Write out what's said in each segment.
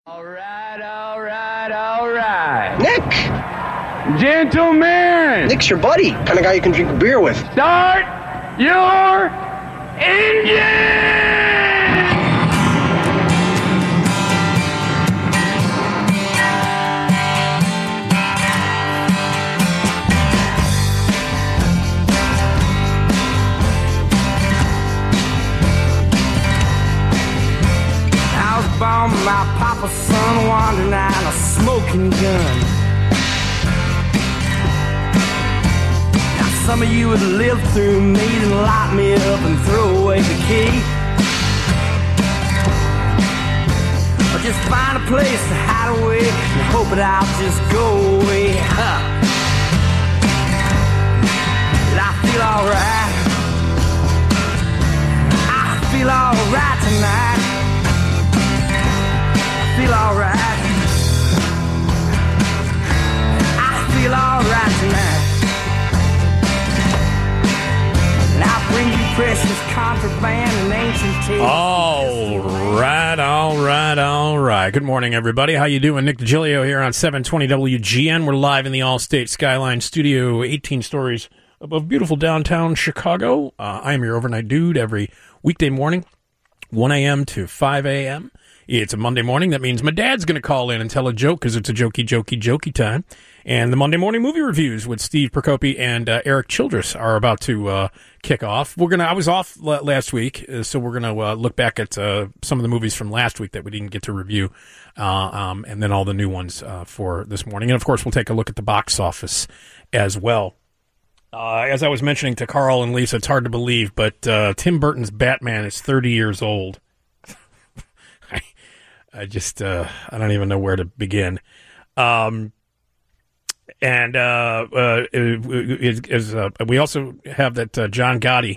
All right. Nick! Gentlemen! Nick's your buddy. Kind of guy you can drink a beer with. Start your engine! Bomb my papa's son wandering out a smoking gun. Now some of you would live through me and lock me up and throw away the key, or just find a place to hide away and hope that I'll just go away. I feel alright. I feel alright tonight. Feel alright. I feel alright tonight. And I bring you precious contraband and ancient tales. All right. Good morning, everybody. How you doing? Nick DiGilio here on 720 WGN. We're live in the Allstate Skyline Studio, 18 stories above beautiful downtown Chicago. I am your overnight dude every weekday morning, 1 a.m. to 5 a.m. It's a Monday morning. That means my dad's going to call in and tell a joke because it's a jokey time. And the Monday morning movie reviews with Steve Procopi and Eric Childress are about to kick off. I was off last week, so we're going to look back at some of the movies from last week that we didn't get to review, and then all the new ones for this morning. And, of course, we'll take a look at the box office as well. As I was mentioning to Carl and Lisa, it's hard to believe, but Tim Burton's Batman is 30 years old. I don't even know where to begin. We also have that John Gotti,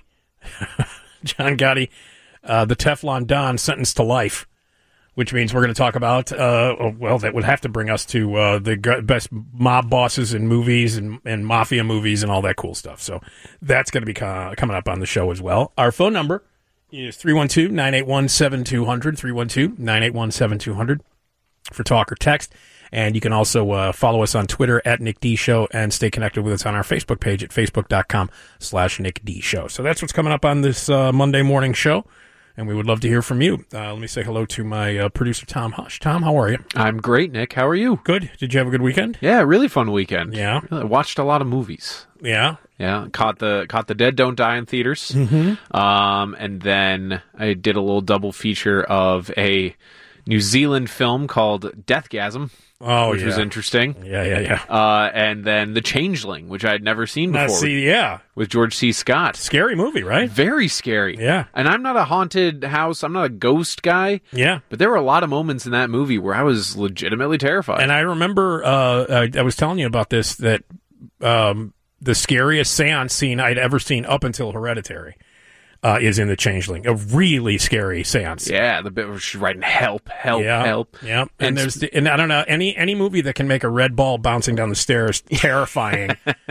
the Teflon Don, sentenced to life, which means we're going to talk about, that would have to bring us to the best mob bosses in movies and mafia movies and all that cool stuff. So that's going to be coming up on the show as well. Our phone number is 312-981-7200, 312-981-7200 for talk or text. And you can also follow us on Twitter at Nick D Show and stay connected with us on our Facebook page at facebook.com/Nick D Show. So that's what's coming up on this Monday morning show. And we would love to hear from you. Let me say hello to my producer, Tom Hush. Tom, how are you? I'm great, Nick. How are you? Good. Did you have a good weekend? Yeah, really fun weekend. Yeah. I watched a lot of movies. Yeah. Yeah. Caught the Dead Don't Die in theaters. Mm-hmm. And then I did a little double feature of a New Zealand film called Deathgasm. Which was interesting. Yeah. And then The Changeling, which I had never seen before. Yeah. With George C. Scott. Scary movie, right? Very scary. Yeah. And I'm not a haunted house. I'm not a ghost guy. Yeah. But there were a lot of moments in that movie where I was legitimately terrified. And I remember, I was telling you about this, that the scariest seance scene I'd ever seen up until Hereditary is in The Changeling. A really scary seance. Yeah, the bit where she's writing help. Yeah. And and I don't know, any movie that can make a red ball bouncing down the stairs terrifying.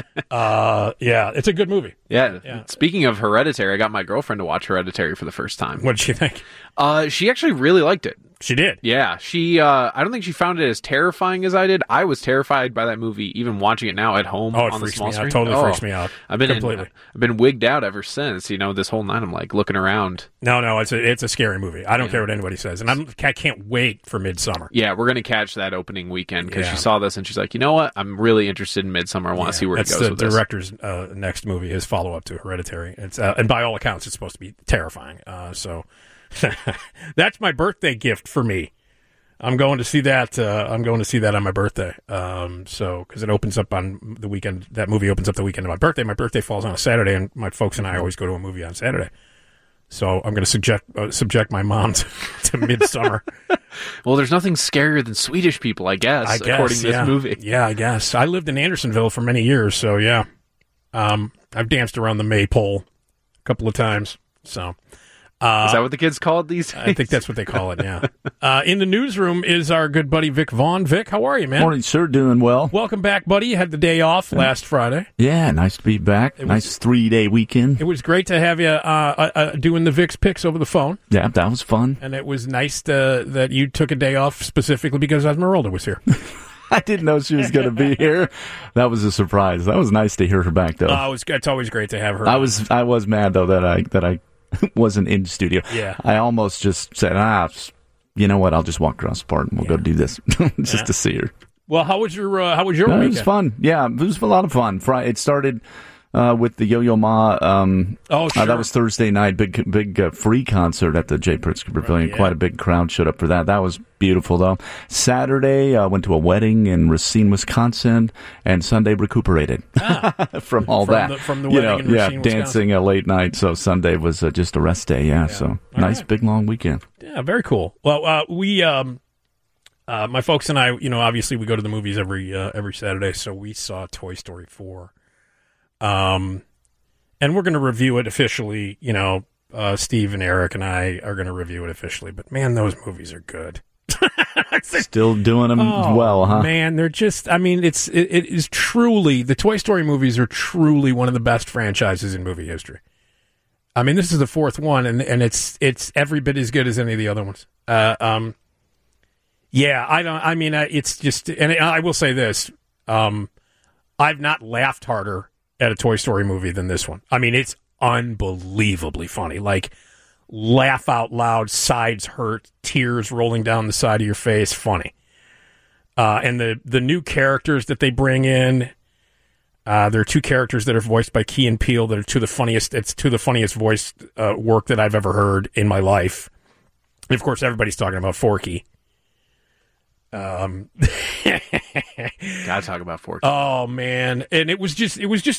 It's a good movie. Yeah. Speaking of Hereditary, I got my girlfriend to watch Hereditary for the first time. What did she think? She actually really liked it. She did? Yeah. She, I don't think she found it as terrifying as I did. I was terrified by that movie, even watching it now at home on the small screen. It totally freaks me out. I've been wigged out ever since. This whole night I'm like looking around. No, it's a scary movie. I don't care what anybody says, and I can't wait for Midsommar. Yeah, we're gonna catch that opening weekend because she saw this and she's like, you know what? I'm really interested in Midsommar. I want to see where it goes with this. That's the director's next movie, his follow up to Hereditary. It's and by all accounts, it's supposed to be terrifying. So that's my birthday gift for me. I'm going to see that. I'm going to see that on my birthday. Because it opens up on the weekend. That movie opens up the weekend of my birthday. My birthday falls on a Saturday, and my folks and I always go to a movie on Saturday. So I'm going to subject my mom to Midsommar. Well, there's nothing scarier than Swedish people, I guess, according to this movie. Yeah, I guess. I lived in Andersonville for many years, so yeah. I've danced around the maypole a couple of times. So Is that what the kids call it these days? I think that's what they call it, yeah. In the newsroom is our good buddy Vic Vaughn. Vic, how are you, man? Morning, sir. Doing well. Welcome back, buddy. You had the day off last Friday. Yeah, nice to be back. Nice 3-day weekend. It was great to have you doing the Vic's picks over the phone. Yeah, that was fun. And it was nice that you took a day off specifically because Esmeralda was here. I didn't know she was going to be here. That was a surprise. That was nice to hear her back, though. It's always great to have her. I was mad though that I wasn't in studio. Yeah. I almost just said, you know what? I'll just walk across the park and we'll go do this just to see her. Well, how was your weekend? It was fun. Yeah, it was a lot of fun. It started with the Yo-Yo Ma. Sure. That was Thursday night. Big free concert at the J. Pritzker Pavilion. Yeah. Quite a big crowd showed up for that. That was beautiful, though. Saturday, went to a wedding in Racine, Wisconsin, and Sunday recuperated from all that. From the wedding in Racine, dancing a late night. So Sunday was just a rest day. Yeah. So nice, right. Big, long weekend. Yeah, very cool. Well, we, my folks and I, obviously we go to the movies every Saturday, so we saw Toy Story 4. And we're going to review it officially. Steve and Eric and I are going to review it officially. But man, those movies are good. Still doing them well, huh? Man, they're just. I mean, it is truly, the Toy Story movies are truly one of the best franchises in movie history. I mean, this is the fourth one, and it's every bit as good as any of the other ones. Yeah, I don't. I mean, it's just, and I will say this: I've not laughed harder at a Toy Story movie than this one. I mean, it's unbelievably funny. Like, laugh out loud, sides hurt, tears rolling down the side of your face, funny. And the new characters that they bring in, there are two characters that are voiced by Key and Peele that are two of the funniest voice work that I've ever heard in my life. And of course, everybody's talking about Forky. Gotta talk about Forky. Oh man, and it's just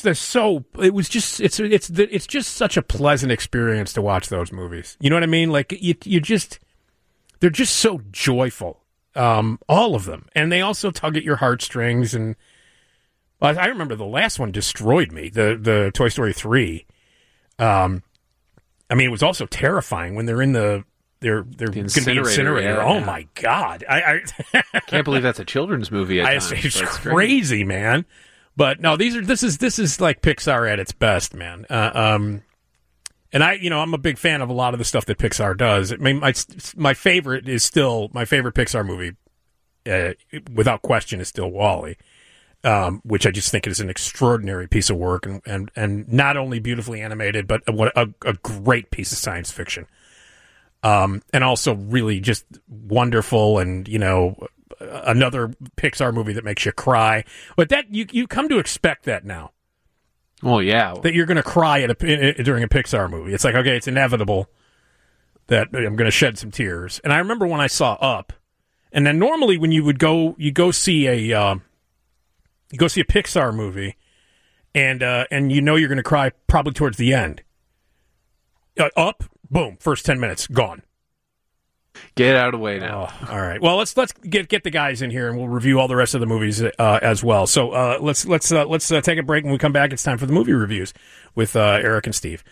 such a pleasant experience to watch those movies. You know what I mean? Like they're just so joyful, all of them, and they also tug at your heartstrings. And I remember the last one destroyed me. The Toy Story 3. I mean, it was also terrifying when they're in the going to be incinerator. Yeah. Oh my God! I can't believe that's a children's movie. It's crazy, man. But no, this is like Pixar at its best, man. And I'm a big fan of a lot of the stuff that Pixar does. I mean, my favorite Pixar movie, without question, is still WALL-E, which I just think is an extraordinary piece of work and not only beautifully animated, but a great piece of science fiction. And also really just wonderful, and another Pixar movie that makes you cry. But that you come to expect that now. Well, yeah, that you're going to cry during a Pixar movie. It's like, okay, it's inevitable that I'm going to shed some tears. And I remember when I saw Up, and then normally when you go see a Pixar movie, and you're going to cry probably towards the end. Up. Boom! First 10 minutes gone. Get out of the way now. Oh, all right. Well, let's get the guys in here, and we'll review all the rest of the movies as well. So let's take a break. When we come back, it's time for the movie reviews with Eric and Steve.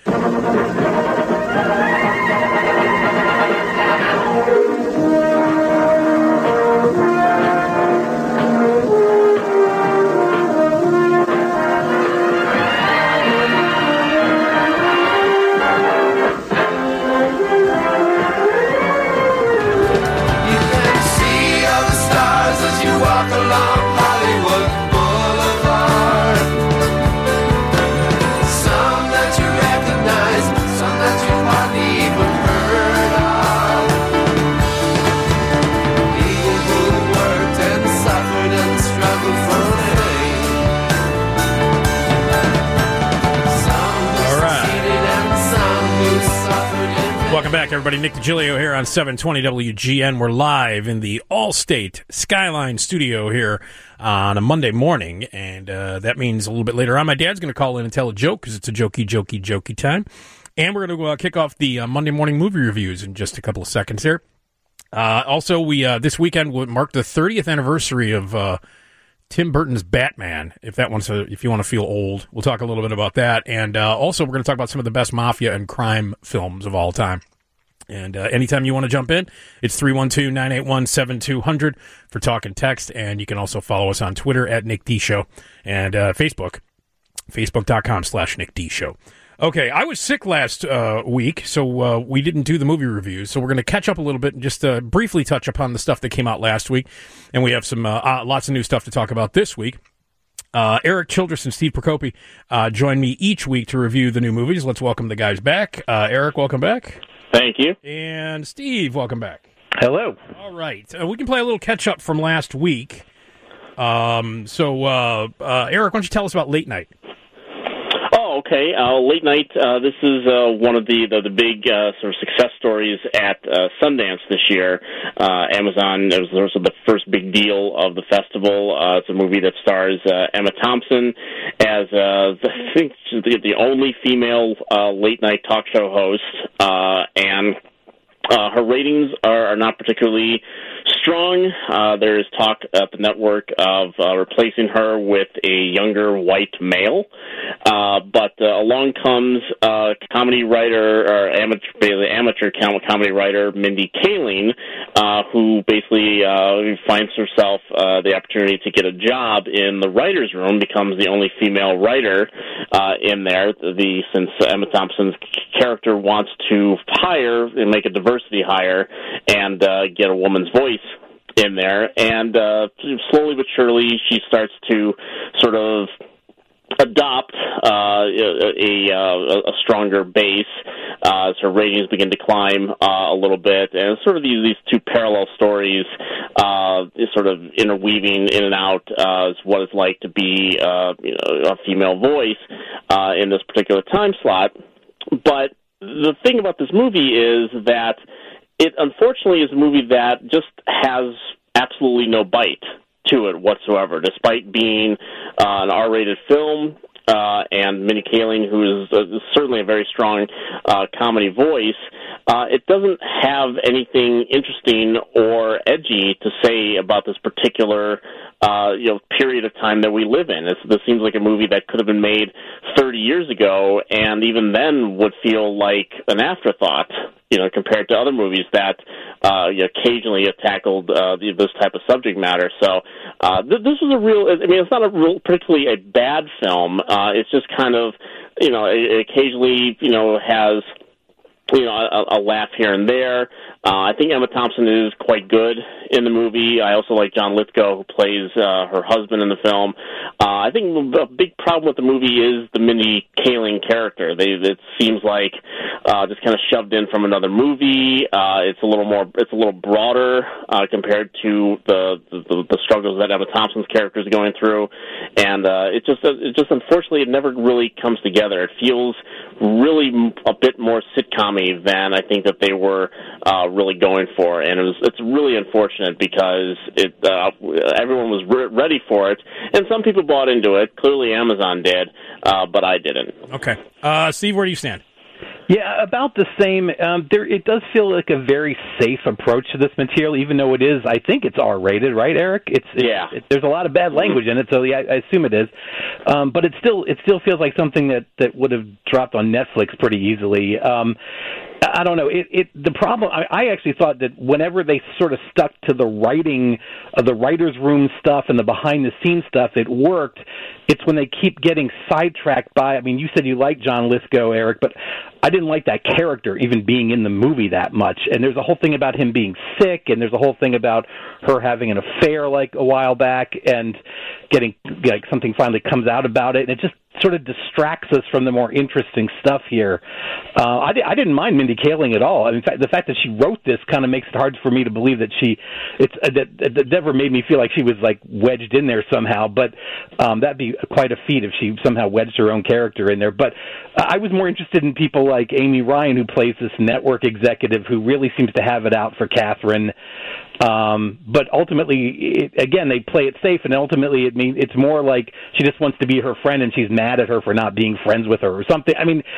Welcome back, everybody. Nick DiGilio here on 720 WGN. We're live in the Allstate Skyline studio here on a Monday morning, and that means a little bit later on, my dad's going to call in and tell a joke because it's a jokey time. And we're going to kick off the Monday morning movie reviews in just a couple of seconds here. Also, we this weekend will mark the 30th anniversary of Tim Burton's Batman. If you want to feel old, we'll talk a little bit about that. And also, we're going to talk about some of the best mafia and crime films of all time. And anytime you want to jump in, it's 312-981-7200 for talk and text. And you can also follow us on Twitter at Nick D Show and Facebook, facebook.com/Nick D Show. Okay, I was sick last week, so we didn't do the movie reviews. So we're going to catch up a little bit and just briefly touch upon the stuff that came out last week. And we have some lots of new stuff to talk about this week. Eric Childress and Steve Procopi join me each week to review the new movies. Let's welcome the guys back. Eric, welcome back. Thank you. And Steve, welcome back. Hello. All right. We can play a little catch-up from last week. Eric, why don't you tell us about Late Night? Oh, okay. Late Night, this is one of the big sort of success stories at Sundance this year. Amazon, it was also the first big deal of the festival. It's a movie that stars Emma Thompson as, I think, the only female late-night talk show host, and her ratings are not particularly strong. There is talk at the network of replacing her with a younger white male. But along comes comedy writer, or amateur comedy writer Mindy Kaling, who basically finds herself the opportunity to get a job in the writer's room, becomes the only female writer in there. Since Emma Thompson's character wants to hire and make a diversity hire and get a woman's voice in there, and slowly but surely she starts to sort of adopt a stronger base as her ratings begin to climb a little bit, and sort of these two parallel stories sort of interweaving in and out as what it's like to be a female voice in this particular time slot. But the thing about this movie is that it unfortunately is a movie that just has absolutely no bite to it whatsoever, despite being an R-rated film, and Mindy Kaling, who is certainly a very strong comedy voice. It doesn't have anything interesting or edgy to say about this particular period of time that we live in. This seems like a movie that could have been made 30 years ago, and even then would feel like an afterthought, compared to other movies that occasionally have tackled this type of subject matter. So this was it's not a particularly a bad film. It's just kind of, it occasionally, has a laugh here and there. I think Emma Thompson is quite good in the movie. I also like John Lithgow, who plays her husband in the film. I think a big problem with the movie is the Mindy Kaling character. It seems like just kind of shoved in from another movie. It's a little broader compared to the struggles that Emma Thompson's character is going through, and it just unfortunately it never really comes together. It feels really a bit more sitcom-y than I think that they were really going for, and it's really unfortunate because everyone was ready for it, and some people bought into it. Clearly, Amazon did, but I didn't. Okay, Steve, where do you stand? Yeah, about the same. It does feel like a very safe approach to this material, even though it is. I think it's R-rated, right, Eric? There's a lot of bad language in it, so yeah, I assume it is. But it still feels like something that would have dropped on Netflix pretty easily. I don't know. The problem, I actually thought that whenever they sort of stuck to the writing of the writer's room stuff and the behind-the-scenes stuff, it worked. It's when they keep getting sidetracked by, you said you like John Lithgow, Eric, but I didn't like that character even being in the movie that much. And there's a whole thing about him being sick, and there's a whole thing about her having an affair like a while back and getting, like, something finally comes out about it, and it just sort of distracts us from the more interesting stuff here. I didn't mind Mindy Kaling at all. In fact, the fact that she wrote this kind of makes it hard for me to believe that that never made me feel like she was like wedged in there somehow. But that'd be quite a feat if she somehow wedged her own character in there. But I was more interested in people like Amy Ryan, who plays this network executive who really seems to have it out for Catherine. But ultimately, again, they play it safe, and ultimately it's more like she just wants to be her friend, and she's mad at her for not being friends with her or something.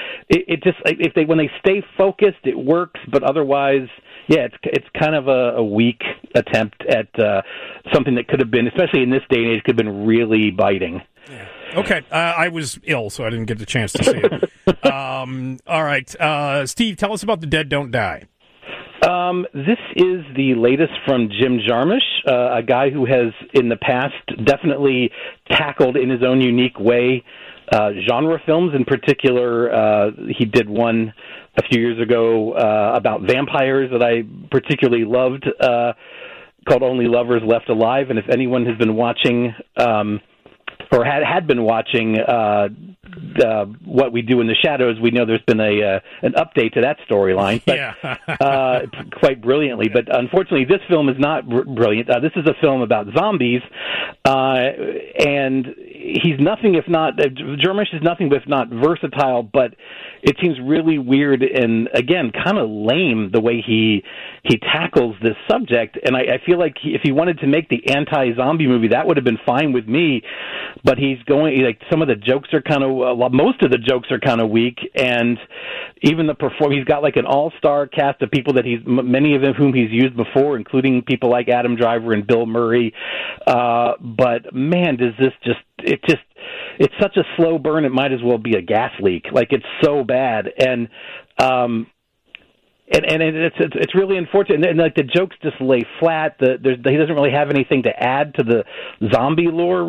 When they stay focused, it works, but otherwise, yeah, it's kind of a weak attempt at something that could have been, especially in this day and age, could have been really biting. Yeah. Okay, I was ill, so I didn't get the chance to see it. All right, Steve, tell us about The Dead Don't Die. This is the latest from Jim Jarmusch, a guy who has in the past definitely tackled in his own unique way genre films. In particular, he did one a few years ago about vampires that I particularly loved, called Only Lovers Left Alive. And if anyone has been watching or had been watching What We Do in the Shadows, we know there's been an update to that storyline, quite brilliantly. But unfortunately, this film is not brilliant. This is a film about zombies, and he's nothing if not Jarmusch is nothing if not versatile. But it seems really weird and again kind of lame the way he tackles this subject. And I feel like if he wanted to make the anti-zombie movie, that would have been fine with me. But he's going like some of the jokes are kind of most of the jokes are kind of weak, and even he's got like an all-star cast of people that many of them whom he's used before, including people like Adam Driver and Bill Murray. But man, does this it's such a slow burn. It might as well be a gas leak. Like it's so bad, and it's really unfortunate. And like the jokes just lay flat. He doesn't really have anything to add to the zombie lore.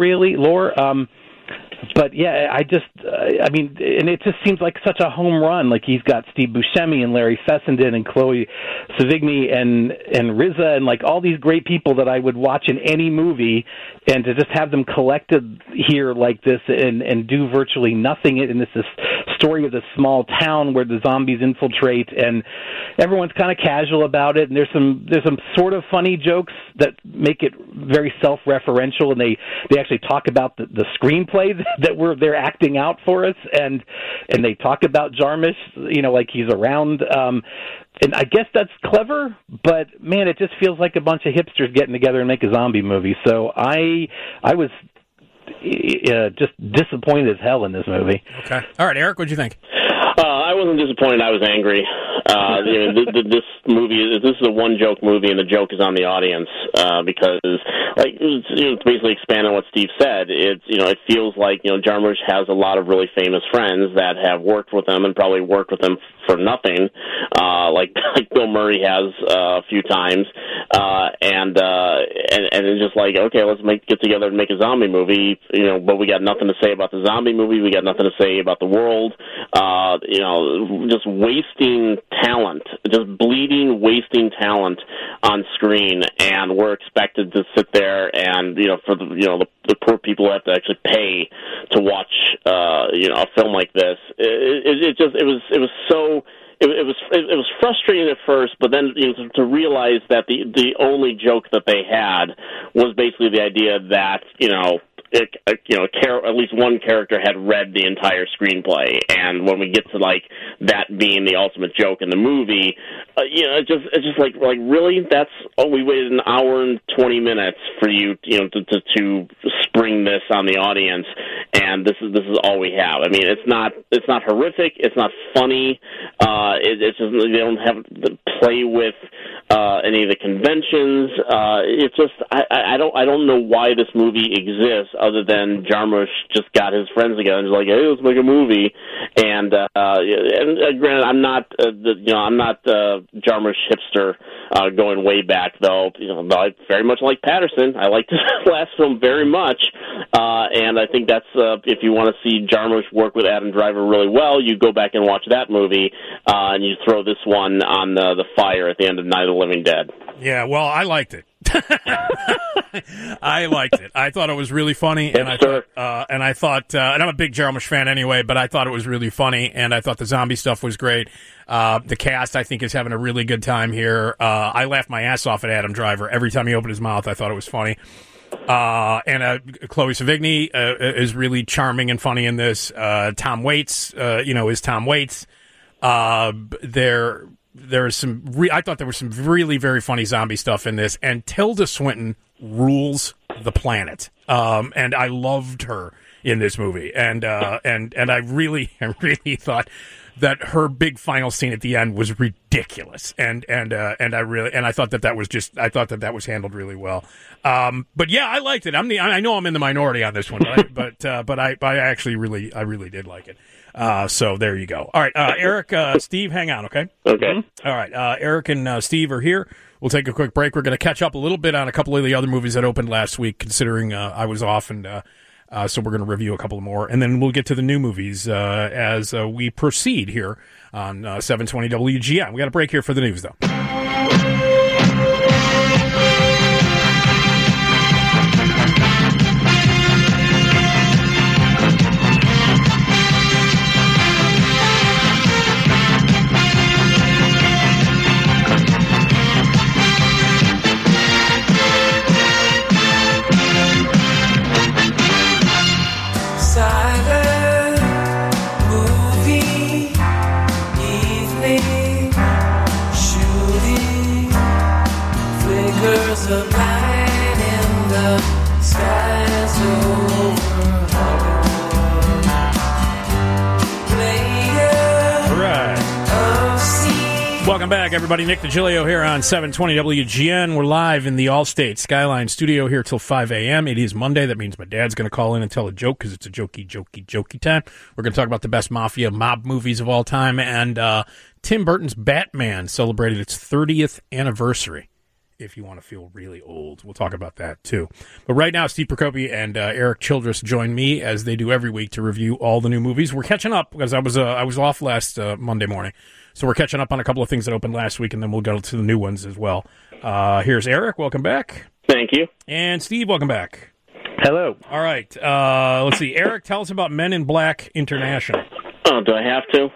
But yeah, I mean, and it just seems like such a home run. Like he's got Steve Buscemi and Larry Fessenden and Chloe Sevigny and RZA and like all these great people that I would watch in any movie, and to just have them collected here like this and do virtually nothing. And this story of this small town where the zombies infiltrate, and everyone's kind of casual about it. And there's some sort of funny jokes that make it very self-referential, and they actually talk about the screenplay that they're acting out for us, and they talk about Jarmusch, like he's around, and I guess that's clever, but man, it just feels like a bunch of hipsters getting together and make a zombie movie. So I was just disappointed as hell in this movie. Okay, all right, Eric, what'd you think? I wasn't disappointed. I was angry. This movie, this is a one-joke movie, and the joke is on the audience because, like, to basically expand on what Steve said, it feels like Jarmusch has a lot of really famous friends that have worked with him and probably worked with him for nothing, like Bill Murray has a few times, and it's just like, okay, let's get together and make a zombie movie, but we got nothing to say about the zombie movie. We got nothing to say about the world. Just wasting talent, just bleeding, wasting talent on screen, and we're expected to sit there and for the poor people who have to actually pay to watch a film like this. It was frustrating at first, but then to realize that the only joke that they had was basically the idea that at least one character had read the entire screenplay, and when we get to like that being the ultimate joke in the movie, it's just like really, we waited an hour and 20 minutes for you to spring this on the audience, and this is all we have. I mean, it's not horrific, it's not funny, it's just they don't have to play with any of the conventions. It's just I don't know why this movie exists other than Jarmusch just got his friends together and was like, hey, let's make a movie. And granted, I'm not Jarmusch hipster going way back, though. I very much like Patterson. I liked his last film very much, and I think that's if you want to see Jarmusch work with Adam Driver really well, you go back and watch that movie, and you throw this one on the fire at the end of Night of the Living Dead. Yeah, well, I liked it. I liked it. I thought it was really funny, and I thought, and I'm a big Jarmusch fan anyway, but I thought it was really funny, and I thought the zombie stuff was great. The cast, I think, is having a really good time here. I laughed my ass off at Adam Driver every time he opened his mouth. I thought it was funny. And Chloe Sevigny is really charming and funny in this. Tom Waits, is Tom Waits. There's some. I thought there was some really very funny zombie stuff in this, and Tilda Swinton rules the planet. And I loved her in this movie, and I really thought that her big final scene at the end was ridiculous, and I thought that was handled really well. But yeah, I liked it. I know I'm in the minority on this one, but I actually really did like it. So there you go. All right, Eric, Steve, hang on, okay? Okay. All right, Eric and Steve are here. We'll take a quick break. We're going to catch up a little bit on a couple of the other movies that opened last week, considering I was off, and so we're going to review a couple more, and then we'll get to the new movies as we proceed here on 720 WGN. We got a break here for the news, though. Of light in the skies over Hollywood. All right. Welcome back, everybody. Nick DiGilio here on 720 WGN. We're live in the Allstate Skyline studio here till 5 a.m. It is Monday. That means my dad's going to call in and tell a joke because it's a jokey time. We're going to talk about the best mafia mob movies of all time. And Tim Burton's Batman celebrated its 30th anniversary. If you want to feel really old, we'll talk about that too. But right now, Steve Procopi and Eric Childress join me as they do every week to review all the new movies. We're catching up because I was off last Monday morning, so we're catching up on a couple of things that opened last week, and then we'll go to the new ones as well. Here's Eric. Welcome back. Thank you. And Steve, welcome back. Hello. All right. Let's see. Eric, tell us about Men in Black International. Oh, do I have to?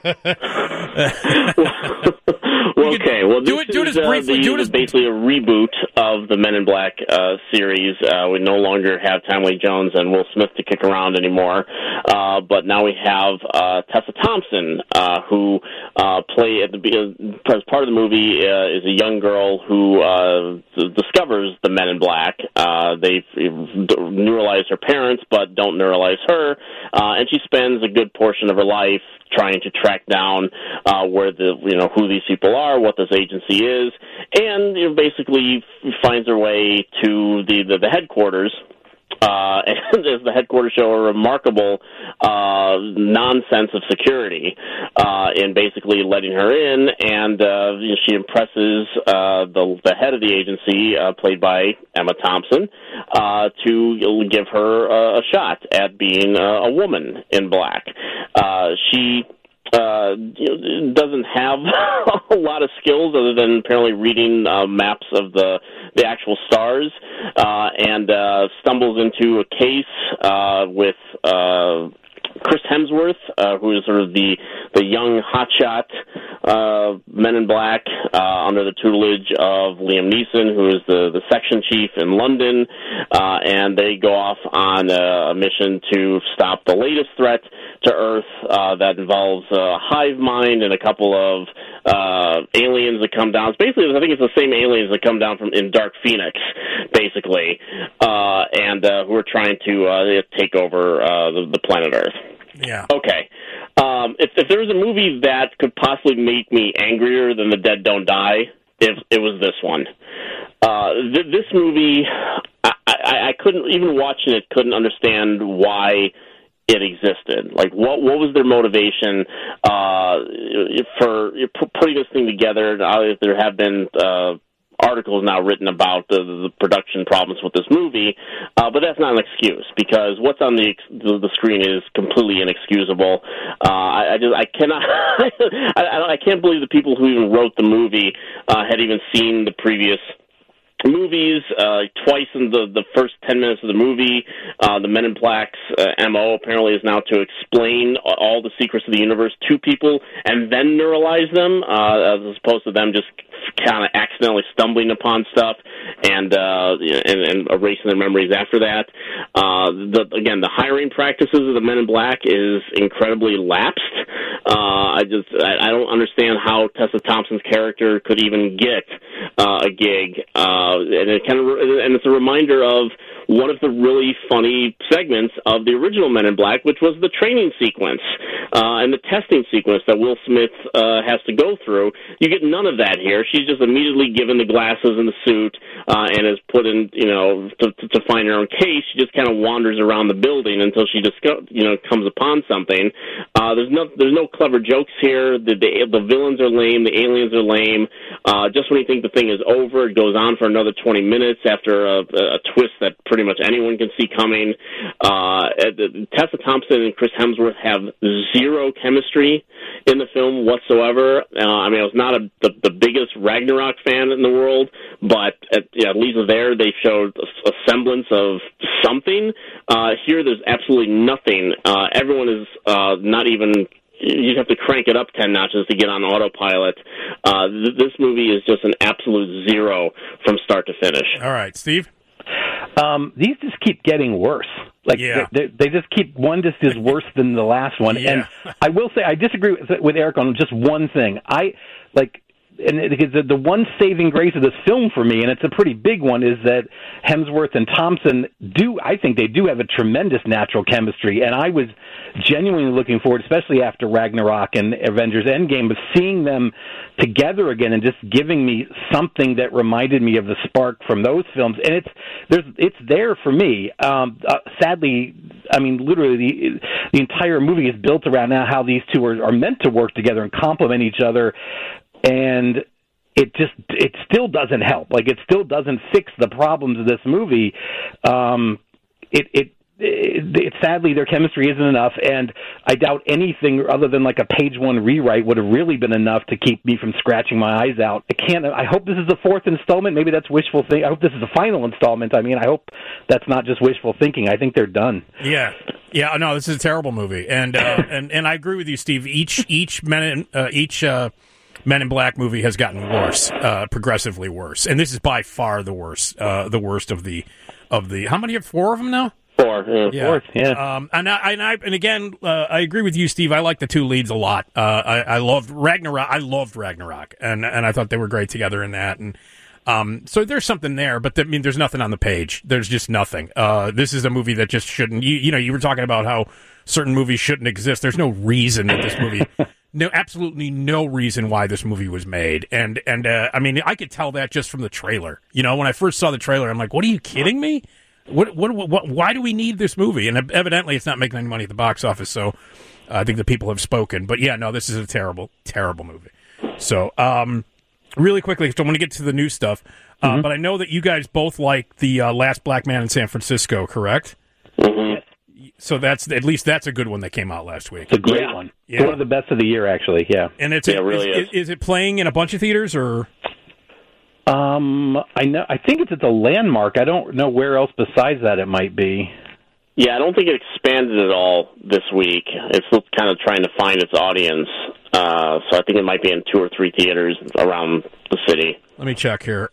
Okay, well, this is basically a reboot of the Men in Black series. We no longer have Tommy Lee Jones and Will Smith to kick around anymore, but now we have Tessa Thompson, who play as part of the movie is a young girl who discovers the Men in Black. They neuralize her parents, but don't neuralize her, and she spends a good portion of her life trying to track down who these people are, what this agency is, and basically finds her way to the headquarters. And as the headquarters show a remarkable nonsense of security in basically letting her in, and she impresses the head of the agency, played by Emma Thompson, to give her a shot at being a woman in black. She doesn't have a lot of skills other than apparently reading maps of the actual stars, and stumbles into a case with Chris Hemsworth, who is sort of the young hotshot Men in Black, under the tutelage of Liam Neeson, who is the section chief in London, and they go off on a mission to stop the latest threat to Earth that involves a hive mind and a couple of aliens that come down. It's basically, I think it's the same aliens that come down in Dark Phoenix, basically, and who are trying to take over the planet Earth. Yeah. Okay. If there was a movie that could possibly make me angrier than The Dead Don't Die, it was this one. This movie, I couldn't, even watching it, couldn't understand why it existed. Like, what was their motivation for putting this thing together? There have been articles now written about the production problems with this movie, but that's not an excuse, because what's on the screen is completely inexcusable. I cannot I can't believe the people who even wrote the movie had even seen the previous movies. Twice in the first 10 minutes of the movie, the Men in Black's MO apparently is now to explain all the secrets of the universe to people and then neuralize them, as opposed to them just kind of accidentally stumbling upon stuff and erasing their memories after that. Again, the hiring practices of the Men in Black is incredibly lapsed. I don't understand how Tessa Thompson's character could even get a gig. And it's a reminder of one of the really funny segments of the original Men in Black, which was the training sequence and the testing sequence that Will Smith has to go through. You get none of that here. She's just immediately given the glasses and the suit and is put in, to find her own case. She just kind of wanders around the building until she just, comes upon something. There's no clever jokes here. The villains are lame. The aliens are lame. Just when you think the thing is over, it goes on for another 20 minutes after a twist that pretty much anyone can see coming. Tessa Thompson and Chris Hemsworth have zero chemistry in the film whatsoever. I was not the biggest Ragnarok fan in the world, but at least there they showed a semblance of something. Here there's absolutely nothing. Everyone is not even... You have to crank it up 10 notches to get on autopilot. This movie is just an absolute zero from start to finish. All right, Steve? These just keep getting worse. They just keep, one just is worse than the last one. Yeah. And I will say, I disagree with Eric on just one thing. Because the one saving grace of this film for me, and it's a pretty big one, is that Hemsworth and Thompson I think they do have a tremendous natural chemistry, and I was genuinely looking forward, especially after Ragnarok and Avengers Endgame, of seeing them together again and just giving me something that reminded me of the spark from those films. And it's there for me. Sadly, literally the entire movie is built around now how these two are meant to work together and complement each other. And it still doesn't help. It still doesn't fix the problems of this movie. Sadly, their chemistry isn't enough, and I doubt anything other than a page one rewrite would have really been enough to keep me from scratching my eyes out. I hope this is the fourth installment. Maybe that's wishful thinking. I hope this is the final installment. I hope that's not just wishful thinking. I think they're done. Yeah. No, this is a terrible movie, and I agree with you, Steve. Each Men in Black movie has gotten worse, progressively worse, and this is by far the worst of the. How many? Have 4 of them now? 4, yeah. Fourth, yeah. And again, I agree with you, Steve. I like the two leads a lot. I loved Ragnarok. And I thought they were great together in that. And so there's something there, but there's nothing on the page. There's just nothing. This is a movie that just shouldn't. You were talking about how certain movies shouldn't exist. There's no reason that this movie. No, absolutely no reason why this movie was made, and I could tell that just from the trailer. When I first saw the trailer, I'm like, "What, are you kidding me? What? Why do we need this movie?" And evidently, it's not making any money at the box office. So, I think the people have spoken. But yeah, no, this is a terrible, terrible movie. So, really quickly, I want to get to the new stuff. But I know that you guys both like the Last Black Man in San Francisco, correct? Mm-hmm. So that's a good one that came out last week. It's a great one. Yeah. One of the best of the year, actually. Yeah, and it really is. Is it playing in a bunch of theaters or? I think it's at the Landmark. I don't know where else besides that it might be. Yeah, I don't think it expanded at all this week. It's still kind of trying to find its audience. So I think it might be in 2 or 3 theaters around the city. Let me check here.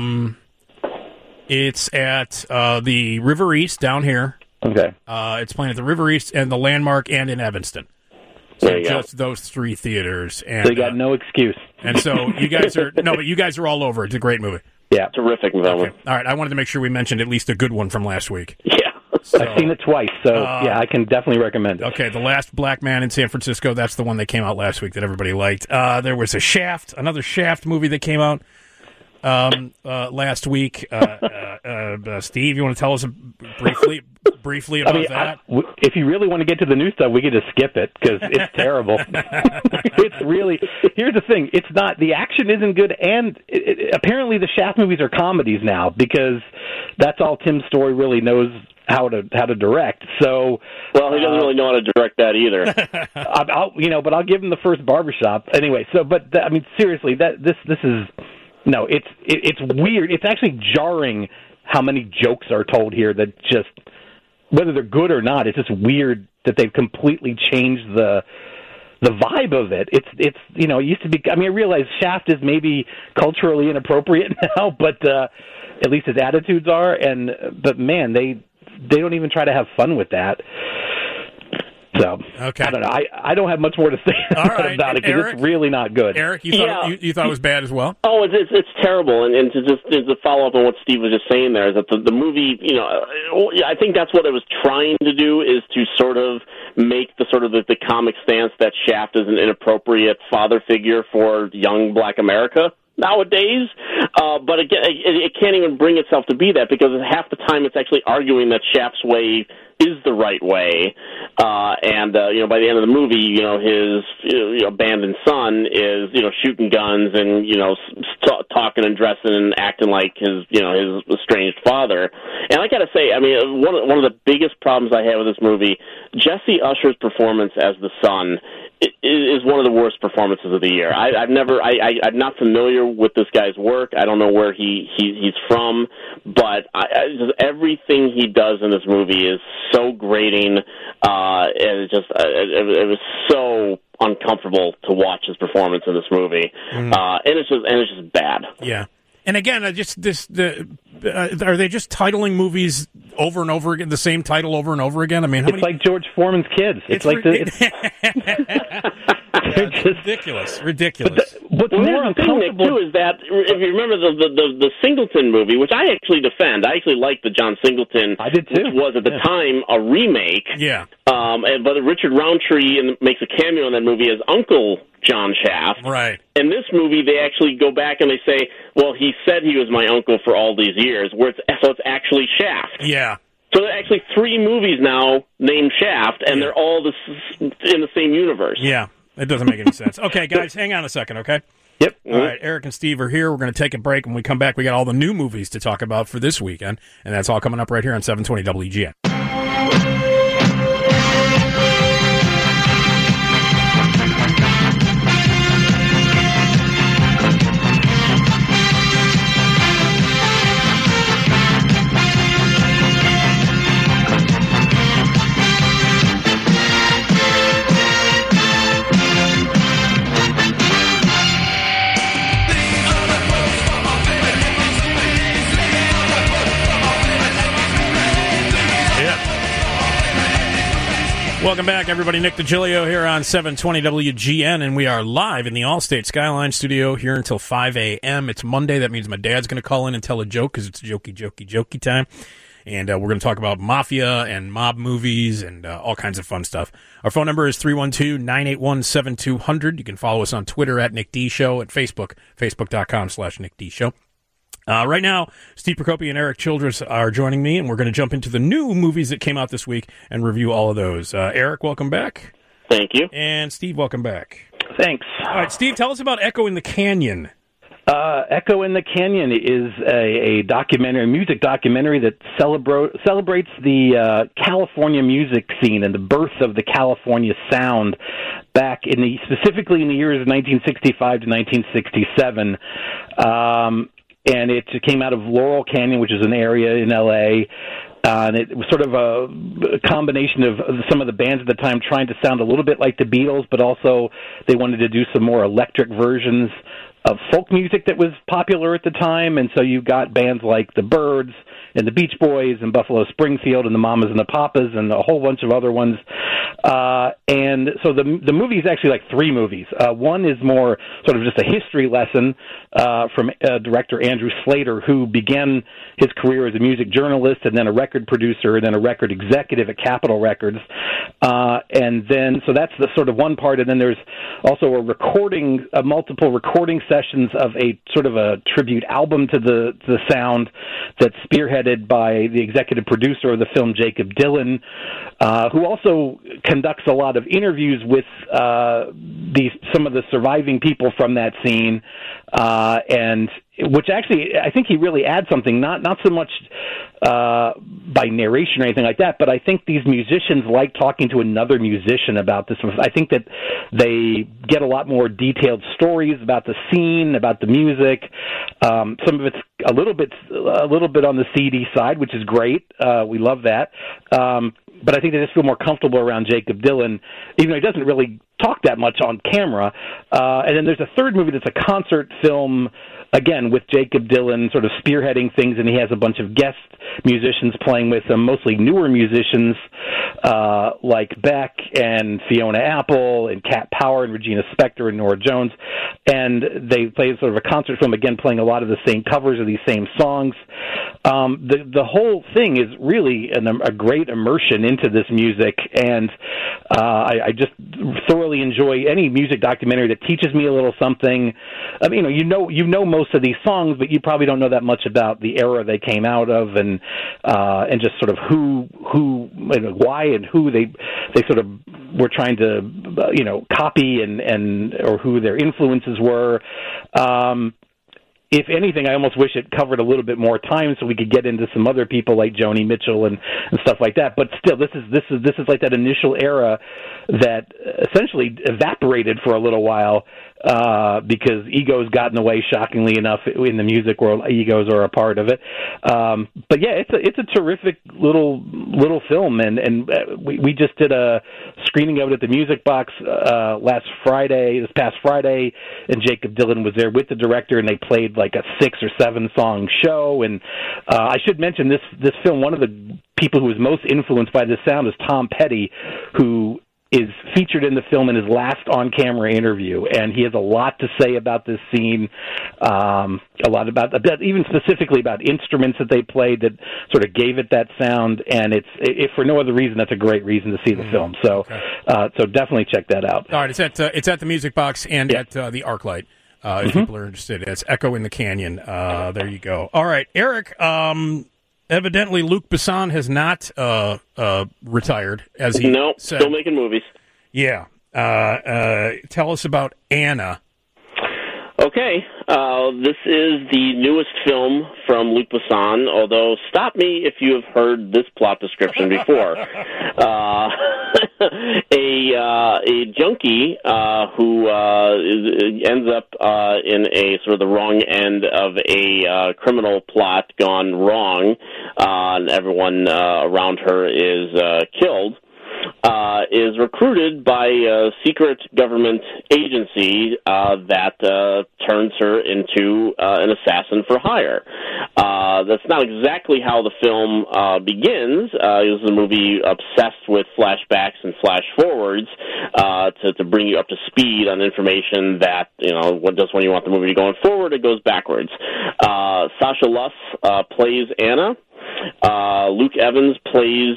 It's at the River East down here. Okay. It's playing at the River East and the Landmark and in Evanston. So just those 3 theaters. And, so you got no excuse. And so you guys are all over. It's a great movie. Yeah. Terrific movie. Okay. All right. I wanted to make sure we mentioned at least a good one from last week. Yeah. So, I've seen it twice, so I can definitely recommend it. Okay, The Last Black Man in San Francisco, that's the one that came out last week that everybody liked. There was another Shaft movie that came out last week. Steve, you want to tell us briefly about that? If you really want to get to the new stuff, we could just skip it because it's terrible. It's really. Here's the thing: it's not. The action isn't good, and apparently the Shaft movies are comedies now because that's all Tim Story really knows how to direct. So, well, he doesn't really know how to direct that either. But I'll give him the first Barbershop anyway. So, seriously, this is. No, it's weird. It's actually jarring how many jokes are told here that just, whether they're good or not, it's just weird that they've completely changed the vibe of it. It's it used to be, I realize Shaft is maybe culturally inappropriate now, but at least his attitudes are, but man, they don't even try to have fun with that. So okay. I don't know. I don't have much more to say about it because it's really not good. Eric, you thought it was bad as well? Oh, it's terrible. And to follow up on what Steve was just saying there is that the movie, I think that's what it was trying to do, is to sort of make the comic stance that Shaft is an inappropriate father figure for young Black America nowadays, but again, it can't even bring itself to be that, because half the time it's actually arguing that Shaft's way is the right way, and by the end of the movie, his abandoned son is shooting guns and talking and dressing and acting like his estranged father. And I got to say, I mean, one of the biggest problems I have with this movie, Jesse Usher's performance as the son is one of the worst performances of the year. I'm not familiar with this guy's work. I don't know where he's from, but just everything he does in this movie is so grating. It was so uncomfortable to watch his performance in this movie, and it's just bad. Yeah. And again, are they just titling movies over and over again, the same title over and over again? I mean, it's like George Foreman's Kids. It's like ridiculous. What's more uncomfortable too is that if you remember the Singleton movie, which I actually defend, I actually liked the John Singleton. I did too. Which was at the time a remake. Yeah. But Richard Roundtree makes a cameo in that movie as Uncle John Shaft. Right. In this movie, they actually go back and they say, well, he said he was my uncle for all these years, so it's actually Shaft. Yeah. So there are actually 3 movies now named Shaft, and they're all in the same universe. Yeah, it doesn't make any sense. Okay, guys, hang on a second, okay? Yep. All right, Eric and Steve are here. We're going to take a break. When we come back, we got all the new movies to talk about for this weekend, and that's all coming up right here on 720 WGN. Welcome back, everybody. Nick DiGilio here on 720 WGN, and we are live in the Allstate Skyline studio here until 5 a.m. It's Monday. That means my dad's going to call in and tell a joke because it's jokey time. And we're going to talk about mafia and mob movies and all kinds of fun stuff. Our phone number is 312-981-7200. You can follow us on Twitter at Nick D Show, at Facebook, facebook.com/Nick D Show. Right now, Steve Procopi and Eric Childress are joining me, and we're going to jump into the new movies that came out this week and review all of those. Eric, welcome back. Thank you. And Steve, welcome back. Thanks. All right, Steve, tell us about Echo in the Canyon. Echo in the Canyon is a music documentary that celebrates the California music scene and the birth of the California sound back specifically in the years of 1965 to 1967. And it came out of Laurel Canyon, which is an area in L.A., and it was sort of a combination of some of the bands at the time trying to sound a little bit like the Beatles, but also they wanted to do some more electric versions of folk music that was popular at the time. And so you got bands like the Byrds and the Beach Boys and Buffalo Springfield and the Mamas and the Papas and a whole bunch of other ones. And so the movie is actually like 3 movies. One is more sort of just a history lesson from director Andrew Slater, who began his career as a music journalist and then a record producer and then a record executive at Capitol Records. And then, so that's the sort of one part. And then there's also multiple recording sessions of a sort of a tribute album to the some that's spearheaded by the executive producer of the film, Jacob Dylan, who also conducts a lot of interviews with some of the surviving people from that scene, and which actually I think he really adds something, not so much by narration or anything like that, but I think these musicians like talking to another musician about this. I think that they get a lot more detailed stories about the scene, about the music. Some of it's a little bit on the CD side, which is great. We love that. But I think they just feel more comfortable around Jacob Dylan, even though he doesn't really talk that much on camera. And then there's a third movie that's a concert film, again, with Jacob Dylan sort of spearheading things, and he has a bunch of guest musicians playing with him, mostly newer musicians. like Beck and Fiona Apple and Cat Power and Regina Spektor and Norah Jones, and they played sort of a concert film, again playing a lot of the same covers of these same songs. The whole thing is really a great immersion into this music, and I just thoroughly enjoy any music documentary that teaches me a little something. I mean, you know most of these songs, but you probably don't know that much about the era they came out of, and just sort of who and why and who they sort of were trying to copy and or who their influences were. If anything, I almost wish it covered a little bit more time so we could get into some other people like Joni Mitchell and stuff like that. But still, this is like that initial era that essentially evaporated for a little while because egos got in the way. Shockingly enough, in the music world, egos are a part of it. But yeah, it's a terrific little film, and we just did a screening of it at the Music Box this past Friday, and Jacob Dylan was there with the director, and they played like a 6 or 7 song show. And I should mention this film, one of the people who was most influenced by this sound is Tom Petty, who is featured in the film in his last on-camera interview, and he has a lot to say about this scene, a lot about even specifically about instruments that they played that sort of gave it that sound, and if for no other reason, that's a great reason to see the film. So, so definitely check that out. All right, it's at the Music Box and at the ArcLight. If people are interested, it's Echo in the Canyon. There you go. All right, Eric. Evidently, Luc Besson has not retired, as he said. Still making movies. Yeah. Tell us about Anna. Okay. This is the newest film from Luc Besson, although stop me if you have heard this plot description before. A junkie who ends up in a sort of the wrong end of a criminal plot gone wrong, and everyone around her is killed. Is recruited by a secret government agency that turns her into an assassin for hire. That's not exactly how the film begins. It was a movie obsessed with flashbacks and flash forwards to bring you up to speed on information that, when you want the movie going forward, it goes backwards. Sasha Luss plays Anna. Luke Evans plays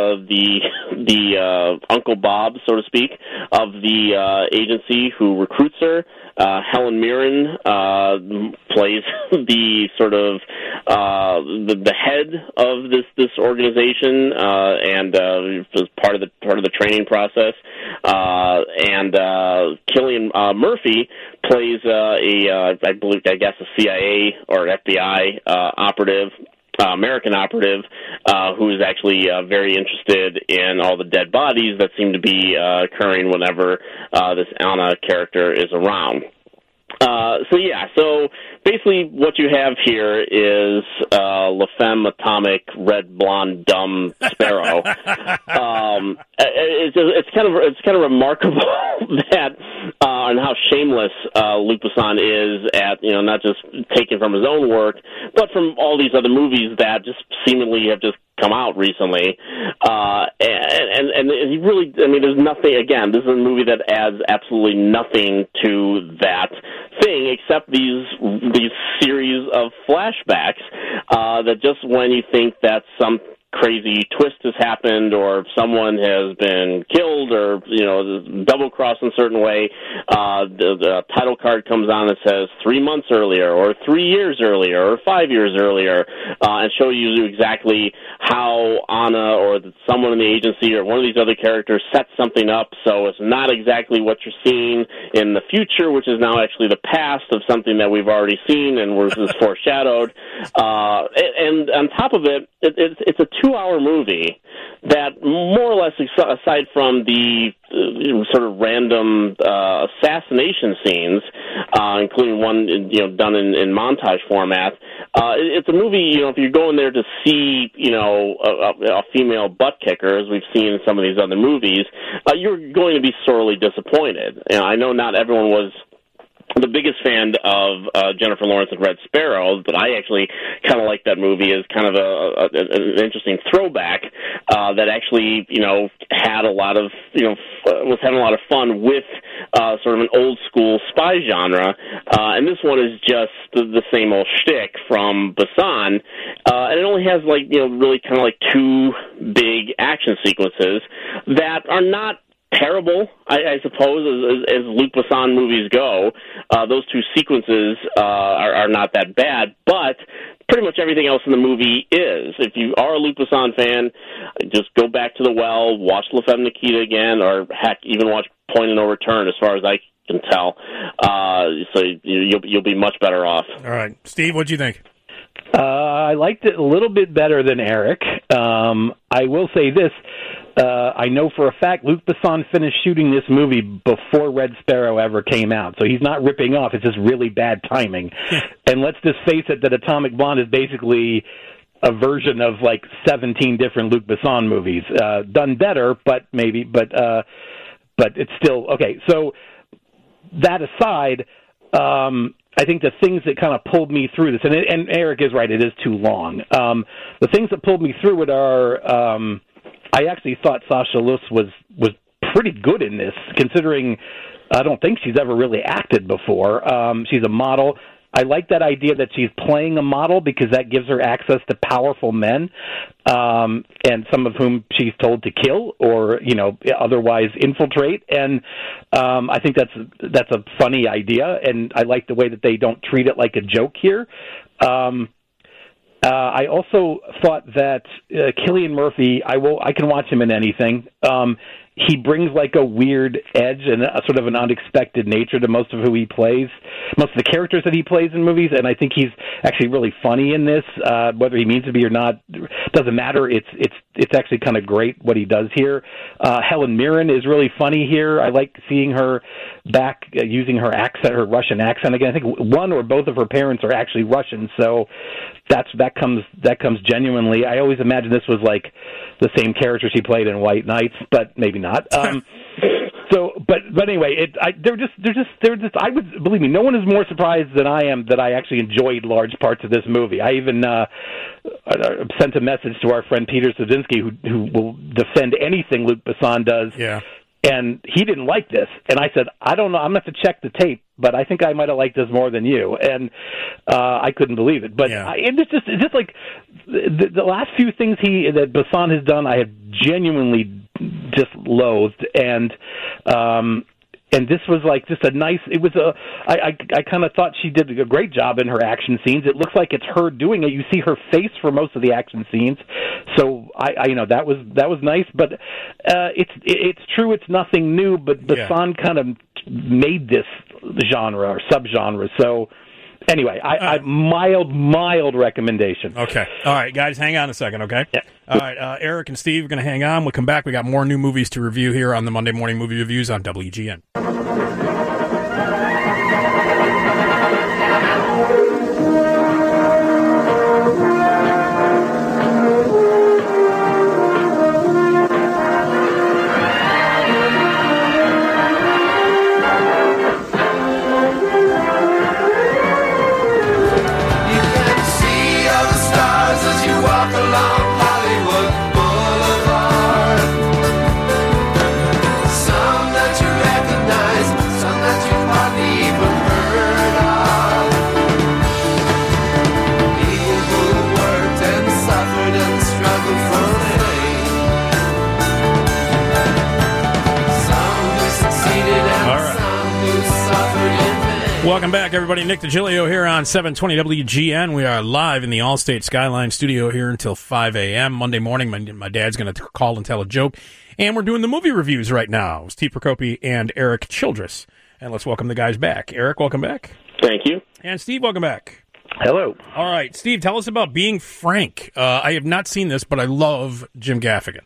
the Uncle Bob, so to speak, of the agency who recruits her. Helen Mirren plays the sort of the head of this organization and was part of the training process. And Cillian Murphy plays I guess a CIA or FBI operative. American operative who is actually very interested in all the dead bodies that seem to be occurring whenever this Anna character is around. So basically what you have here is La Femme Atomic, Red Blonde Dumb Sparrow. It's kind of remarkable that and how shameless Luc Besson is at not just taking from his own work, but from all these other movies that just seemingly have just come out recently, and he really, there's nothing. Again, this is a movie that adds absolutely nothing to that thing except these series of flashbacks that just when you think that some crazy twist has happened or someone has been killed or double-crossed in a certain way, the title card comes on that says 3 months earlier or 3 years earlier or 5 years earlier, and show you exactly how Anna or someone in the agency or one of these other characters sets something up so it's not exactly what you're seeing in the future, which is now actually the past of something that we've already seen and was foreshadowed. And on top of it, it's a 2-hour movie that more or less, aside from the sort of random assassination scenes, including one done in montage format, it's a movie. If you're going there to see a female butt kicker, as we've seen in some of these other movies, you're going to be sorely disappointed. I know not everyone was the biggest fan of Jennifer Lawrence and Red Sparrow, but I actually kind of like that movie as kind of an interesting throwback that actually, had a lot of, was having a lot of fun with sort of an old school spy genre. And this one is just the same old shtick from Besson. And it only has really kind of like two big action sequences that are not terrible, I suppose, as Luc Besson movies go. Those two sequences are not that bad, but pretty much everything else in the movie is. If you are a Luc Besson fan, just go back to The Well, watch La Femme Nikita again, or heck, even watch Point of No Return, as far as I can tell. So you'll be much better off. All right. Steve, what'd you think? I liked it a little bit better than Eric. I will say this. I know for a fact Luc Besson finished shooting this movie before Red Sparrow ever came out, so he's not ripping off. It's just really bad timing. And let's just face it, that Atomic Blonde is basically a version of 17 different Luc Besson movies, done better, but it's still okay. So that aside, I think the things that kind of pulled me through this, and Eric is right, it is too long. The things that pulled me through it are, I actually thought Sasha Luss was pretty good in this, considering I don't think she's ever really acted before. She's a model. I like that idea that she's playing a model because that gives her access to powerful men, and some of whom she's told to kill or otherwise infiltrate. And I think that's a funny idea, and I like the way that they don't treat it like a joke here. I also thought that Cillian Murphy, I can watch him in anything. He brings a weird edge and a sort of an unexpected nature to most of who he plays, most of the characters that he plays in movies, and I think he's actually really funny in this. Whether he means to be or not doesn't matter. It's actually kind of great what he does here. Helen Mirren is really funny here. I like seeing her back using her accent, her Russian accent again. I think one or both of her parents are actually Russian, so that comes genuinely. I always imagined this was the same character she played in White Nights, but maybe not. But anyway, they're just. I would believe me. No one is more surprised than I am that I actually enjoyed large parts of this movie. I even sent a message to our friend Peter Sadinsky, who will defend anything Luc Besson does. Yeah. And he didn't like this, and I said, I don't know. I'm going to have to check the tape, but I think I might have liked this more than you. And I couldn't believe it. But it's just like the last few things that Besson has done, I have genuinely just loathed. And this was just a nice. It was I kind of thought she did a great job in her action scenes. It looks like it's her doing it. You see her face for most of the action scenes, so I that was nice. But it's true, it's nothing new. But Besson kind of made this genre or subgenre. So anyway, I mild recommendation. Okay, all right, guys, hang on a second, okay? Yeah. All right, Eric and Steve are going to hang on. We'll come back. We got more new movies to review here on the Monday Morning Movie Reviews on WGN. Welcome back, everybody. Nick DiGilio here on 720 WGN. We are live in the Allstate Skyline studio here until 5 a.m. Monday morning. My dad's going to call and tell a joke. And we're doing the movie reviews right now. Steve Procopi and Eric Childress. And let's welcome the guys back. Eric, welcome back. Thank you. And Steve, welcome back. Hello. All right, Steve, tell us about Being Frank. I have not seen this, but I love Jim Gaffigan.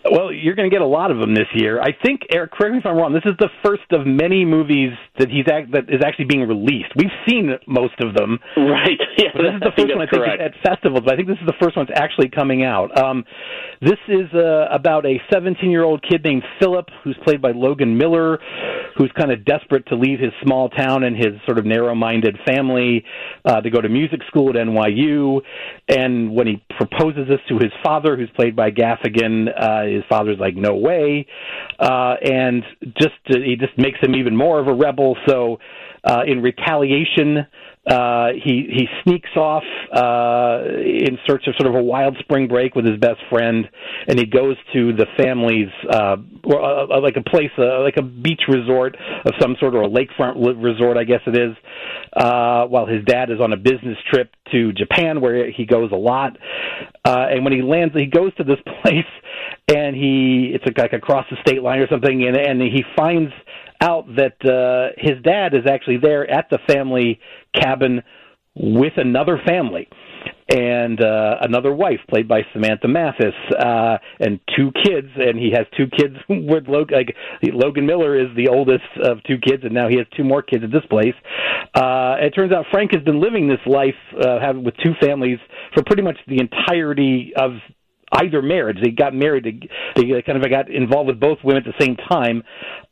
Well, you're going to get a lot of them this year. I think, Eric, correct me if I'm wrong, this is the first of many movies that that is actually being released. We've seen most of them. Right. Yeah, but this is the first one, I think, at festivals, but I think this is the first one that's actually coming out. This is about a 17-year-old kid named Philip, who's played by Logan Miller, who's kind of desperate to leave his small town and his sort of narrow-minded family to go to music school at NYU. And when he proposes this to his father, who's played by Gaffigan, his father's like, no way. And he just makes him even more of a rebel. So in retaliation, he sneaks off in search of sort of a wild spring break with his best friend, and he goes to the family's like a place, like a beach resort of some sort, or a lakefront resort, I guess it is, while his dad is on a business trip to Japan, where he goes a lot. And when he lands, he goes to this place, and it's like across the state line or something, and he finds out that his dad is actually there at the family cabin with another family and another wife played by Samantha Mathis, and two kids, and he has two kids with Logan Miller is the oldest of two kids, and now he has two more kids at this place. It turns out Frank has been living this life with two families for pretty much the entirety of either marriage. They got married, they kind of got involved with both women at the same time,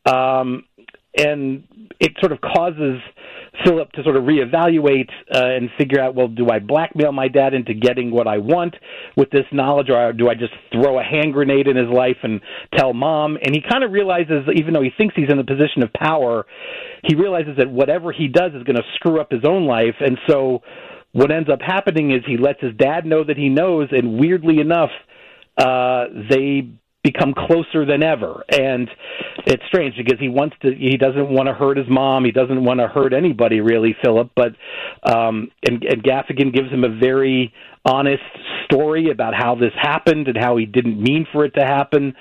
and it sort of causes Philip to sort of reevaluate and figure out, well, do I blackmail my dad into getting what I want with this knowledge, or do I just throw a hand grenade in his life and tell Mom? And he kind of realizes, even though he thinks he's in a position of power, he realizes that whatever he does is going to screw up his own life. And so what ends up happening is he lets his dad know that he knows, and weirdly enough, they become closer than ever. And it's strange because he doesn't want to hurt his mom, he doesn't want to hurt anybody really, Philip, but and Gaffigan gives him a very honest story about how this happened and how he didn't mean for it to happen.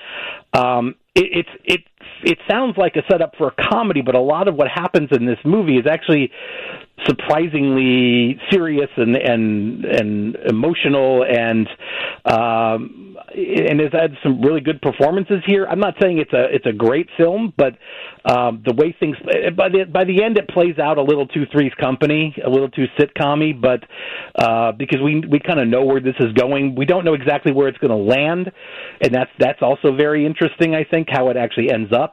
It sounds like a setup for a comedy, but a lot of what happens in this movie is actually surprisingly serious and emotional, and has had some really good performances here. I'm not saying it's a great film, but the way things by the end it plays out a little too Three's Company, a little too sitcom-y, but because we kind of know where this is going, we don't know exactly where it's going to land, and that's also very interesting. I think how it actually ends up,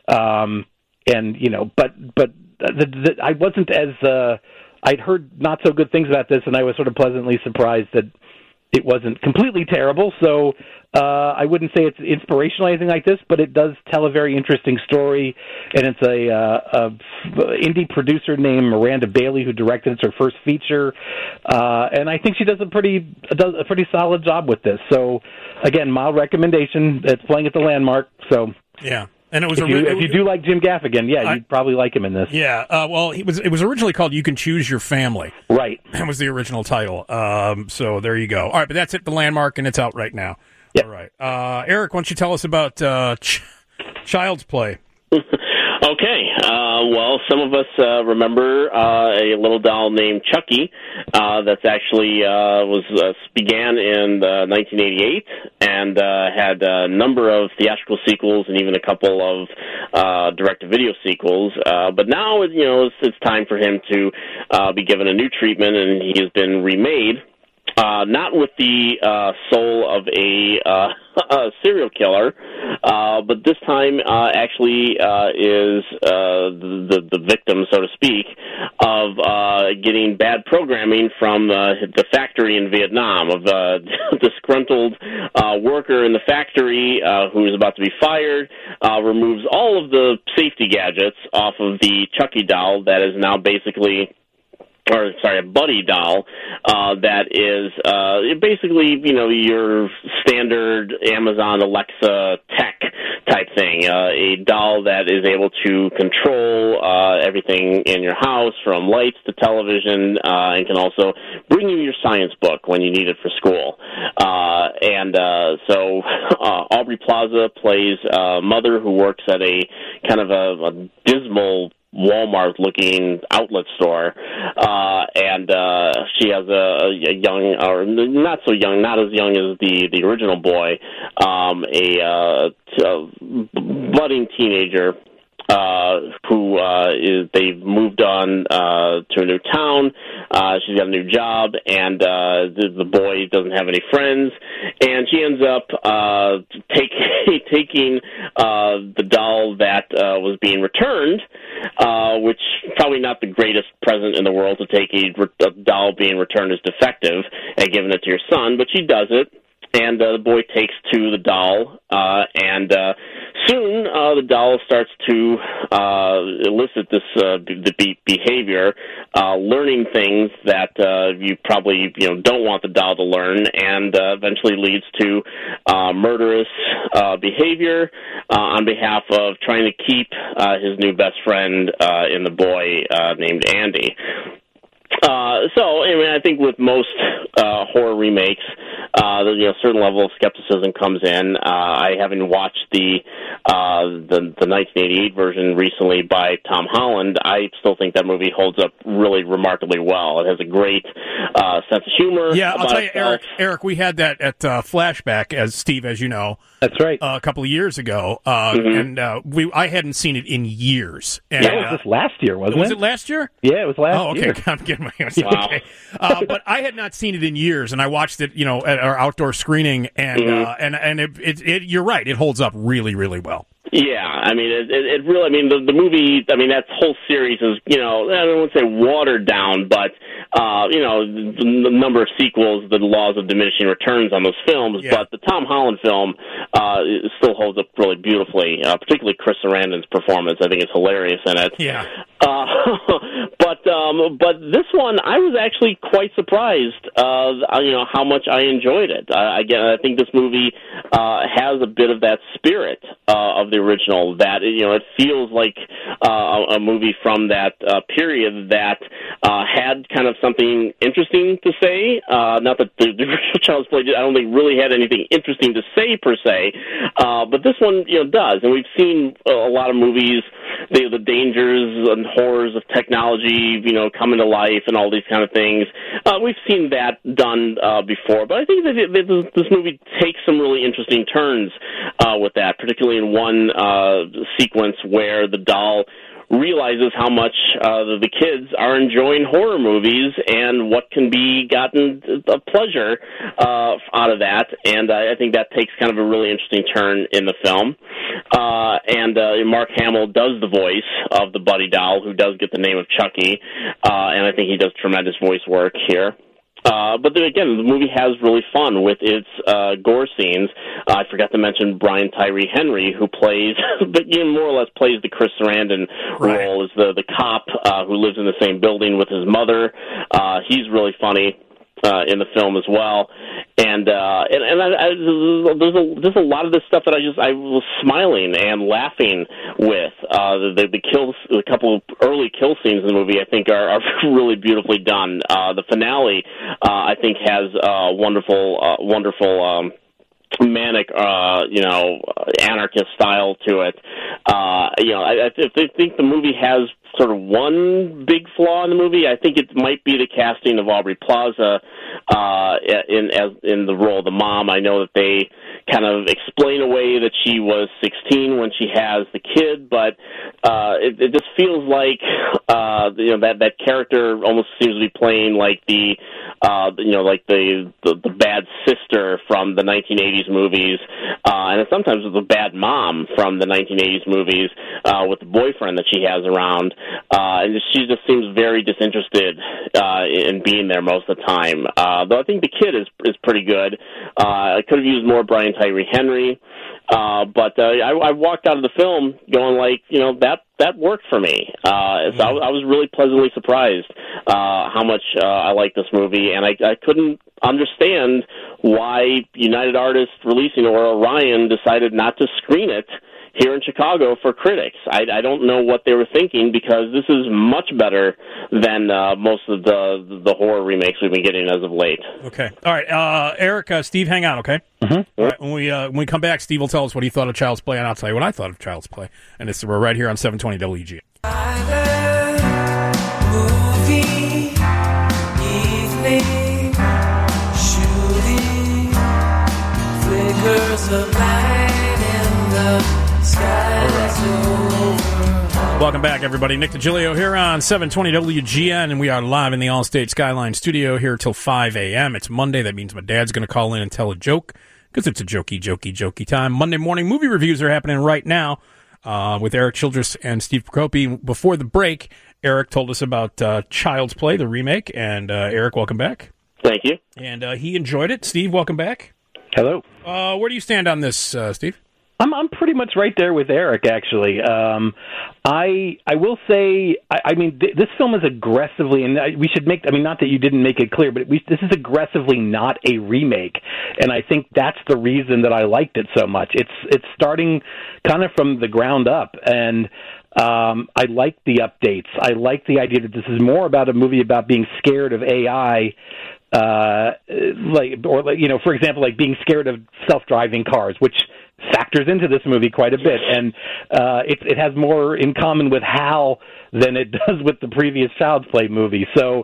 and but I wasn't as I'd heard not so good things about this, and I was sort of pleasantly surprised that it wasn't completely terrible. So I wouldn't say it's inspirational or anything like this, but it does tell a very interesting story, and it's a indie producer named Miranda Bailey who directed it. It's her first feature, and I think she does a pretty solid job with this. So again, mild recommendation. It's playing at the Landmark. So yeah. And it was if you do like Jim Gaffigan, you'd probably like him in this. Yeah, well, it was originally called You Can Choose Your Family. Right. That was the original title. So there you go. All right, but that's at the Landmark, and it's out right now. Yep. All right. Eric, why don't you tell us about Child's Play? Okay. Well, some of us remember a little doll named Chucky that's actually began in 1988 and had a number of theatrical sequels and even a couple of direct-to-video sequels. But now, it's time for him to be given a new treatment, and he has been remade. Not with the soul of a serial killer, but this time actually is the victim, so to speak, of getting bad programming from the factory in Vietnam, of a disgruntled worker in the factory who is about to be fired, removes all of the safety gadgets off of the Chucky doll that is now basically... a buddy doll that is basically, your standard Amazon Alexa tech type thing. A doll that is able to control everything in your house, from lights to television, and can also bring you your science book when you need it for school. So Aubrey Plaza plays a mother who works at a kind of a dismal Walmart-looking outlet store, and she has a young, or not so young, not as young as the original boy, a budding teenager. They've moved on to a new town. She's got a new job, and the boy doesn't have any friends, and she ends up taking the doll that was being returned, which probably not the greatest present in the world to take a doll being returned as defective and giving it to your son, but she does it. And the boy takes to the doll, and soon the doll starts to elicit this the behavior, learning things that you probably don't want the doll to learn, and eventually leads to murderous behavior on behalf of trying to keep his new best friend in the boy named Andy. So, I mean, I think with most horror remakes, a certain level of skepticism comes in. I haven't watched the 1988 version recently by Tom Holland. I still think that movie holds up really remarkably well. It has a great sense of humor. Yeah, I'll tell you, Eric, we had that at Flashback, as Steve, as you know. That's right. A couple of years ago, and I hadn't seen it in years. And, it was just last year, wasn't it? Was it last year? Yeah, it was last year. Oh, okay. I'm getting my wow. Okay. But I had not seen it in years, and I watched it, at our outdoor screening, and it you're right, it holds up really, really well. Yeah, I mean, it really. I mean, the movie. I mean, that whole series is, I don't want to say watered down, but the number of sequels, the laws of diminishing returns on those films. Yeah. But the Tom Holland film still holds up really beautifully. Particularly Chris Sarandon's performance, I think, is hilarious in it. Yeah. But this one, I was actually quite surprised. How much I enjoyed it. Again, I think this movie has a bit of that spirit of the original. That it feels like a movie from that period that had kind of something interesting to say. Not that the original Child's Play, I don't think really had anything interesting to say per se, but this one does. And we've seen a lot of movies, the dangers and horrors of technology, coming to life and all these kind of things. We've seen that done before, but I think that this movie takes some really interesting turns with that, particularly in one sequence where the doll realizes how much the kids are enjoying horror movies and what can be gotten a pleasure out of that. And I think that takes kind of a really interesting turn in the film. And Mark Hamill does the voice of the Buddy doll, who does get the name of Chucky. And I think he does tremendous voice work here. But then again, the movie has really fun with its gore scenes. I forgot to mention Brian Tyree Henry, who plays, but more or less plays the Chris Sarandon role as the cop who lives in the same building with his mother. He's really funny in the film as well, and there's a lot of this stuff that I was smiling and laughing with. A couple early kill scenes in the movie I think are really beautifully done. The finale I think has wonderful manic, anarchist style to it. I think the movie has sort of one big flaw in the movie. I think it might be the casting of Aubrey Plaza in the role of the mom. I know that they kind of explain away that she was 16 when she has the kid, but it just feels like that character almost seems to be playing like the bad sister from the 1980s movies, and sometimes it's a bad mom from the 1980s movies with the boyfriend that she has around. And she just seems very disinterested in being there most of the time. Though I think the kid is pretty good. I could have used more Brian Tyree Henry, but I walked out of the film going like, that worked for me. So I was really pleasantly surprised how much I like this movie, and I couldn't understand why United Artists releasing or Orion decided not to screen it here in Chicago for critics. I don't know what they were thinking, because this is much better than most of the horror remakes we've been getting as of late. Okay. All right. Eric, Steve, hang on, okay? Mm-hmm. All right. When we come back, Steve will tell us what he thought of Child's Play, and I'll tell you what I thought of Child's Play. And we're right here on 720 WGN. Movie evening, shooting flickers of light in the skies over. Welcome back, everybody. Nick DiGilio here on 720 WGN, and we are live in the Allstate Skyline studio here till 5 a.m. It's Monday. That means my dad's going to call in and tell a joke, because it's a jokey time. Monday morning movie reviews are happening right now with Eric Childress and Steve Procopi. Before the break, Eric told us about Child's Play, the remake, and Eric, welcome back. Thank you. And he enjoyed it. Steve, welcome back. Hello. Where do you stand on this, Steve? I'm pretty much right there with Eric, actually. I will say, I mean, this film is aggressively, and we should make, I mean, not that you didn't make it clear, but this is aggressively not a remake, and I think that's the reason that I liked it so much. It's starting kind of from the ground up, and I like the updates. I like the idea that this is more about a movie about being scared of AI, for example, like being scared of self-driving cars, which factors into this movie quite a bit, and it has more in common with HAL than it does with the previous Child's Play movie. So,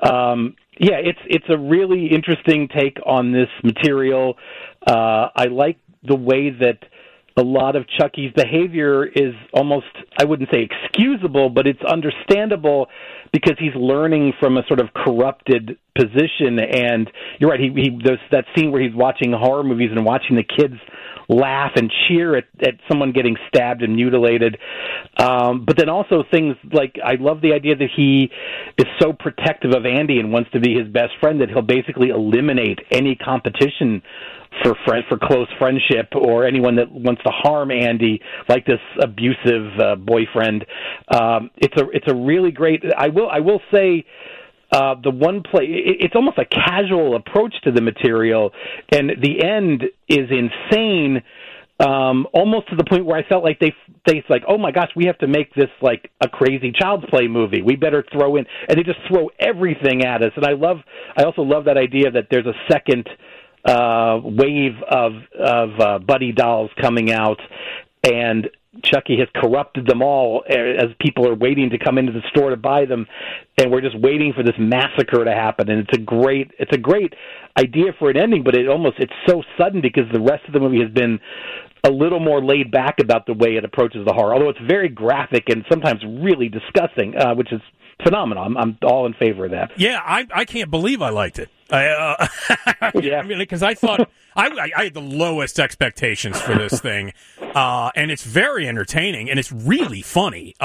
it's a really interesting take on this material. I like the way that a lot of Chucky's behavior is almost, I wouldn't say excusable, but it's understandable because he's learning from a sort of corrupted position. And you're right, there's that scene where he's watching horror movies and watching the kids laugh and cheer at someone getting stabbed and mutilated. But then also things like, I love the idea that he is so protective of Andy and wants to be his best friend that he'll basically eliminate any competition for close friendship or anyone that wants to harm Andy, like this abusive boyfriend. It's a really great. I will say. The one play, it's almost a casual approach to the material, and the end is insane, almost to the point where I felt like it's like, oh my gosh, we have to make this like a crazy Child's Play movie. We better throw in, and they just throw everything at us. And I also love that idea that there's a second wave of Buddy dolls coming out, and Chucky has corrupted them all as people are waiting to come into the store to buy them, and we're just waiting for this massacre to happen. And it's a great idea for an ending, but it's so sudden because the rest of the movie has been a little more laid back about the way it approaches the horror, although it's very graphic and sometimes really disgusting, which is phenomenal. I'm all in favor of that. Yeah, I can't believe I liked it. Yeah, I mean, because I thought I had the lowest expectations for this thing, and it's very entertaining and it's really funny.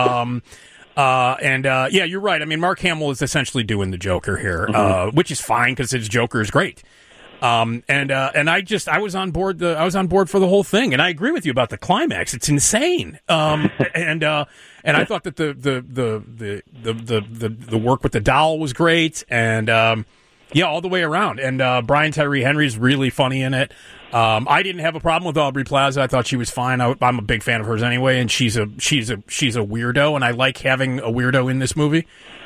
Yeah, you're right. I mean, Mark Hamill is essentially doing the Joker here, which is fine because his Joker is great. And I was on board for the whole thing, and I agree with you about the climax. It's insane. And I thought that the work with the doll was great, and all the way around. And Brian Tyree Henry's really funny in it. I didn't have a problem with Aubrey Plaza. I thought she was fine. I'm a big fan of hers anyway, and she's a weirdo, and I like having a weirdo in this movie.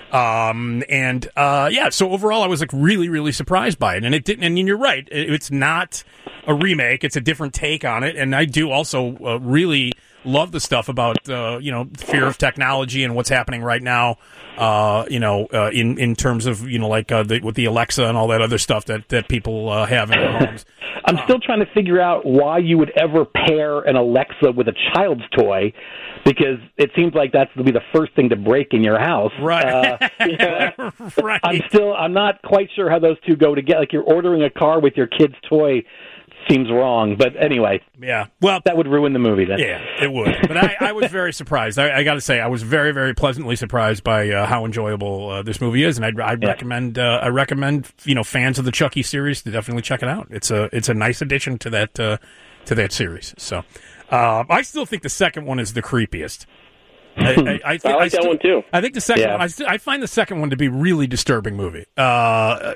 So overall I was like really, really surprised by it, and it didn't, and you're right, it's not a remake, it's a different take on it, and I do also really love the stuff about, fear of technology and what's happening right now, in terms of, with the Alexa and all that other stuff that people have in their homes. I'm still trying to figure out why you would ever pair an Alexa with a child's toy, because it seems like that's to be the first thing to break in your house. Right. Right. I'm not quite sure how those two go together. Like, you're ordering a car with your kid's toy seems wrong, but anyway. Yeah. Well, that would ruin the movie then. Yeah, it would. But I was very surprised. I got to say, I was very, very pleasantly surprised by how enjoyable this movie is, and I'd recommend fans of the Chucky series to definitely check it out. It's a nice addition to that series. So, I still think the second one is the creepiest. I like that one too. I think the second one. I find the second one to be a really disturbing movie. And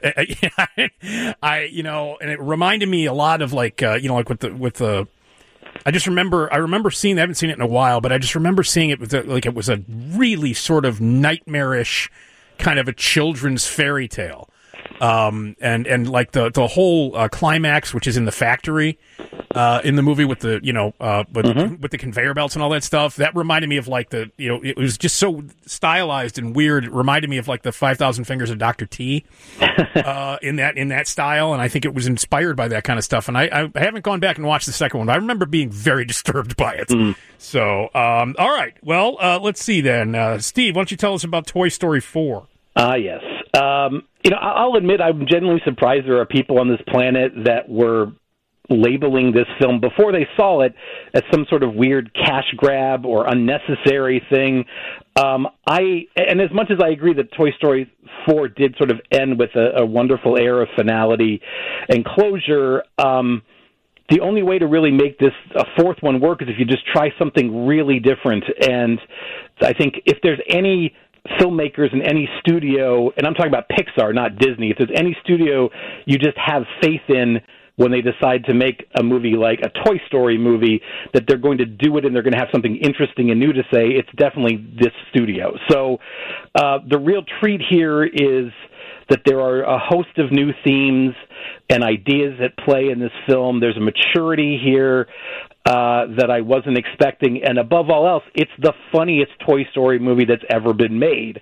it reminded me a lot of like with the. I remember seeing. I haven't seen it in a while, but I just remember seeing it it was a really sort of nightmarish kind of a children's fairy tale. And like the whole climax, which is in the factory in the movie with the with the conveyor belts and all that stuff, that reminded me of like it was just so stylized and weird. It reminded me of like the 5,000 Fingers of Dr. T in that style, and I think it was inspired by that kind of stuff. And I haven't gone back and watched the second one, but I remember being very disturbed by it. So all right, well, let's see then. Steve, why don't you tell us about Toy Story 4? Yes. I'll admit I'm genuinely surprised there are people on this planet that were labeling this film before they saw it as some sort of weird cash grab or unnecessary thing. And as much as I agree that Toy Story 4 did sort of end with a wonderful air of finality and closure, the only way to really make this a fourth one work is if you just try something really different. And I think if there's any filmmakers in any studio, and I'm talking about Pixar, not Disney, if there's any studio you just have faith in when they decide to make a movie like a Toy Story movie, that they're going to do it and they're going to have something interesting and new to say, it's definitely this studio. So the real treat here is that there are a host of new themes and ideas at play in this film. There's a maturity here that I wasn't expecting, and above all else, it's the funniest Toy Story movie that's ever been made.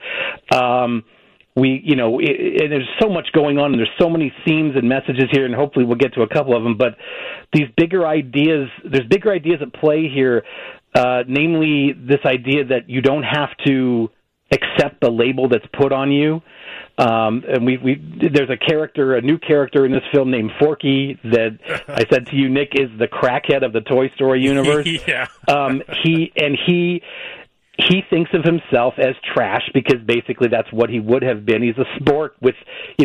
And there's so much going on, and there's so many themes and messages here, and hopefully we'll get to a couple of them. But there's bigger ideas at play here, namely this idea that you don't have to accept the label that's put on you. And there's a new character in this film named Forky that I said to you, Nick, is the crackhead of the Toy Story universe. Yeah. He thinks of himself as trash because basically that's what he would have been. He's a spork with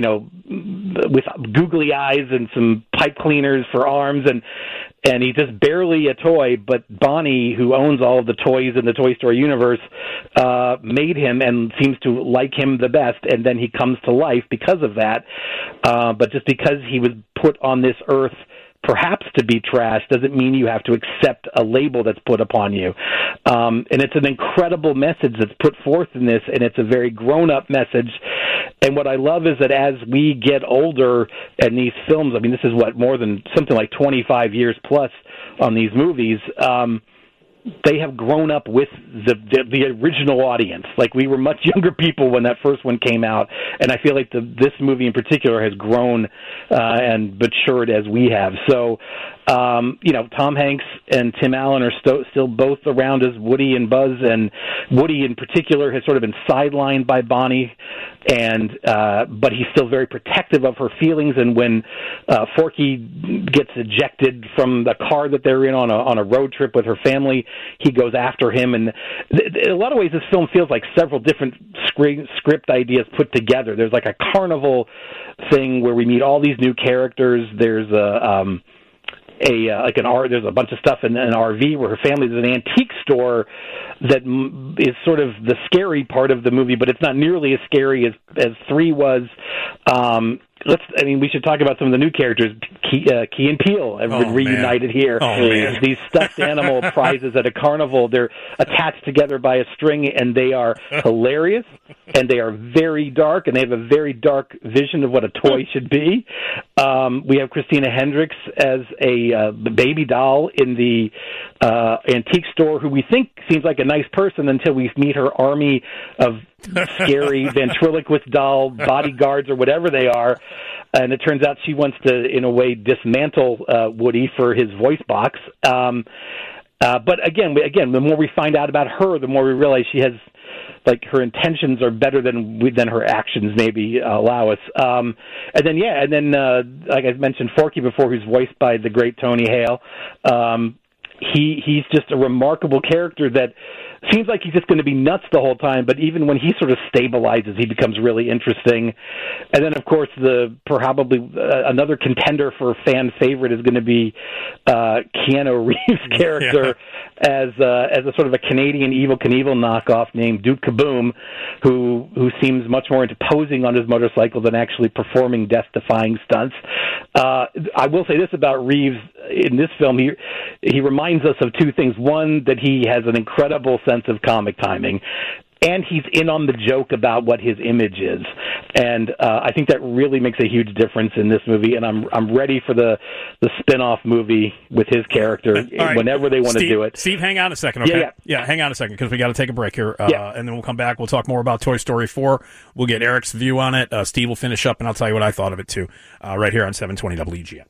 googly eyes and some pipe cleaners for arms, and he's just barely a toy. But Bonnie, who owns all of the toys in the Toy Story universe, made him and seems to like him the best, and then he comes to life because of that. But just because he was put on this earth perhaps to be trash doesn't mean you have to accept a label that's put upon you. And it's an incredible message that's put forth in this, and it's a very grown-up message. And what I love is that as we get older and these films, I mean, this is more than something like 25 years plus on these movies, they have grown up with the original audience. Like, we were much younger people when that first one came out, and I feel like this movie in particular has grown and matured as we have. So, Tom Hanks and Tim Allen are still both around as Woody and Buzz, and Woody in particular has sort of been sidelined by Bonnie, but he's still very protective of her feelings. And when Forky gets ejected from the car that they're in on a road trip with her family, he goes after him. And in a lot of ways, this film feels like several different script ideas put together. There's like a carnival thing where we meet all these new characters. There's there's a bunch of stuff in an RV where her family's in an antique store that is sort of the scary part of the movie, but it's not nearly as scary as 3 was. We should talk about some of the new characters. Key and Peele have been reunited here. These stuffed animal prizes at a carnival, they're attached together by a string, and they are hilarious, and they are very dark, and they have a very dark vision of what a toy should be. We have Christina Hendricks as a baby doll in the antique store, who we think seems like a nice person until we meet her army of scary ventriloquist doll bodyguards or whatever they are. And it turns out she wants to, in a way, dismantle Woody for his voice box. But again, the more we find out about her, the more we realize she has, like, her intentions are better than her actions maybe allow us. And then like I mentioned, Forky before, who's voiced by the great Tony Hale. He's just a remarkable character that seems like he's just going to be nuts the whole time, but even when he sort of stabilizes, he becomes really interesting. And then, of course, probably another contender for fan favorite is going to be Keanu Reeves' character as a sort of a Canadian Evel Knievel knockoff named Duke Kaboom, who seems much more into posing on his motorcycle than actually performing death-defying stunts. I will say this about Reeves in this film: he reminds us of two things. One, that he has an incredible sense of comic timing. and he's in on the joke about what his image is, and I think that really makes a huge difference in this movie. And I'm ready for the spin-off movie with his character whenever they want to do it. Steve, hang on a second, okay? Yeah, hang on a second because we got to take a break here, and then we'll come back. We'll talk more about Toy Story 4. We'll get Eric's view on it. Steve will finish up, and I'll tell you what I thought of it too, right here on 720 WGN.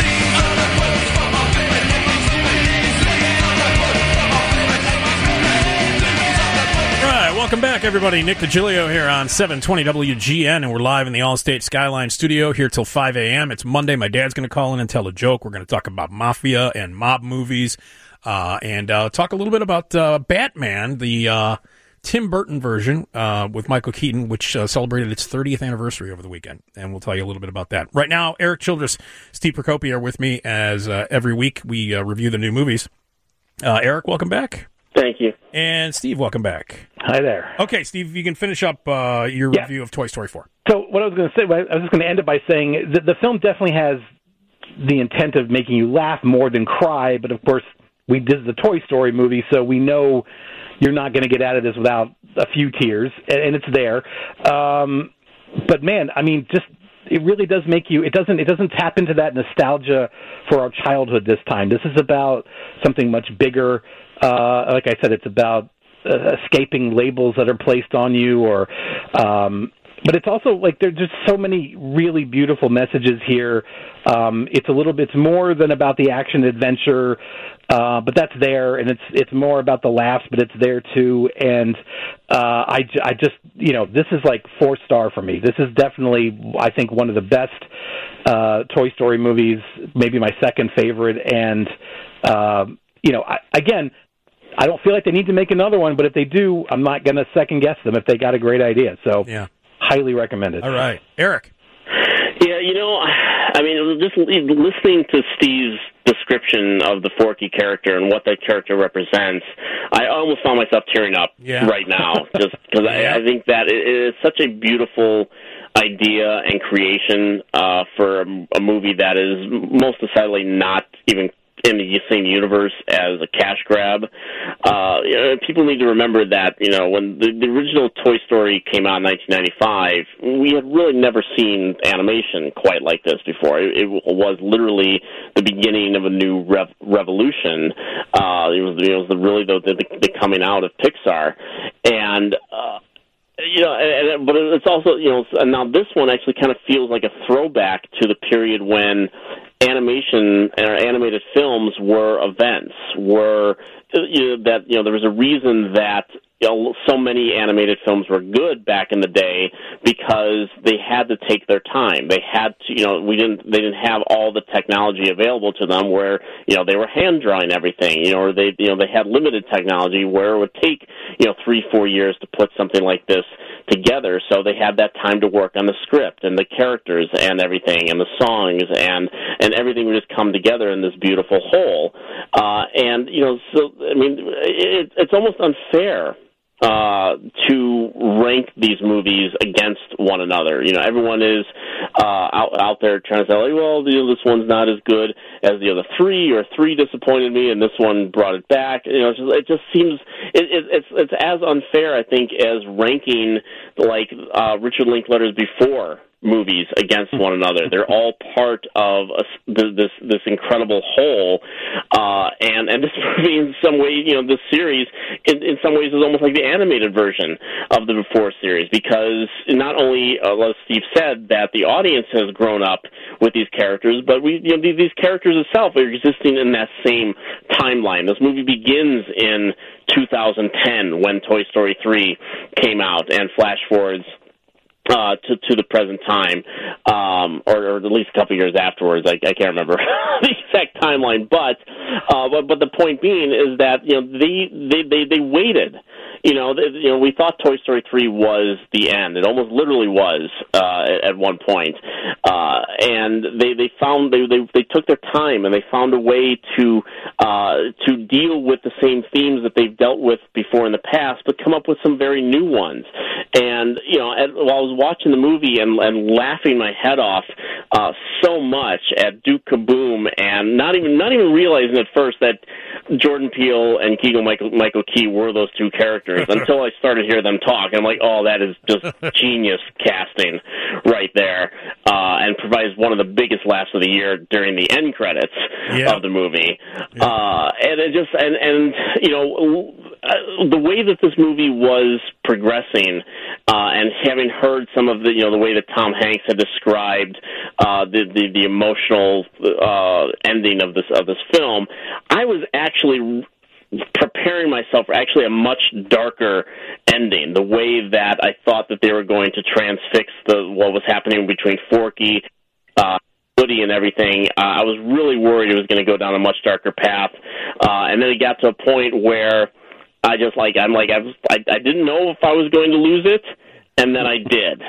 Welcome back, everybody. Nick DiGilio here on 720 WGN, and we're live in the Allstate Skyline studio here till 5 a.m. It's Monday. My dad's going to call in and tell a joke. We're going to talk about mafia and mob movies, and talk a little bit about Batman, the Tim Burton version with Michael Keaton, which celebrated its 30th anniversary over the weekend, and we'll tell you a little bit about that. Right now, Eric Childress, Steve Procopi are with me as every week we review the new movies. Eric, welcome back. Thank you. And Steve, welcome back. Hi there. Okay, Steve, you can finish up your review of Toy Story 4. So what I was going to say, I was just going to end it by saying that the film definitely has the intent of making you laugh more than cry, but of course we did the Toy Story movie, so we know you're not going to get out of this without a few tears, and it's there. But man, I mean, just it really does make you. It doesn't tap into that nostalgia for our childhood this time. This is about something much bigger. Like I said, it's about escaping labels that are placed on you, but it's also like there's just so many really beautiful messages here. It's more than about the action adventure, but that's there, and it's more about the laughs, but it's there too. And I just this is like 4-star for me. This is definitely, I think, one of the best Toy Story movies, maybe my second favorite. And I don't feel like they need to make another one, but if they do, I'm not going to second guess them if they got a great idea. So, highly recommended. All right, Eric. Yeah, I mean, just listening to Steve's description of the Forky character and what that character represents, I almost found myself tearing up right now, just because I think that it is such a beautiful idea and creation for a movie that is most decidedly not even in the same universe as a cash grab. People need to remember that, when the original Toy Story came out in 1995, we had really never seen animation quite like this before. It was literally the beginning of a new revolution. It was really the coming out of Pixar. And but it's also, now this one actually kind of feels like a throwback to the period when animation or animated films were events, there was a reason that so many animated films were good back in the day because they had to take their time. They had to, they didn't have all the technology available to them where, they were hand drawing everything, or they had limited technology where it would take, 3-4 years to put something like this together. So they had that time to work on the script and the characters and everything and the songs and everything would just come together in this beautiful whole. It's almost unfair to rank these movies against one another. Everyone is out there trying to say, this one's not as good as the other three, or 3 disappointed me, and this one brought it back. It just seems it's as unfair, I think, as ranking like Richard Linklater's Before movies against one another. They're all part of this incredible whole, and this movie in some way, this series in some ways is almost like the animated version of the Before series, because not only, as Steve said, that the audience has grown up with these characters, but these characters itself are existing in that same timeline. This movie begins in 2010 when Toy Story 3 came out, and flash forwards to the present time, or at least a couple years afterwards. I can't remember the exact timeline, but the point being is that they waited. We thought Toy Story 3 was the end. It almost literally was at one point, and they took their time and they found a way to deal with the same themes that they've dealt with before in the past, but come up with some very new ones. And while I was watching the movie and laughing my head off so much at Duke Kaboom, and not even realizing at first that Jordan Peele and Keegan-Michael Key were those two characters until I started hearing them talk. I'm like, oh, that is just genius casting right there, and provides one of the biggest laughs of the year during the end credits of the movie. And it just and you know, the way that this movie was progressing, and having heard some of the, you know, the way that Tom Hanks had described the emotional ending of this film, I was actually preparing myself for actually a much darker ending. The way that I thought that they were going to transfix what was happening between Forky, Woody, and everything, I was really worried it was going to go down a much darker path. And then it got to a point where I didn't know if I was going to lose it. And then I did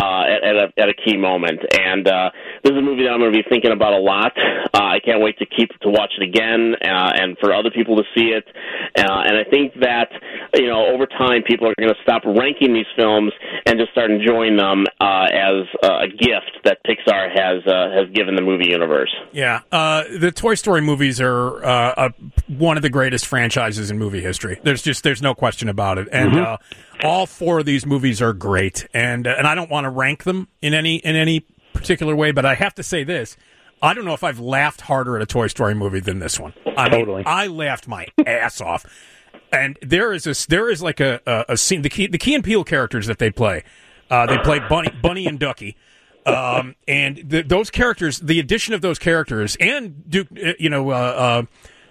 at a key moment, and this is a movie that I'm going to be thinking about a lot. I can't wait to watch it again, and for other people to see it. And I think that, you know, over time, people are going to stop ranking these films and just start enjoying them as a gift that Pixar has given the movie universe. Yeah, the Toy Story movies are one of the greatest franchises in movie history. There's no question about it, and all four of these movies are great, and I don't want to rank them in any particular way, but I have to say this: I don't know if I've laughed harder at a Toy Story movie than this one. Totally, I laughed my ass off, and there is like a scene. The Key and Peele characters that they play Bunny and Ducky. And those characters, the addition of those characters, and Duke, the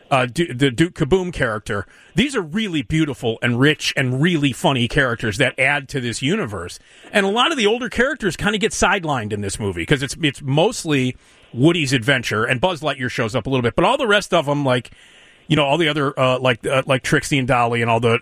Duke Kaboom character, these are really beautiful and rich and really funny characters that add to this universe. And a lot of the older characters kind of get sidelined in this movie because it's mostly Woody's adventure, and Buzz Lightyear shows up a little bit, but all the rest of them, like, you know, all the other like Trixie and Dolly and all the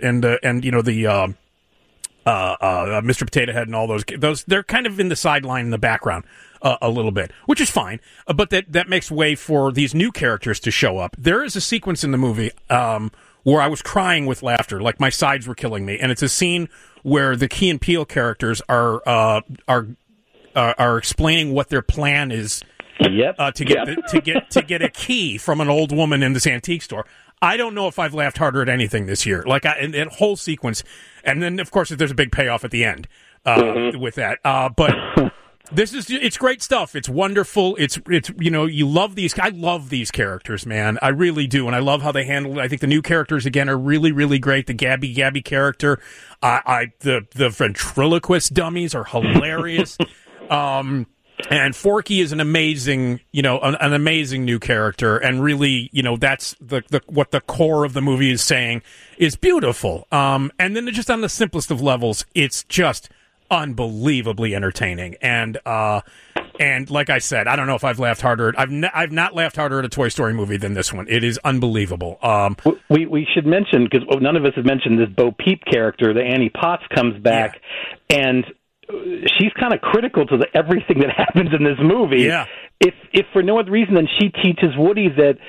Mr. Potato Head and all those they're kind of in the sideline in the background a little bit, which is fine. But that makes way for these new characters to show up. There is a sequence in the movie where I was crying with laughter, like my sides were killing me, and it's a scene where the Key and Peele characters are explaining what their plan is. To get a key from an old woman in this antique store. I don't know if I've laughed harder at anything this year. Like that whole sequence, and then of course there's a big payoff at the end with that. But it's great stuff. It's wonderful. It's you know, you love these. I love these characters, man. I really do, and I love how they handle it. I think the new characters again are really, really great. The Gabby character, the ventriloquist dummies are hilarious. And Forky is an amazing, you know, an amazing new character, and really, you know, that's what the core of the movie is saying is beautiful. And then just on the simplest of levels, it's just unbelievably entertaining. And like I said, I don't know if I've laughed harder. I've not laughed harder at a Toy Story movie than this one. It is unbelievable. We should mention, because none of us have mentioned this Bo Peep character, the Annie Potts comes back, and she's kind of critical to everything that happens in this movie. Yeah. If for no other reason than she teaches Woody that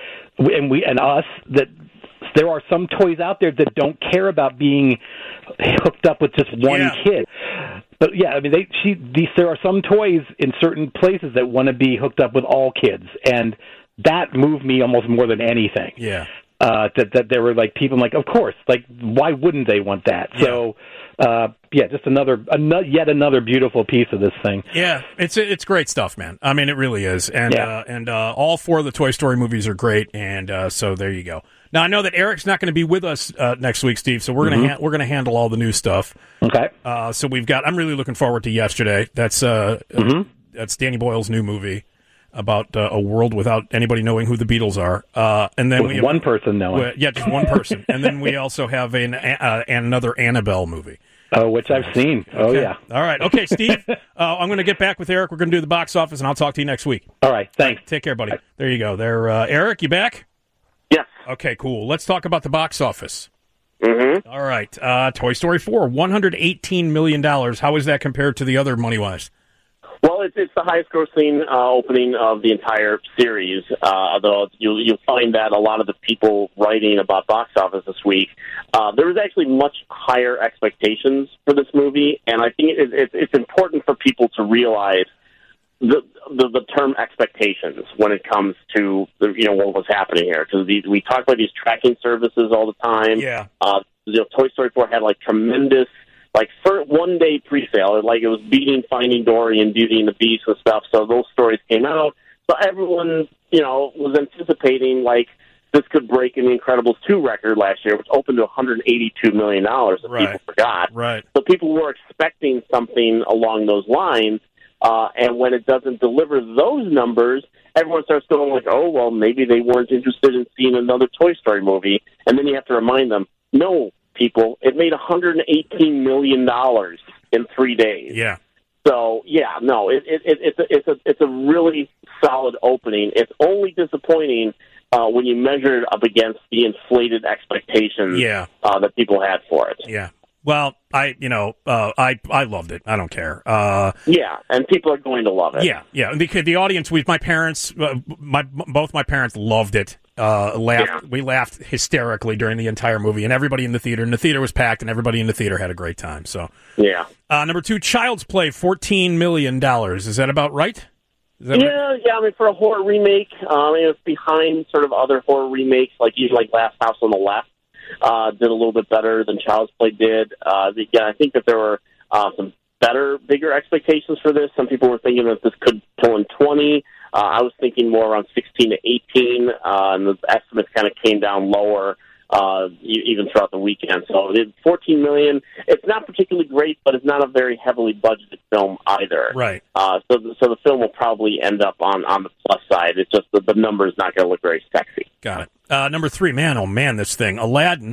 there are some toys out there that don't care about being hooked up with just one kid. But yeah, I mean, there are some toys in certain places that want to be hooked up with all kids, and that moved me almost more than anything. Yeah. That there were like people like, of course, like why wouldn't they want that? Yeah. So. Just yet another beautiful piece of this thing. Yeah, it's great stuff, man. I mean, it really is, and all four of the Toy Story movies are great, and so there you go. Now I know that Eric's not going to be with us next week, Steve, so we're gonna handle all the new stuff. Okay. So we've got. I'm really looking forward to Yesterday. That's Danny Boyle's new movie about a world without anybody knowing who the Beatles are, and then we have one person knowing. Just one person, and then we also have another Annabelle movie. Oh, which I've seen. Oh, okay. Yeah. All right. Okay, Steve, I'm going to get back with Eric. We're going to do the box office, and I'll talk to you next week. All right. Thanks. Take care, buddy. There you go. Eric, you back? Yes. Okay, cool. Let's talk about the box office. Mm-hmm. All right. Toy Story 4, $118 million. How is that compared to the other money-wise? Well, it's the highest-grossing opening of the entire series, although you'll find that a lot of the people writing about box office this week, there was actually much higher expectations for this movie, and I think it's important for people to realize the term expectations when it comes to what was happening here, because we talk about these tracking services all the time. Yeah. Toy Story 4 had tremendous for 1 day pre-sale. It was beating Finding Dory and Beauty and the Beast and stuff. So those stories came out. So everyone was anticipating this could break in the Incredibles 2 record last year, which opened to $182 million that people forgot. Right. So people were expecting something along those lines. And when it doesn't deliver those numbers, everyone starts going oh, well, maybe they weren't interested in seeing another Toy Story movie. And then you have to remind them, no, people, it made $118 million in 3 days. Yeah. So, yeah, no, it's a really solid opening. It's only disappointing when you measure it up against the inflated expectations that people had for it. Yeah. Well, I loved it. I don't care. And people are going to love it. Yeah. Because the audience, my parents, both my parents loved it. We laughed hysterically during the entire movie, and everybody in the theater was packed, and everybody in the theater had a great time. So, yeah. Number 2, Child's Play, $14 million. Is that about right? Yeah. I mean, for a horror remake, it's behind sort of other horror remakes, even Last House on the Left. Did a little bit better than Child's Play did. I think that there were some bigger expectations for this. Some people were thinking that this could pull in 20. I was thinking more around 16 to 18, and the estimates kind of came down lower even throughout the weekend. So it 14 million. It's not particularly great, but it's not a very heavily budgeted film either. Right. So the film will probably end up on the plus side. It's just that the number is not going to look very sexy. Got it. Number 3, this thing, Aladdin,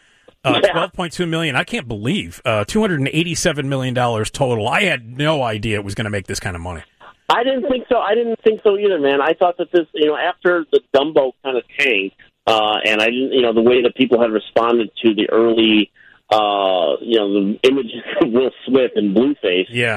$12.2 million. I can't believe $287 million total. I had no idea it was going to make this kind of money. I didn't think so. Either, man. I thought that this, after the Dumbo kind of tanked, and I didn't, the way that people had responded to the early, the images of Will Smith and Blueface. Yeah.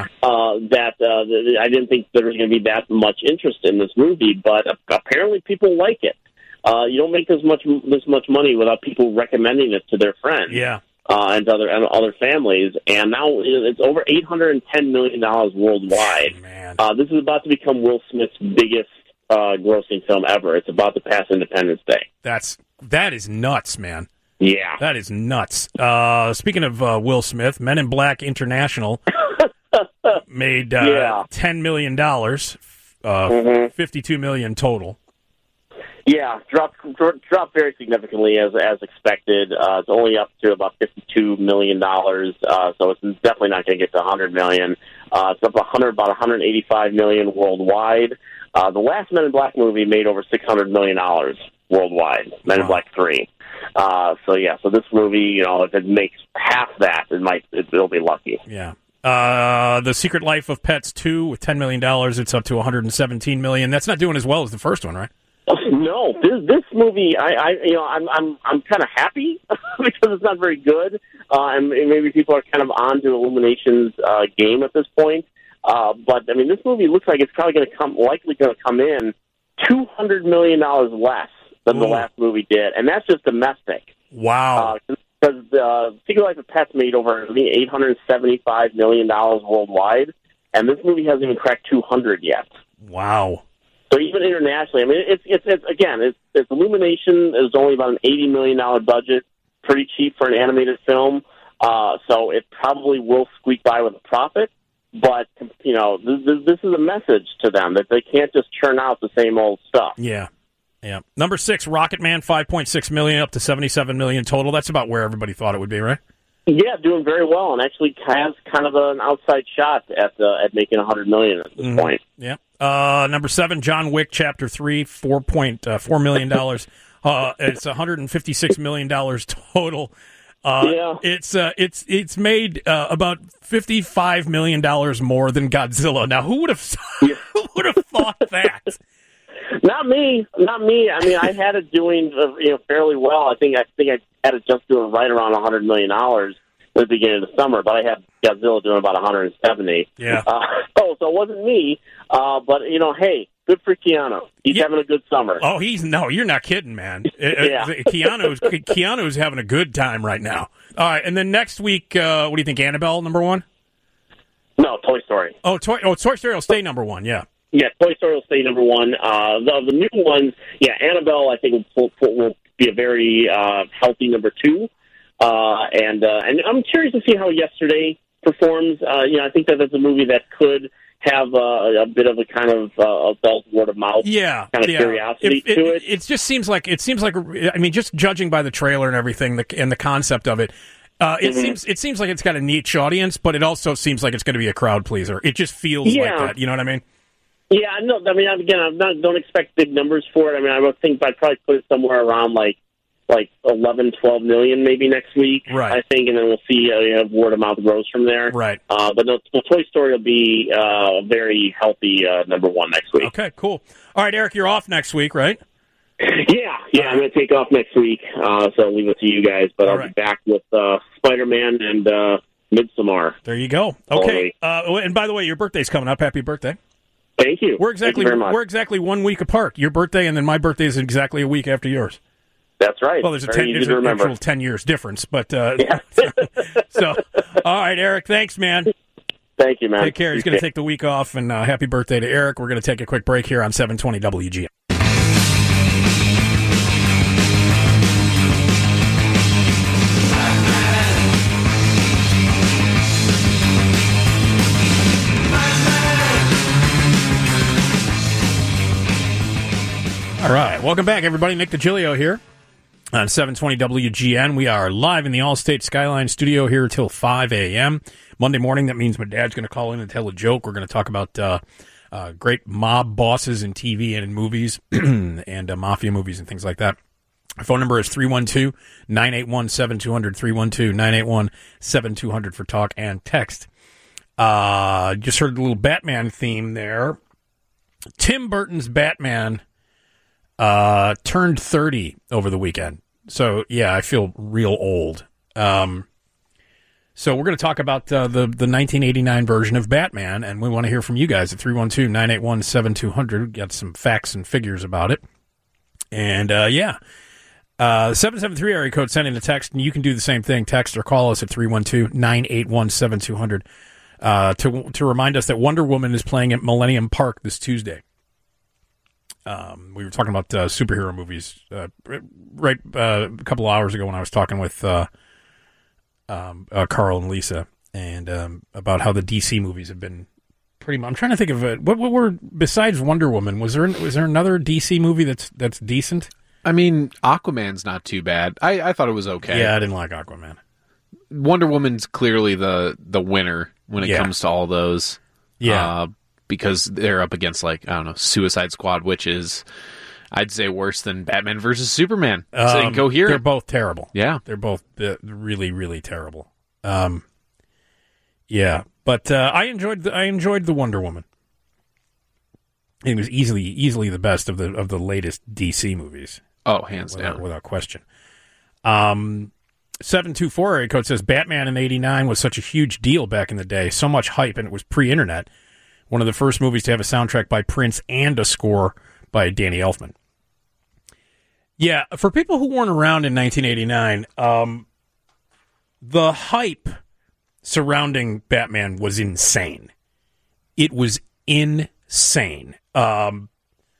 I didn't think there was going to be that much interest in this movie, but apparently people like it. You don't make this much money without people recommending it to their friends. Yeah. And other families, and now it's over $810 million worldwide. Man. This is about to become Will Smith's biggest grossing film ever. It's about to pass Independence Day. That is nuts, man. Yeah. That is nuts. Speaking of Will Smith, Men in Black International made $10 million, $52 million total. Yeah, dropped very significantly as expected. It's only up to about $52 million, so it's definitely not going to get to $100 million. It's up about $185 million worldwide. The last Men in Black movie made over $600 million worldwide. Men in Black 3. So this movie, if it makes half that, it'll be lucky. Yeah. The Secret Life of Pets 2 with $10 million. It's up to $117 million. That's not doing as well as the first one, right? No, this movie, I'm kind of happy because it's not very good, and maybe people are kind of on to Illumination's game at this point. But I mean, this movie looks like it's probably likely going to come in $200 million less than the last movie did, and that's just domestic. Wow. Because Secret Life of Pets made over $875 million worldwide, and this movie hasn't even cracked 200 yet. Wow. So even internationally, I mean, it's Illumination is only about an $80 million budget, pretty cheap for an animated film. So it probably will squeak by with a profit. But this is a message to them that they can't just churn out the same old stuff. Yeah. Number 6, Rocket Man, $5.6 million up to $77 million total. That's about where everybody thought it would be, right? Yeah, doing very well, and actually has kind of an outside shot at making $100 million at this point. Yeah. Number 7, John Wick Chapter 3, $4.4 million. It's $156 million total. It's made about $55 million more than Godzilla. Now, who would have thought that? Not me. I mean, I had it doing fairly well. I think I had it just doing right around $100 million at the beginning of the summer, but I had Godzilla doing about 170. Yeah. So it wasn't me. But hey, good for Keanu. He's having a good summer. Oh, you're not kidding, man. Keanu's having a good time right now. All right, and then next week, what do you think? Annabelle, number 1? No, Toy Story. Oh, Toy Story will stay number 1. Yeah. Yeah, Toy Story will stay number one. The new ones, Annabelle, I think will be a very healthy number two. And I'm curious to see how Yesterday performs. I think that's a movie that could have a bit of a kind of adult word of mouth kind of curiosity to it. It just seems like I mean, just judging by the trailer and everything and the concept of it, it seems like it's got a niche audience, but it also seems like it's going to be a crowd pleaser. It just feels like that. You know what I mean? Yeah, no. I mean, again, don't expect big numbers for it. I mean, I would think I'd probably put it somewhere around like 11, 12 million maybe next week, right. I think, and then we'll see word of mouth grows from there. Right. But no, Toy Story will be a very healthy number one next week. Okay, cool. All right, Eric, you're off next week, right? Yeah, I'm going to take off next week, so I'll leave it to you guys, but I'll be back with Spider-Man and Midsommar. There you go. Okay, and by the way, your birthday's coming up. Happy birthday. Thank you. We're exactly 1 week apart. Your birthday and then my birthday is exactly a week after yours. That's right. Well, there's an actual 10 years difference, but so all right, Eric, thanks, man. Thank you, man. Take care. He's going to take the week off, and happy birthday to Eric. We're going to take a quick break here on 720 WGN. All right, welcome back, everybody. Nick DiGilio here on 720 WGN. We are live in the Allstate Skyline studio here till 5 a.m. Monday morning. That means my dad's going to call in and tell a joke. We're going to talk about great mob bosses in TV and in movies and mafia movies and things like that. Our phone number is 312-981-7200, 312-981-7200 for talk and text. Just heard a little Batman theme there. Tim Burton's Batman turned 30 over the weekend. So, yeah, I feel real old. So we're going to talk about the 1989 version of Batman, and we want to hear from you guys at 312-981-7200. We've got some facts and figures about it. And, 773 area code, send in a text, and you can do the same thing. Text or call us at 312-981-7200 to remind us that Wonder Woman is playing at Millennium Park this Tuesday. We were talking about superhero movies a couple of hours ago when I was talking with Carl and Lisa, and about how the DC movies have been pretty much. I'm trying to think of what were besides Wonder Woman. Was there another DC movie that's decent? I mean, Aquaman's not too bad. I thought it was okay. Yeah, I didn't like Aquaman. Wonder Woman's clearly the winner when it comes to all those. Yeah. Because they're up against, Suicide Squad, which is, I'd say, worse tthan Batman versus Superman. So you go here. They're both terrible. Yeah. They're both really, really terrible. Yeah. But I enjoyed the Wonder Woman. It was easily the best of the latest DC movies. Oh, hands down. Without question. 724 area code says, Batman in 89 was such a huge deal back in the day. So much hype, and it was pre-internet. One of the first movies to have a soundtrack by Prince and a score by Danny Elfman. Yeah, for people who weren't around in 1989, the hype surrounding Batman was insane. It was insane. The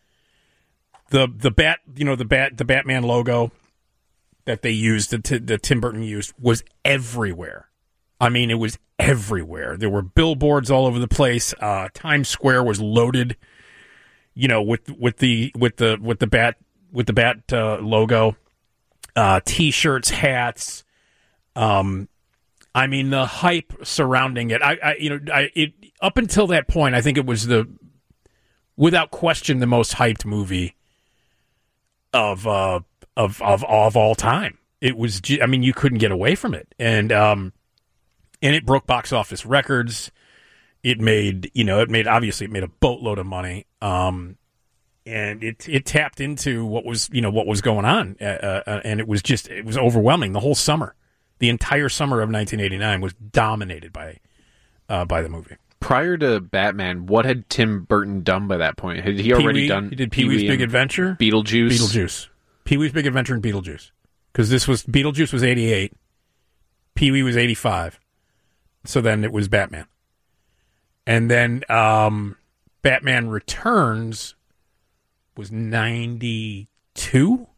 Batman logo that they used, that Tim Burton used, was everywhere. I mean, it was everywhere. There were billboards all over the place. Times Square was loaded, with the bat logo. T-shirts, hats. I mean, the hype surrounding it. It up until that point, I think it was without question the most hyped movie of all time. It was. I mean, you couldn't get away from it, and it broke box office records. It made a boatload of money. And it tapped into what was going on. And it was overwhelming. The whole summer, the entire summer of 1989 was dominated by the movie. Prior to Batman, what had Tim Burton done by that point? Had he already done? He did Pee-wee's Big Adventure, Beetlejuice, Pee-wee's Big Adventure, and Beetlejuice. Because Beetlejuice was 88, Pee-wee was 85. So then it was Batman. And then Batman Batman Returns was 92.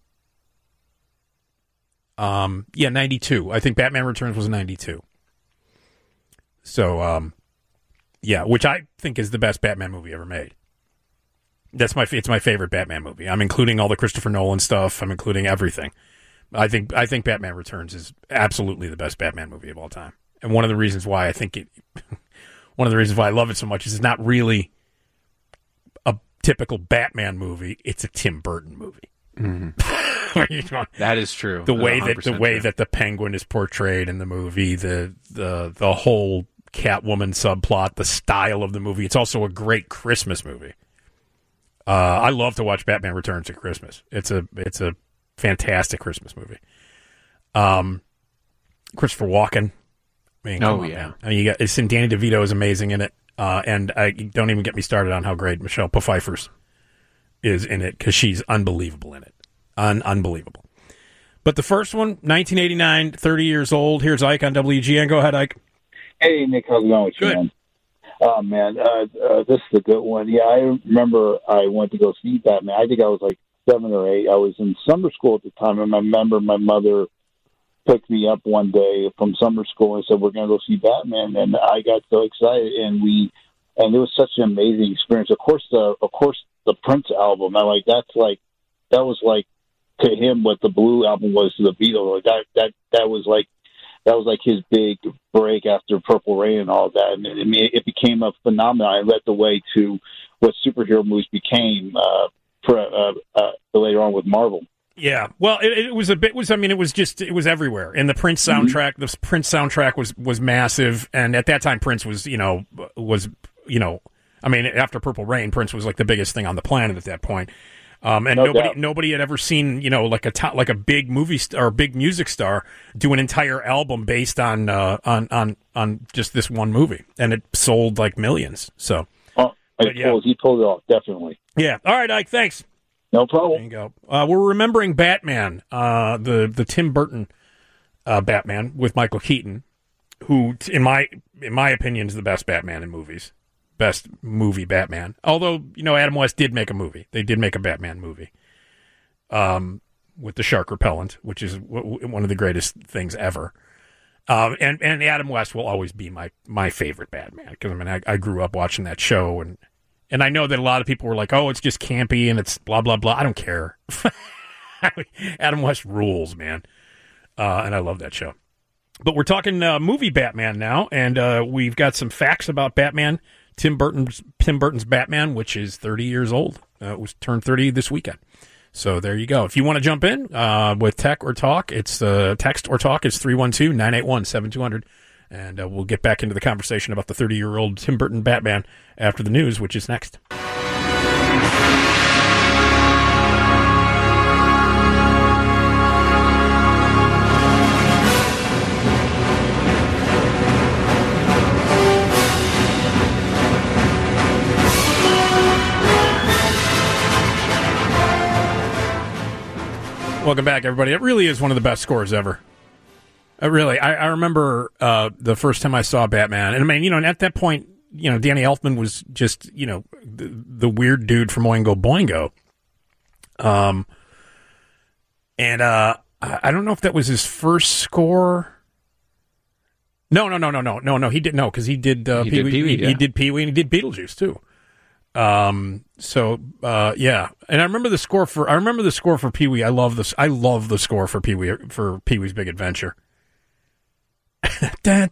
92. I think Batman Returns was 92. So, which I think is the best Batman movie ever made. It's my favorite Batman movie. I'm including all the Christopher Nolan stuff. I'm including everything. I think Batman Returns is absolutely the best Batman movie of all time. And one of the reasons why I think one of the reasons why I love it so much is it's not really a typical Batman movie. It's a Tim Burton movie. Mm-hmm. That is true. The way that the Penguin is portrayed in the movie, the whole Catwoman subplot, the style of the movie. It's also a great Christmas movie. I love to watch Batman Returns at Christmas. It's a fantastic Christmas movie. Christopher Walken. I mean, come on, man. I mean, Danny DeVito is amazing in it. And don't even get me started on how great Michelle Pfeiffer is in it, because she's unbelievable in it. Unbelievable. But the first one, 1989, 30 years old. Here's Ike on WGN. Go ahead, Ike. Hey, Nick. How's it going with you, man? Oh, man. This is a good one. Yeah, I remember I went to go see Batman. I think I was like 7 or 8. I was in summer school at the time, and I remember my mother picked me up one day from summer school and said, we're going to go see Batman. And I got so excited, and it was such an amazing experience. Of course, the Prince album, that was like to him what the Blue album was to the Beatles. That was like his big break after Purple Rain and all that. And I mean, it became a phenomenon. It led the way to what superhero movies became later on with Marvel. Yeah, well, it was everywhere. And the Prince soundtrack, the Prince soundtrack was massive. And at that time, Prince was I mean, after Purple Rain, Prince was like the biggest thing on the planet at that point. And nobody had ever seen, like a big movie star or big music star do an entire album based on just this one movie, and it sold like millions. So, he pulled it off, definitely. Yeah. All right, Ike. Thanks. No problem. There you go. We're remembering Batman, the Tim Burton Batman with Michael Keaton, who, in my opinion, is the best Batman in movies. Best movie Batman. Although, Adam West did make a movie. They did make a Batman movie with the shark repellent, which is one of the greatest things ever. And Adam West will always be my favorite Batman, because, I mean, I grew up watching that show, and I know that a lot of people were like, oh, it's just campy and it's blah, blah, blah. I don't care. Adam West rules, man. And I love that show. But we're talking movie Batman now, and we've got some facts about Batman. Tim Burton's Batman, which is 30 years old. It was turned 30 this weekend. So there you go. If you want to jump in with tech or talk, it's text or talk. It's 312-981-7200. And we'll get back into the conversation about the 30-year-old Tim Burton Batman after the news, which is next. Welcome back, everybody. It really is one of the best scores ever. I remember the first time I saw Batman, and I mean, at that point, Danny Elfman was just, the weird dude from Oingo Boingo. And I don't know if that was his first score. No, he didn't. No, because he did Pee-wee. He did Pee-wee, and he did Beetlejuice too. Yeah, and I remember the score for Pee-wee. I love this. I love the score for Pee-wee's Big Adventure. It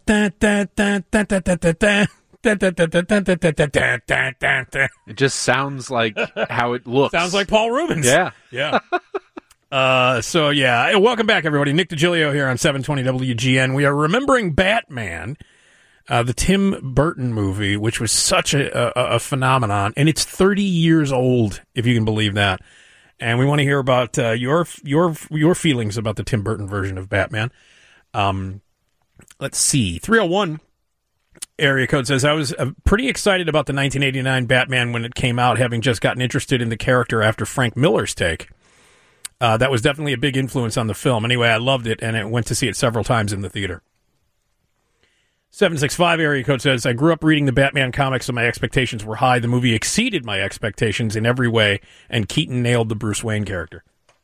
just sounds like how it looks. Sounds like Paul Rubens. Yeah. Welcome back, everybody. Nick DiGilio here on 720 WGN. We are remembering Batman, the Tim Burton movie, which was such a phenomenon, and it's 30 years old, if you can believe that. And we want to hear about your feelings about the Tim Burton version of Batman. Let's see. 301 area code says, I was pretty excited about the 1989 Batman when it came out, having just gotten interested in the character after Frank Miller's take. That was definitely a big influence on the film. Anyway, I loved it, and I went to see it several times in the theater. 765 area code says, I grew up reading the Batman comics and my expectations were high. The movie exceeded my expectations in every way, and Keaton nailed the Bruce Wayne character.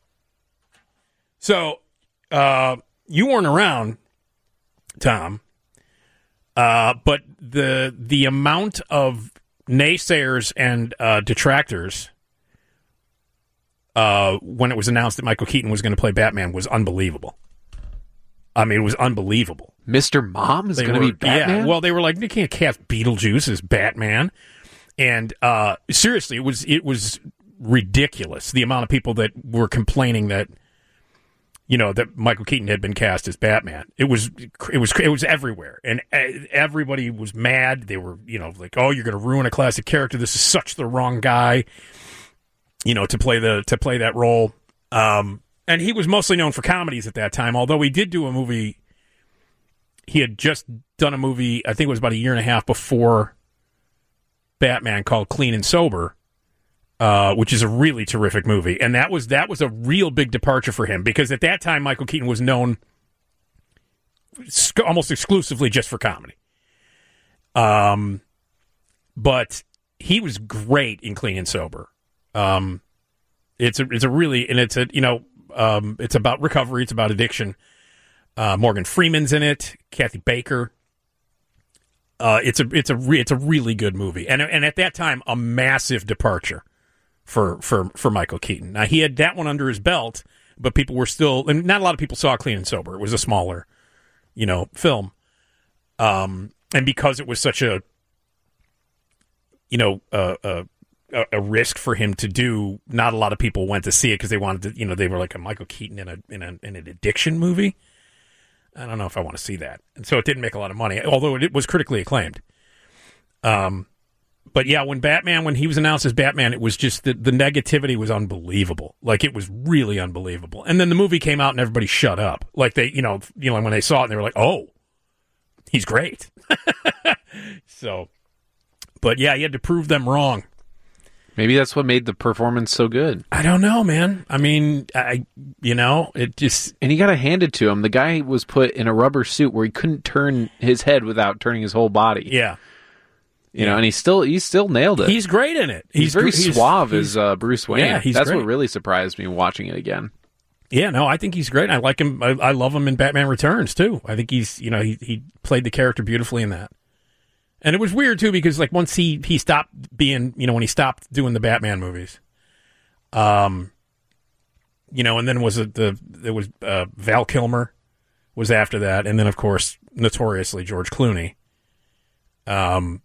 So, you weren't around, Tom, but the amount of naysayers and detractors when it was announced that Michael Keaton was going to play Batman was unbelievable. I mean, it was unbelievable. Mr. Mom is going to be Batman? Yeah, well, they were like, you can't cast Beetlejuice as Batman. And seriously, it was ridiculous, the amount of people that were complaining that, you know, that Michael Keaton had been cast as Batman. It was everywhere, and everybody was mad. They were, you know, like, oh, you're going to ruin a classic character. This is such the wrong guy, you know, to play that role. And he was mostly known for comedies at that time, although he did do a movie. He had just done a movie, I think it was about a year and a half before Batman, called Clean and Sober, which is a really terrific movie. And that was a real big departure for him, because at that time, Michael Keaton was known almost exclusively just for comedy. But he was great in Clean and Sober. It's about recovery. It's about addiction. Morgan Freeman's in it. Kathy Baker. It's a really good movie, and at that time a massive departure for Michael Keaton. Now he had that one under his belt, but people were still, and not a lot of people saw Clean and Sober. It was a smaller, you know, film, and because it was such a, you know, a risk for him to do, not a lot of people went to see it because they wanted to, you know, they were like, a Michael Keaton in an addiction movie. I don't know if I want to see that. And so it didn't make a lot of money, although it was critically acclaimed. But yeah, when he was announced as Batman, it was just the negativity was unbelievable. Like, it was really unbelievable. And then the movie came out and everybody shut up. Like, they, you know, when they saw it, they were like, oh, he's great. So, but yeah, he had to prove them wrong. Maybe that's what made the performance so good. I don't know, man. I mean, it just... And you got to hand it to him. The guy was put in a rubber suit where he couldn't turn his head without turning his whole body. Yeah. You know, and he still nailed it. He's great in it. He's very suave as Bruce Wayne. Yeah, that's great. what really surprised me watching it again. Yeah, no, I think he's great. I like him. I love him in Batman Returns, too. I think he's, you know, he played the character beautifully in that. And it was weird, too, because, like, once he stopped being, you know, when he stopped doing the Batman movies, you know, and then there was Val Kilmer was after that, and then, of course, notoriously, George Clooney. Batman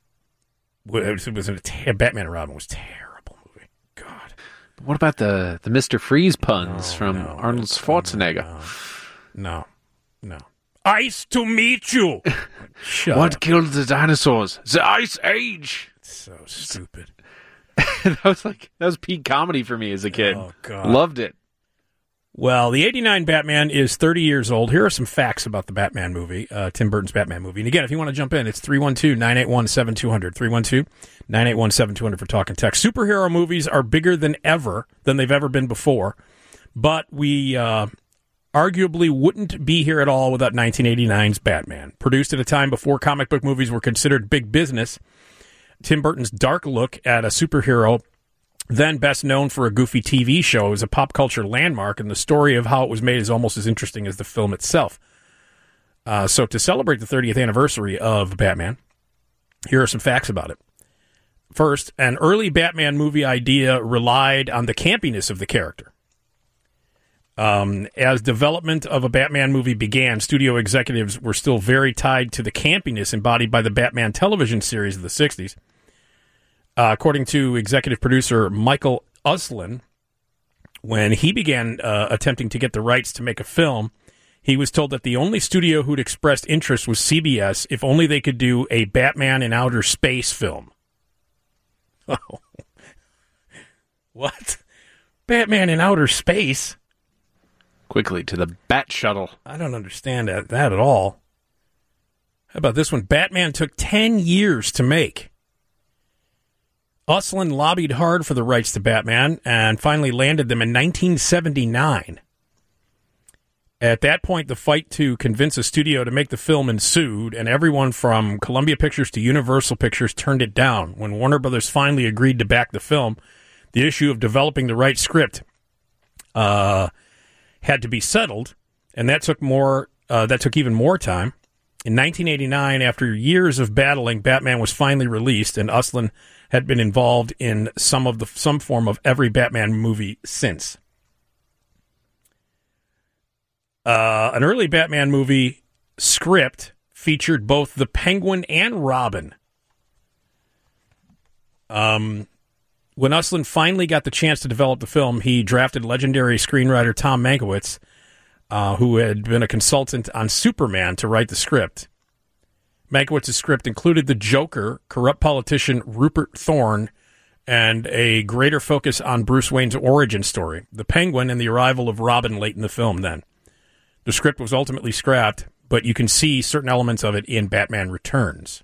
and Robin was a terrible movie. God. What about the Mr. Freeze puns from Arnold Schwarzenegger? No. Ice to meet you. What killed the dinosaurs? The Ice Age. So stupid. That was peak comedy for me as a kid. Oh, God. Loved it. Well, the 89 Batman is 30 years old. Here are some facts about the Batman movie, Tim Burton's Batman movie. And again, if you want to jump in, it's 312-981-7200. 312-981-7200 for talk and text. Superhero movies are bigger than they've ever been before. But we arguably wouldn't be here at all without 1989's Batman. Produced at a time before comic book movies were considered big business, Tim Burton's dark look at a superhero, then best known for a goofy TV show, is a pop culture landmark, and the story of how it was made is almost as interesting as the film itself. So to celebrate the 30th anniversary of Batman, here are some facts about it. First, an early Batman movie idea relied on the campiness of the character. As development of a Batman movie began, studio executives were still very tied to the campiness embodied by the Batman television series of the 60s. According to executive producer Michael Uslan, when he began attempting to get the rights to make a film, he was told that the only studio who'd expressed interest was CBS, if only they could do a Batman in outer space film. Oh. What? Batman in outer space? Quickly to the Bat Shuttle. I don't understand that at all. How about this one? Batman took 10 years to make. Uslan lobbied hard for the rights to Batman and finally landed them in 1979. At that point, the fight to convince a studio to make the film ensued, and everyone from Columbia Pictures to Universal Pictures turned it down. When Warner Brothers finally agreed to back the film, the issue of developing the right script had to be settled, and that took even more time. In 1989, after years of battling, Batman was finally released, and Uslan had been involved in some form of every Batman movie since. An early Batman movie script featured both the Penguin and Robin. When Uslan finally got the chance to develop the film, he drafted legendary screenwriter Tom Mankiewicz, who had been a consultant on Superman, to write the script. Mankiewicz's script included the Joker, corrupt politician Rupert Thorne, and a greater focus on Bruce Wayne's origin story, the Penguin, and the arrival of Robin late in the film then. The script was ultimately scrapped, but you can see certain elements of it in Batman Returns.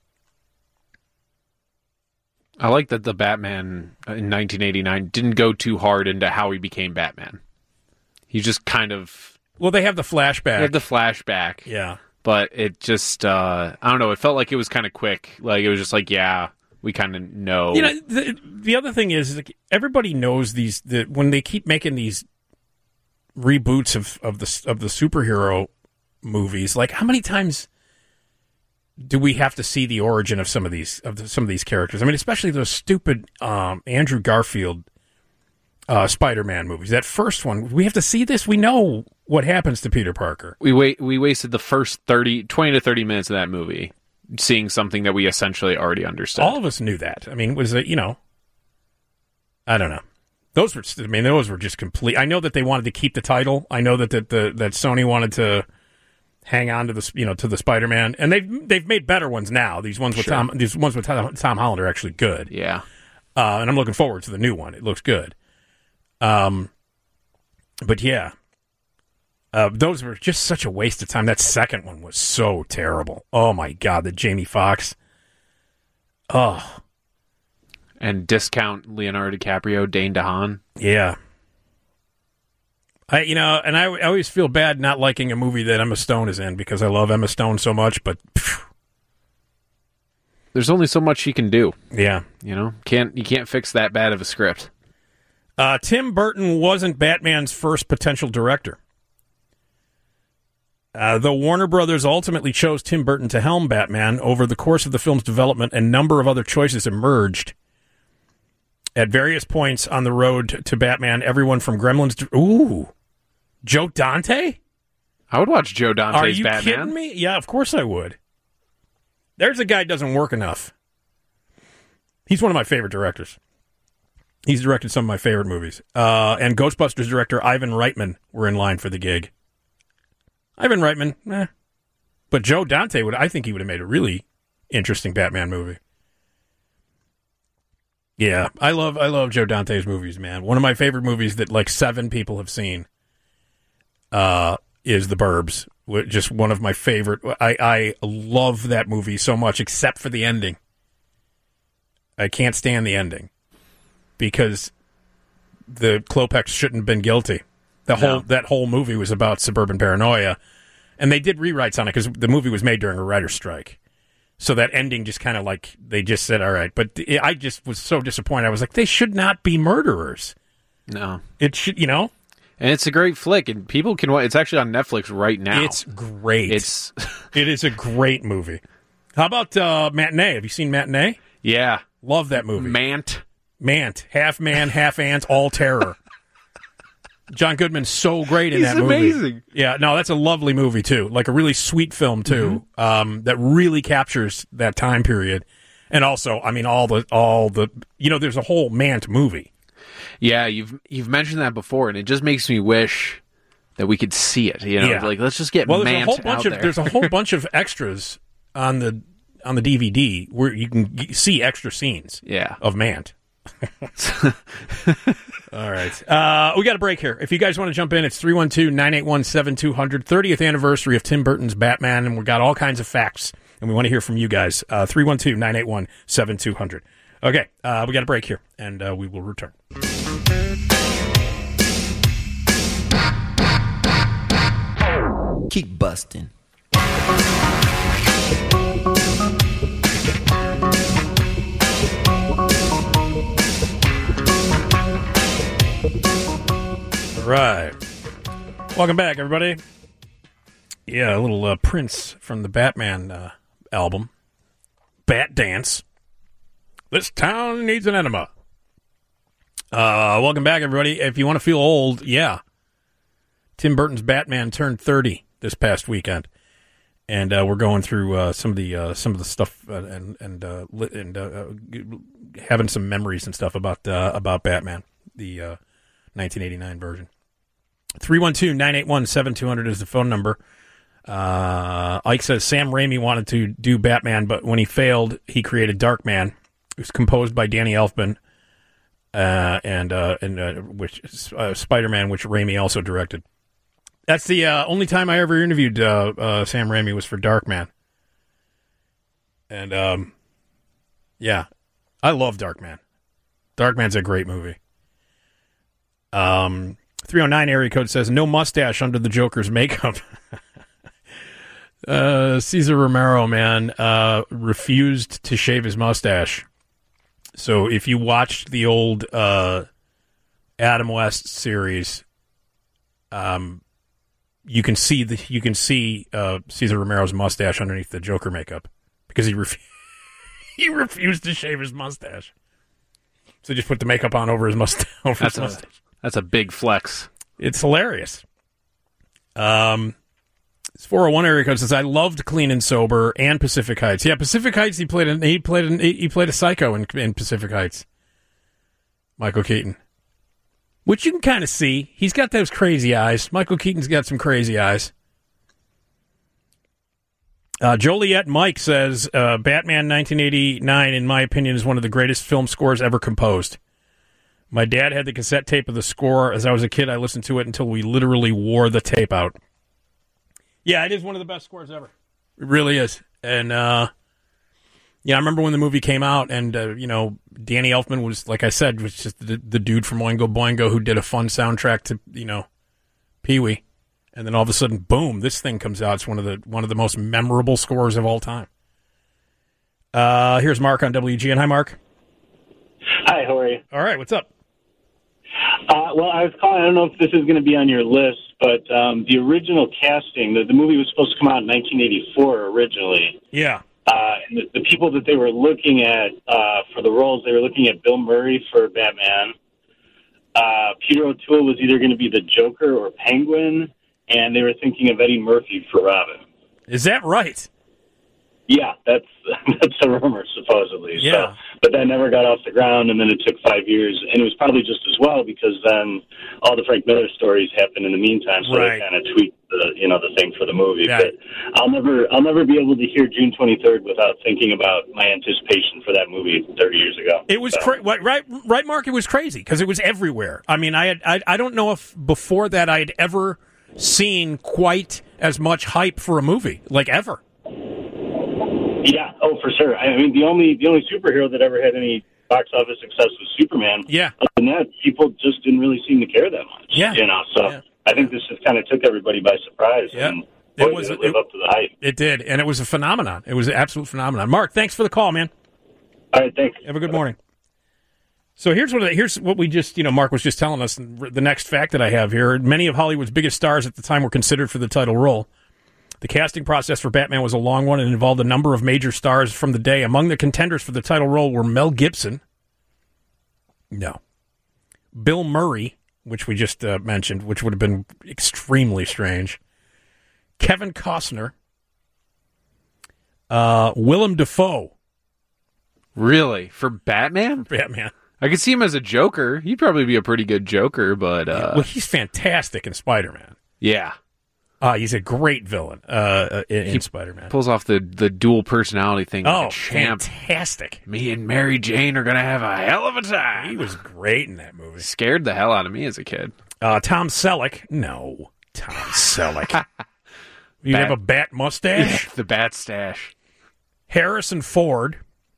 I like that the Batman in 1989 didn't go too hard into how he became Batman. He just kind of... Well, they have the flashback. Yeah. But it just, I don't know, it felt like it was kind of quick. Like, it was just like, yeah, we kind of know. You know, the other thing is, like, everybody knows when they keep making these reboots of the superhero movies, like, how many times do we have to see the origin of some of these characters? I mean, especially those stupid Andrew Garfield Spider-Man movies. That first one, we have to see this. We know what happens to Peter Parker. We wasted the first 20 to 30 minutes of that movie seeing something that we essentially already understood. All of us knew that. I mean, was it, I don't know. Those were just complete. I know that they wanted to keep the title. I know that that Sony wanted to hang on to the Spider-Man, and they've made better ones now. These ones with Tom Holland are actually good. Yeah. And I'm looking forward to the new one. It looks good. But yeah, those were just such a waste of time. That second one was so terrible. Oh my God, the Jamie Foxx. Oh. And discount Leonardo DiCaprio, Dane DeHaan. Yeah. I always feel bad not liking a movie that Emma Stone is in because I love Emma Stone so much, but there's only so much she can do. Yeah. You can't fix that bad of a script. Tim Burton wasn't Batman's first potential director. Though Warner Brothers ultimately chose Tim Burton to helm Batman, over the course of the film's development, a number of other choices emerged. At various points on the road to Batman, everyone from Gremlins to... Joe Dante? I would watch Joe Dante's Batman. Are you kidding me? Yeah, of course I would. There's a guy who doesn't work enough. He's one of my favorite directors. He's directed some of my favorite movies. And Ghostbusters director Ivan Reitman were in line for the gig. Ivan Reitman, But Joe Dante, I think he would have made a really interesting Batman movie. Yeah, I love Joe Dante's movies, man. One of my favorite movies that like 7 people have seen is The Burbs. Just one of my favorite. I love that movie so much, except for the ending. I can't stand the ending because the Klopeks shouldn't have been guilty. That whole movie was about suburban paranoia, and they did rewrites on it because the movie was made during a writer's strike. So that ending just kind of like, they just said, all right. But I just was so disappointed. I was like, they should not be murderers. No. It should, And it's a great flick, and people can watch. It's actually on Netflix right now. It's great. It is a great movie. How about Matinee? Have you seen Matinee? Yeah. Love that movie. Mant. Half man, half ant, all terror. John Goodman's so great in that movie. He's amazing. Yeah, no, that's a lovely movie, too. Like a really sweet film, too, that really captures that time period. And also, I mean, all the there's a whole Mant movie. Yeah, you've mentioned that before, and it just makes me wish that we could see it. Like, let's just get Mant out there. There's a whole bunch of extras on the DVD where you can see extra scenes of Mant. All right. We got a break here. If you guys want to jump in, it's 312-981-7200, 30th anniversary of Tim Burton's Batman, and we've got all kinds of facts, and we want to hear from you guys. 312-981-7200. Okay, we got a break here, and we will return. Keep busting. All right. Welcome back, everybody. Yeah, a little Prince from the Batman album. Bat Dance. This town needs an enema. Welcome back, everybody. If you want to feel old, yeah. Tim Burton's Batman turned 30 this past weekend. And we're going through some of the stuff and having some memories and stuff about Batman, the 1989 version. 312-981-7200 is the phone number. Ike says Sam Raimi wanted to do Batman, but when he failed, he created Darkman. It was composed by Danny Elfman, which Spider-Man, which Raimi also directed. That's the only time I ever interviewed Sam Raimi was for Darkman. And yeah, I love Darkman. Darkman's a great movie. 309 area code says no mustache under the Joker's makeup. Cesar Romero, man, refused to shave his mustache. So if you watched the old Adam West series, you can see Cesar Romero's mustache underneath the Joker makeup because he refused to shave his mustache. So just put the makeup on over his mustache. That's a big flex. It's hilarious. It's 401 area code says I loved Clean and Sober and Pacific Heights. Yeah, Pacific Heights. He played a psycho in Pacific Heights. Michael Keaton, which you can kind of see. He's got those crazy eyes. Michael Keaton's got some crazy eyes. Joliet Mike says Batman 1989, in my opinion, is one of the greatest film scores ever composed. My dad had the cassette tape of the score. As I was a kid, I listened to it until we literally wore the tape out. Yeah, it is one of the best scores ever. It really is. And, I remember when the movie came out and, Danny Elfman was, like I said, was just the dude from Oingo Boingo who did a fun soundtrack to, Pee-wee. And then all of a sudden, boom, this thing comes out. It's one of the most memorable scores of all time. Here's Mark on WGN. Hi, Mark. Hi, how are you? All right, what's up? Well, I was calling. I don't know if this is going to be on your list, but the original casting, the movie was supposed to come out in 1984 originally. Yeah. And the people that they were looking at for the roles, they were looking at Bill Murray for Batman. Peter O'Toole was either going to be the Joker or Penguin, and they were thinking of Eddie Murphy for Robin. Is that right? Yeah, that's a rumor, supposedly. Yeah. So, but that never got off the ground, and then it took 5 years, and it was probably just as well because then all the Frank Miller stories happened in the meantime, so right. They kind of tweaked the thing for the movie. Yeah. But I'll never be able to hear June 23rd without thinking about my anticipation for that movie 30 years ago. It was right, Mark. It was crazy because it was everywhere. I mean, I don't know if before that I had ever seen quite as much hype for a movie, like ever. Yeah, for sure. I mean, the only superhero that ever had any box office success was Superman. Yeah. Other than that, people just didn't really seem to care that much. Yeah. So yeah. I think this just kind of took everybody by surprise. Yeah. And boy, it lived up to the hype. It did, and it was a phenomenon. It was an absolute phenomenon. Mark, thanks for the call, man. All right, thanks. Have a good morning. So here's what we just, Mark was just telling us. The next fact that I have here: many of Hollywood's biggest stars at the time were considered for the title role. The casting process for Batman was a long one and involved a number of major stars from the day. Among the contenders for the title role were Mel Gibson. No. Bill Murray, which we just mentioned, which would have been extremely strange. Kevin Costner. Willem Dafoe. Really? For Batman? Batman. I could see him as a Joker. He'd probably be a pretty good Joker, but... Well, he's fantastic in Spider-Man. Yeah. He's a great villain in Spider-Man. Pulls off the dual personality thing like a champ. Fantastic. Me and Mary Jane are going to have a hell of a time. He was great in that movie. Scared the hell out of me as a kid. Tom Selleck. No. Tom Selleck. You have a bat mustache? The bat stash. Harrison Ford.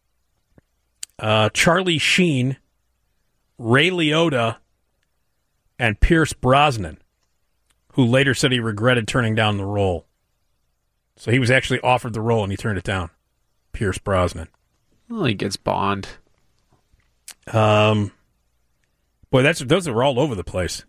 Charlie Sheen. Ray Liotta. And Pierce Brosnan. who later said he regretted turning down the role. So he was actually offered the role and he turned it down. Pierce Brosnan. Well, he gets Bond. Boy, those are all over the place.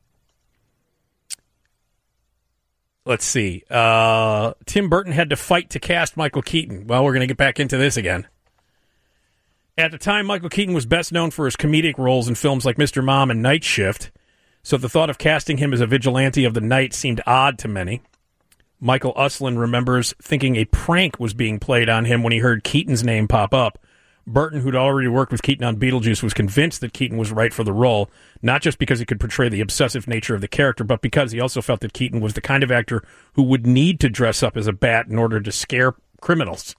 Let's see. Tim Burton had to fight to cast Michael Keaton. Well, we're going to get back into this again. At the time, Michael Keaton was best known for his comedic roles in films like Mr. Mom and Night Shift, so the thought of casting him as a vigilante of the night seemed odd to many. Michael Uslan remembers thinking a prank was being played on him when he heard Keaton's name pop up. Burton, who'd already worked with Keaton on Beetlejuice, was convinced that Keaton was right for the role, not just because he could portray the obsessive nature of the character, but because he also felt that Keaton was the kind of actor who would need to dress up as a bat in order to scare criminals.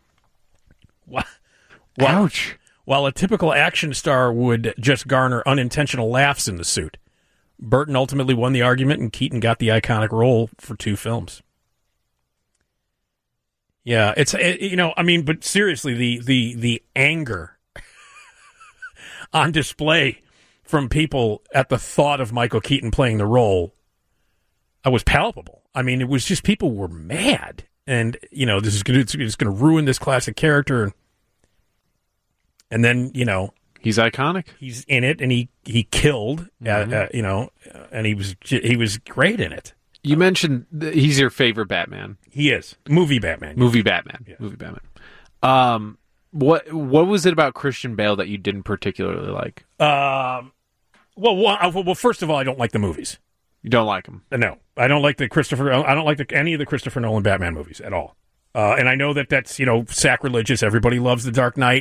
Ouch. While a typical action star would just garner unintentional laughs in the suit. Burton ultimately won the argument, and Keaton got the iconic role for 2 films. Yeah, but seriously, the anger on display from people at the thought of Michael Keaton playing the role was palpable. I mean, it was just people were mad, and this is going to ruin this classic character. And then he's iconic. He's in it, and he killed. And he was great in it. You mentioned he's your favorite Batman. He is. Movie Batman. Movie Batman. Yeah. Movie Batman. What was it about Christian Bale that you didn't particularly like? Well, first of all, I don't like the movies. You don't like them? No, I don't like I don't like any of the Christopher Nolan Batman movies at all. And I know that's sacrilegious. Everybody loves The Dark Knight.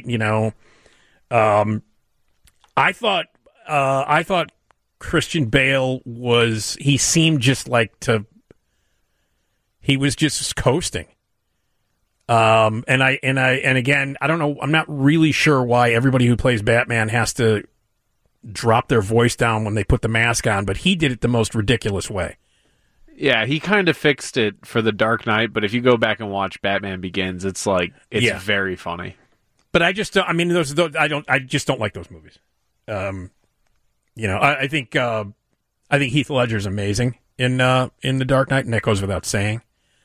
I thought Christian Bale he seemed just he was just coasting. And again, I don't know, I'm not really sure why everybody who plays Batman has to drop their voice down when they put the mask on, but he did it the most ridiculous way. Yeah, he kind of fixed it for The Dark Knight, but if you go back and watch Batman Begins, it's very funny. But I just, I just don't like those movies. I think Heath Ledger's amazing in The Dark Knight, and that goes without saying.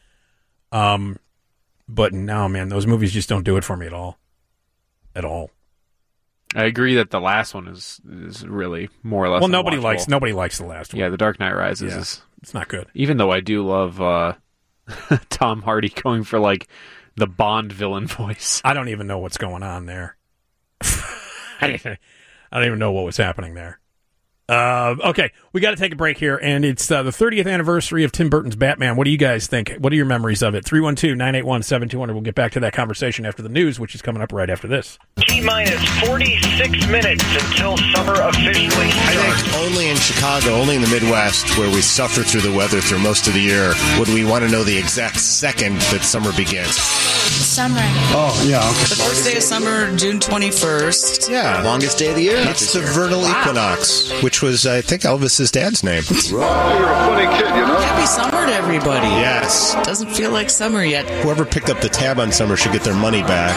But no, man, those movies just don't do it for me at all. At all. I agree that the last one is really more or less. Well, nobody likes the last one. Yeah, The Dark Knight Rises it's not good. Even though I do love Tom Hardy going for the Bond villain voice. I don't even know what's going on there. I don't even know what was happening there. Okay, we got to take a break here, and it's the 30th anniversary of Tim Burton's Batman. What do you guys think? What are your memories of it? 312-981-7200. We'll get back to that conversation after the news, which is coming up right after this. T-minus 46 minutes until summer officially starts. I think only in Chicago, only in the Midwest, where we suffer through the weather through most of the year, would we want to know the exact second that summer begins. Summer. Oh, yeah. The first day of summer, June 21st. Yeah. Longest day of the year. It's the vernal equinox, which was, I think, Elvis's dad's name. You're a funny kid, Happy summer to everybody. Yes. Doesn't feel like summer yet. Whoever picked up the tab on summer should get their money back.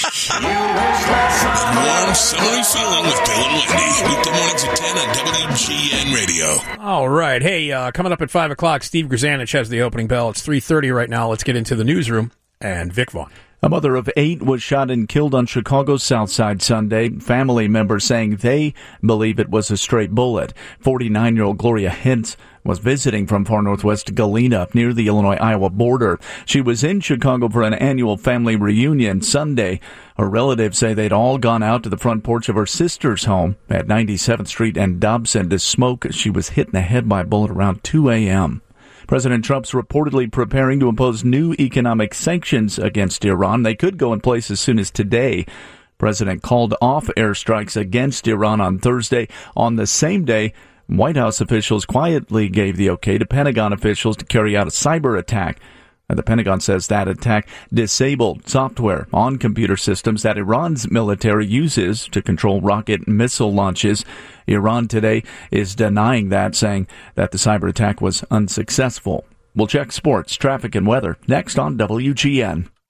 Warm, summery feeling with Bill and Wendy. Weekday mornings at 10 on WGN Radio. All right. Hey, coming up at 5 o'clock, Steve Grzanich has the opening bell. It's 3:30 right now. Let's get into the newsroom. And Vic Vaughn. A mother of 8 was shot and killed on Chicago's South Side Sunday. Family members saying they believe it was a stray bullet. 49-year-old Gloria Hintz was visiting from far northwest Galena near the Illinois-Iowa border. She was in Chicago for an annual family reunion Sunday. Her relatives say they'd all gone out to the front porch of her sister's home at 97th Street and Dobson to smoke. She was hit in the head by a bullet around 2 a.m. President Trump's reportedly preparing to impose new economic sanctions against Iran. They could go in place as soon as today. President called off airstrikes against Iran on Thursday. On the same day, White House officials quietly gave the okay to Pentagon officials to carry out a cyber attack. The Pentagon says that attack disabled software on computer systems that Iran's military uses to control rocket missile launches. Iran today is denying that, saying that the cyber attack was unsuccessful. We'll check sports, traffic, and weather next on WGN.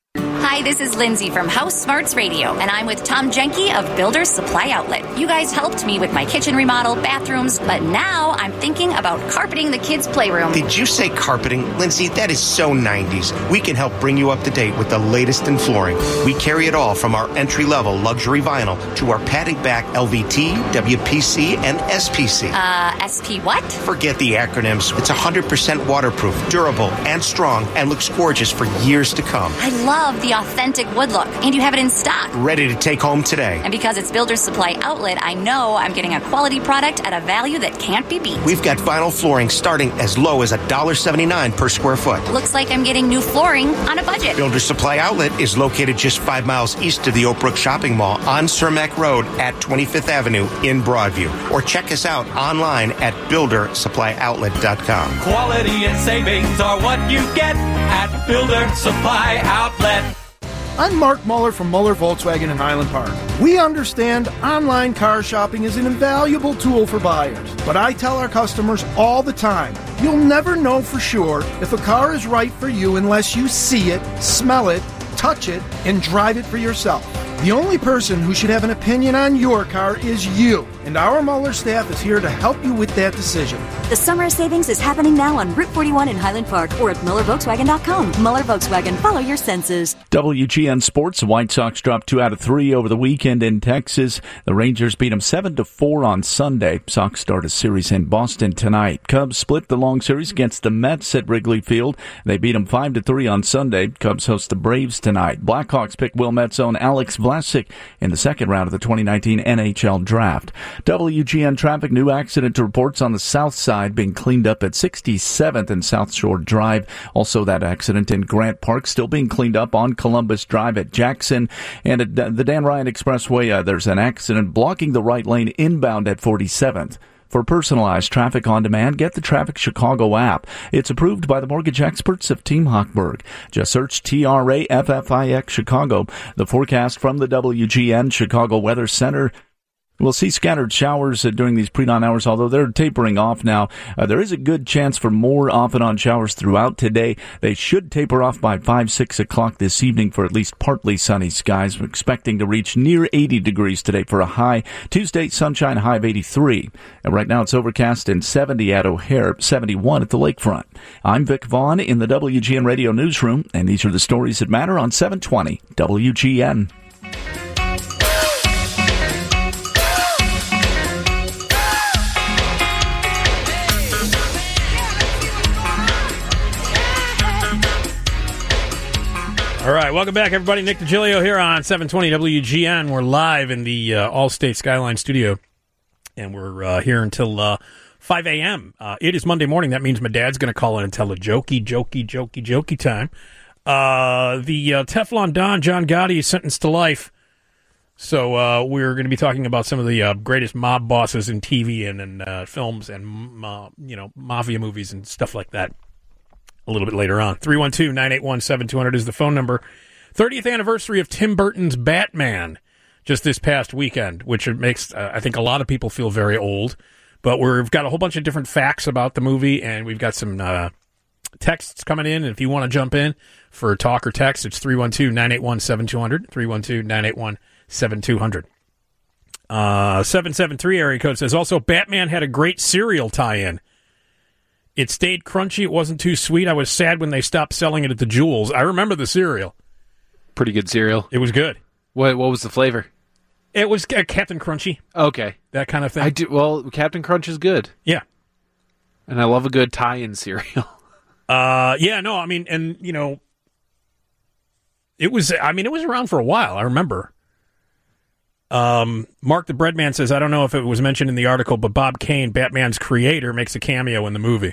Hi, this is Lindsay from House Smarts Radio, and I'm with Tom Jenke of Builders Supply Outlet. You guys helped me with my kitchen remodel, bathrooms, but now I'm thinking about carpeting the kids' playroom. Did you say carpeting? Lindsay, that is so 90s. We can help bring you up to date with the latest in flooring. We carry it all from our entry-level luxury vinyl to our padding back LVT, WPC, and SPC. SP what? Forget the acronyms. It's 100% waterproof, durable, and strong, and looks gorgeous for years to come. I love the authentic wood look, and you have it in stock. Ready to take home today. And because it's Builders Supply Outlet, I know I'm getting a quality product at a value that can't be beat. We've got vinyl flooring starting as low as $1.79 per square foot. Looks like I'm getting new flooring on a budget. Builders Supply Outlet is located just 5 miles east of the Oak Brook Shopping Mall on Cermak Road at 25th Avenue in Broadview. Or check us out online at buildersupplyoutlet.com. Quality and savings are what you get at Builder Supply Outlet. I'm Mark Muller from Muller Volkswagen in Highland Park. We understand online car shopping is an invaluable tool for buyers, but I tell our customers all the time, you'll never know for sure if a car is right for you unless you see it, smell it, touch it, and drive it for yourself. The only person who should have an opinion on your car is you, and our Muller staff is here to help you with that decision. The summer savings is happening now on Route 41 in Highland Park or at MullerVolkswagen.com. Muller Volkswagen, follow your senses. WGN Sports, the White Sox dropped 2 out of 3 over the weekend in Texas. The Rangers beat them 7-4 on Sunday. Sox start a series in Boston tonight. Cubs split the long series against the Mets at Wrigley Field. They beat them 5-3 on Sunday. Cubs host the Braves tonight. Blackhawks pick Wilmette's own Alex Vlasic in the second round of the 2019 NHL Draft. WGN traffic, new accident reports on the south side being cleaned up at 67th and South Shore Drive. Also that accident in Grant Park still being cleaned up on Columbus Drive at Jackson. And at the Dan Ryan Expressway, there's an accident blocking the right lane inbound at 47th. For personalized traffic on demand, get the Traffic Chicago app. It's approved by the mortgage experts of Team Hochberg. Just search TRAFFIX Chicago. The forecast from the WGN Chicago Weather Center. We'll see scattered showers during these pre-dawn hours, although they're tapering off now. There is a good chance for more off-and-on showers throughout today. They should taper off by 5, 6 o'clock this evening for at least partly sunny skies. We're expecting to reach near 80 degrees today for a high. Tuesday, sunshine, high of 83. And right now it's overcast and 70 at O'Hare, 71 at the lakefront. I'm Vic Vaughn in the WGN Radio Newsroom, and these are the stories that matter on 720 WGN. All right, welcome back, everybody. Nick DiGilio here on 720 WGN. We're live in the Allstate Skyline studio, and we're here until 5 a.m. It is Monday morning. That means my dad's going to call in and tell a jokey time. The Teflon Don, John Gotti, is sentenced to life. So we're going to be talking about some of the greatest mob bosses in TV and films and, mafia movies and stuff like that. A little bit later on. 312-981-7200 is the phone number. 30th anniversary of Tim Burton's Batman just this past weekend, which makes, I think, a lot of people feel very old. But we've got a whole bunch of different facts about the movie, and we've got some texts coming in. And if you want to jump in for talk or text, it's 312-981-7200, 312-981-7200. 773 area code says, also, Batman had a great cereal tie-in. It stayed crunchy. It wasn't too sweet. I was sad when they stopped selling it at the Jewels. I remember the cereal. Pretty good cereal. It was good. What was the flavor? It was Captain Crunchy. Okay. That kind of thing. Well, Captain Crunch is good. Yeah. And I love a good tie-in cereal. It was around for a while. I remember. Mark the Breadman says, I don't know if it was mentioned in the article, but Bob Kane, Batman's creator, makes a cameo in the movie.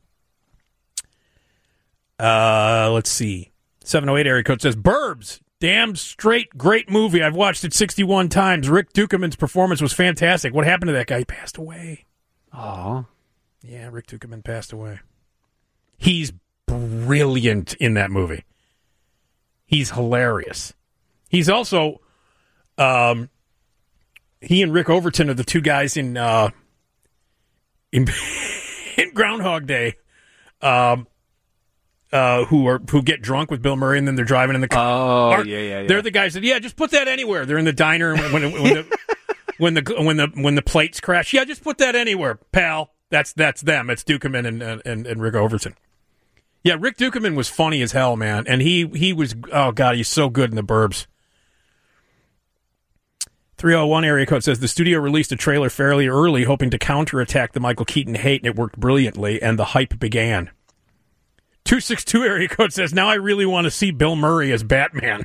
Let's see. 708 area code says, Burbs, damn straight great movie. I've watched it 61 times. Rick Dukeman's performance was fantastic. What happened to that guy? He passed away. Oh. Yeah, Rick Dukeman passed away. He's brilliant in that movie. He's hilarious. He's also, he and Rick Overton are the two guys in Groundhog Day. who get drunk with Bill Murray and then they're driving in the car. Oh, yeah. They're the guys that just put that anywhere. They're in the diner when the plates crash. Yeah, just put that anywhere, pal. That's them. It's Dukeman and Rick Overton. Yeah, Rick Dukeman was funny as hell, man, and he was, oh god, he's so good in The Burbs. 301 area code says the studio released a trailer fairly early, hoping to counterattack the Michael Keaton hate, and it worked brilliantly, and the hype began. 262 area code says, now I really want to see Bill Murray as Batman.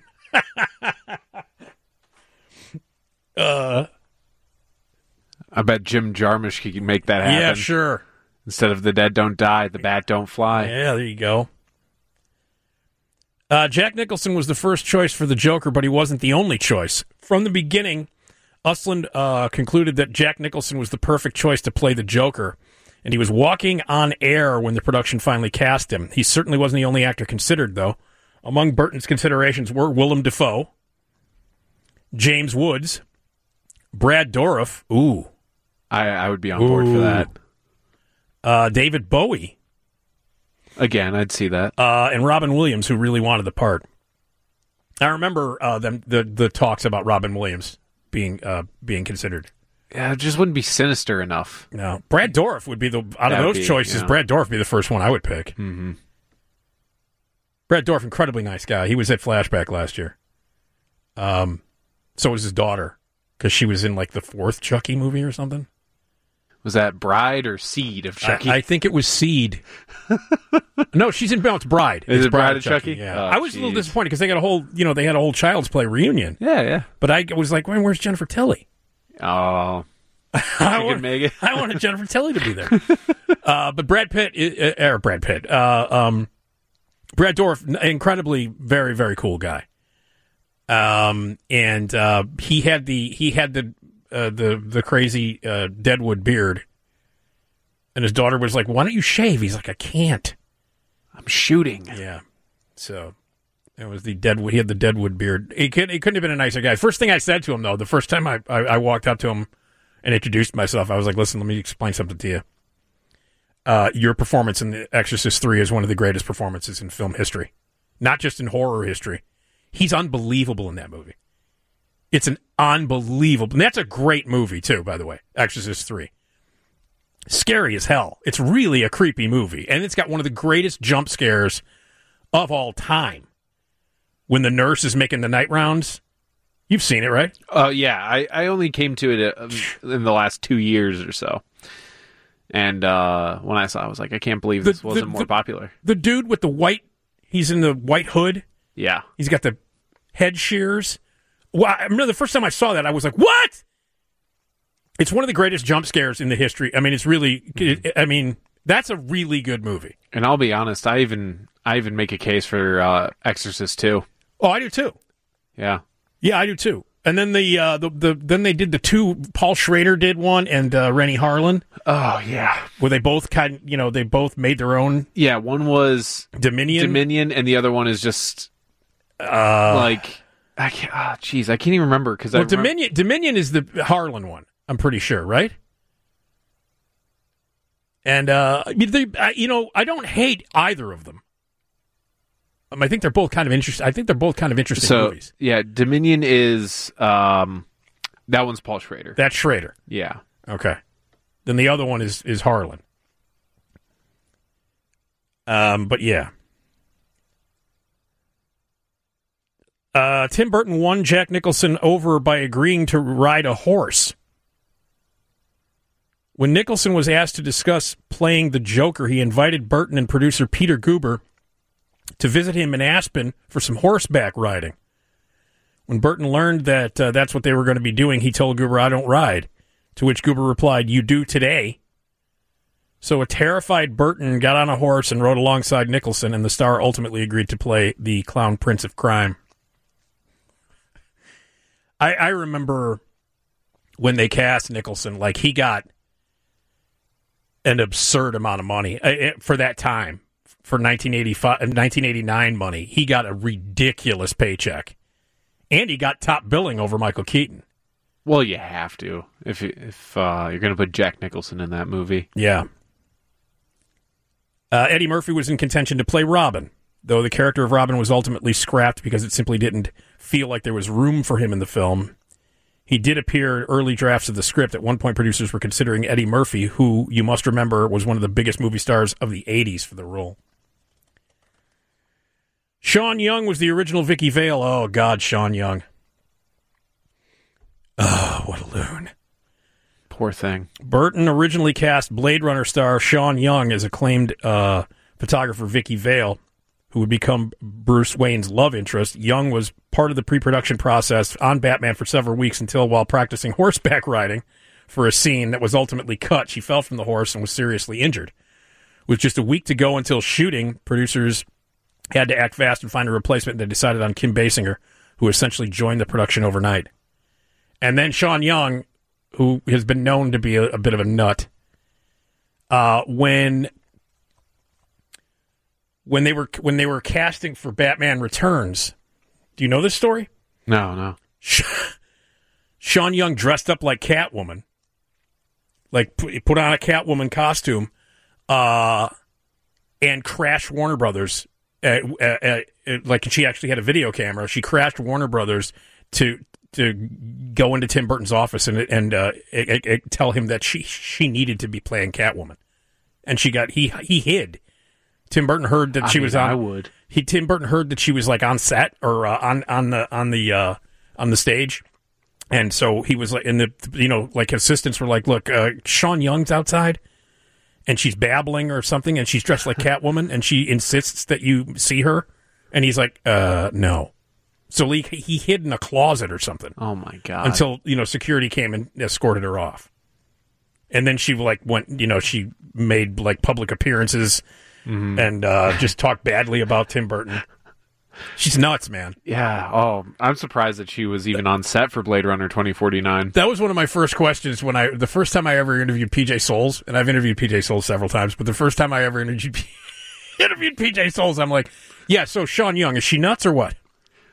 I bet Jim Jarmusch could make that happen. Yeah, sure. Instead of the dead don't die, the bat don't fly. Yeah, there you go. Jack Nicholson was the first choice for the Joker, but he wasn't the only choice. From the beginning, Usland concluded that Jack Nicholson was the perfect choice to play the Joker, and he was walking on air when the production finally cast him. He certainly wasn't the only actor considered, though. Among Burton's considerations were Willem Dafoe, James Woods, Brad Dourif. Ooh. I would be on board for that. David Bowie. Again, I'd see that. And Robin Williams, who really wanted the part. I remember the talks about Robin Williams being considered. Yeah, it just wouldn't be sinister enough. No. Brad Dourif would be out of those choices, Brad Dourif would be the first one I would pick. Mm-hmm. Brad Dourif, incredibly nice guy. He was at Flashback last year. So was his daughter, because she was in like the 4th Chucky movie or something. Was that Bride or Seed of Chucky? I think it was Seed. No, she's in it's Bride. Is it Bride of Chucky? Yeah. Oh, I was a little disappointed because they got they had a whole Child's Play reunion. Yeah. But I was like, where's Jennifer Tilly? Oh, I wanted Jennifer Tilly to be there. But Brad Dourif, incredibly, very, very cool guy. And he had the crazy Deadwood beard, and his daughter was like, "Why don't you shave?" He's like, "I can't. I'm shooting." Yeah. So it was the Deadwood. He had the Deadwood beard. He couldn't have been a nicer guy. First thing I said to him, though, the first time I walked up to him and introduced myself, I was like, "Listen, let me explain something to you. Your performance in The Exorcist 3 is one of the greatest performances in film history, not just in horror history. He's unbelievable in that movie. It's an unbelievable... And that's a great movie, too, by the way, Exorcist 3. Scary as hell. It's really a creepy movie. And it's got one of the greatest jump scares of all time. When the nurse is making the night rounds. You've seen it, right? Yeah. I only came to it in the last 2 years or so. And when I saw it, I was like, I can't believe this wasn't more popular. The dude with the white... He's in the white hood. Yeah. He's got the head shears. Well, I remember the first time I saw that, I was like, what? It's one of the greatest jump scares in the history. I mean, it's really... that's a really good movie. And I'll be honest, I even make a case for Exorcist 2. Oh, I do too. Yeah. Yeah, I do too. And then then they did the 2. Paul Schrader did one, and Rennie Harlan. Oh yeah, where they both they both made their own. Yeah, one was Dominion, and the other one is just I can't even remember because Dominion is the Harlan one. I'm pretty sure, right? And I don't hate either of them. I think they're both kind of interesting. Movies. Yeah, Dominion is that one's Paul Schrader. That's Schrader. Yeah. Okay. Then the other one is Harlan. But yeah. Tim Burton won Jack Nicholson over by agreeing to ride a horse. When Nicholson was asked to discuss playing the Joker, he invited Burton and producer Peter Guber to visit him in Aspen for some horseback riding. When Burton learned that that's what they were going to be doing, he told Guber, "I don't ride." To which Guber replied, "You do today." So a terrified Burton got on a horse and rode alongside Nicholson, and the star ultimately agreed to play the clown prince of crime. I remember when they cast Nicholson, like he got an absurd amount of money for that time. For 1989 money, he got a ridiculous paycheck, and he got top billing over Michael Keaton. Well, you have to if you're going to put Jack Nicholson in that movie. Yeah. Eddie Murphy was in contention to play Robin, though the character of Robin was ultimately scrapped because it simply didn't feel like there was room for him in the film. He did appear in early drafts of the script. At one point, producers were considering Eddie Murphy, who, you must remember, was one of the biggest movie stars of the 80s, for the role. Sean Young was the original Vicky Vale. Oh, God, Sean Young. Oh, what a loon. Poor thing. Burton originally cast Blade Runner star Sean Young as acclaimed photographer Vicky Vale, who would become Bruce Wayne's love interest. Young was part of the pre-production process on Batman for several weeks until, while practicing horseback riding for a scene that was ultimately cut, she fell from the horse and was seriously injured. With just a week to go until shooting, producers had to act fast and find a replacement. They decided on Kim Basinger, who essentially joined the production overnight. And then Sean Young, who has been known to be a bit of a nut, when they were casting for Batman Returns, do you know this story? No. Sean Young dressed up like Catwoman, like put on a Catwoman costume, and crashed Warner Brothers. Like she actually had a video camera. She crashed Warner Brothers to go into Tim Burton's office and tell him that she needed to be playing Catwoman, and he hid. Tim Burton heard that she was on. Tim Burton heard that she was like on set or on the stage, and so he was like, like assistants were like, "Look, Sean Young's outside, and she's babbling or something, and she's dressed like Catwoman, and she insists that you see her," and he's like, "No." So he hid in a closet or something. Oh my God! Until security came and escorted her off, and then she went. She made like public appearances and just talked badly about Tim Burton. She's nuts, man. Yeah. Oh, I'm surprised that she was even on set for Blade Runner 2049. That was one of my first questions the first time I ever interviewed PJ Soles, and I've interviewed PJ Soles several times, but the first time I ever interviewed PJ Soles, I'm like, yeah. So Sean Young, is she nuts or what?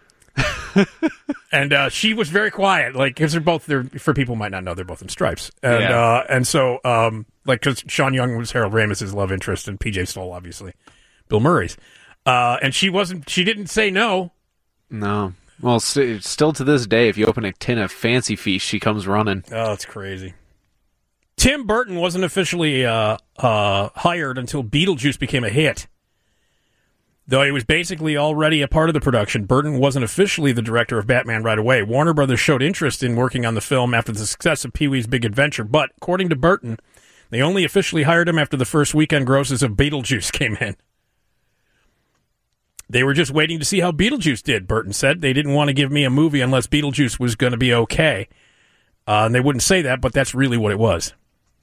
And she was very quiet, like, because for people who might not know, they're both in Stripes, and so because Sean Young was Harold Ramis's love interest, and PJ Stoll obviously Bill Murray's, and she didn't say no. No, well, still to this day, if you open a tin of Fancy Feast, she comes running. Oh, it's crazy. Tim Burton wasn't officially hired until Beetlejuice became a hit. Though he was basically already a part of the production, Burton wasn't officially the director of Batman right away. Warner Brothers showed interest in working on the film after the success of Pee-wee's Big Adventure, but according to Burton, they only officially hired him after the first weekend grosses of Beetlejuice came in. They were just waiting to see how Beetlejuice did, Burton said. They didn't want to give me a movie unless Beetlejuice was going to be okay. And they wouldn't say that, but that's really what it was.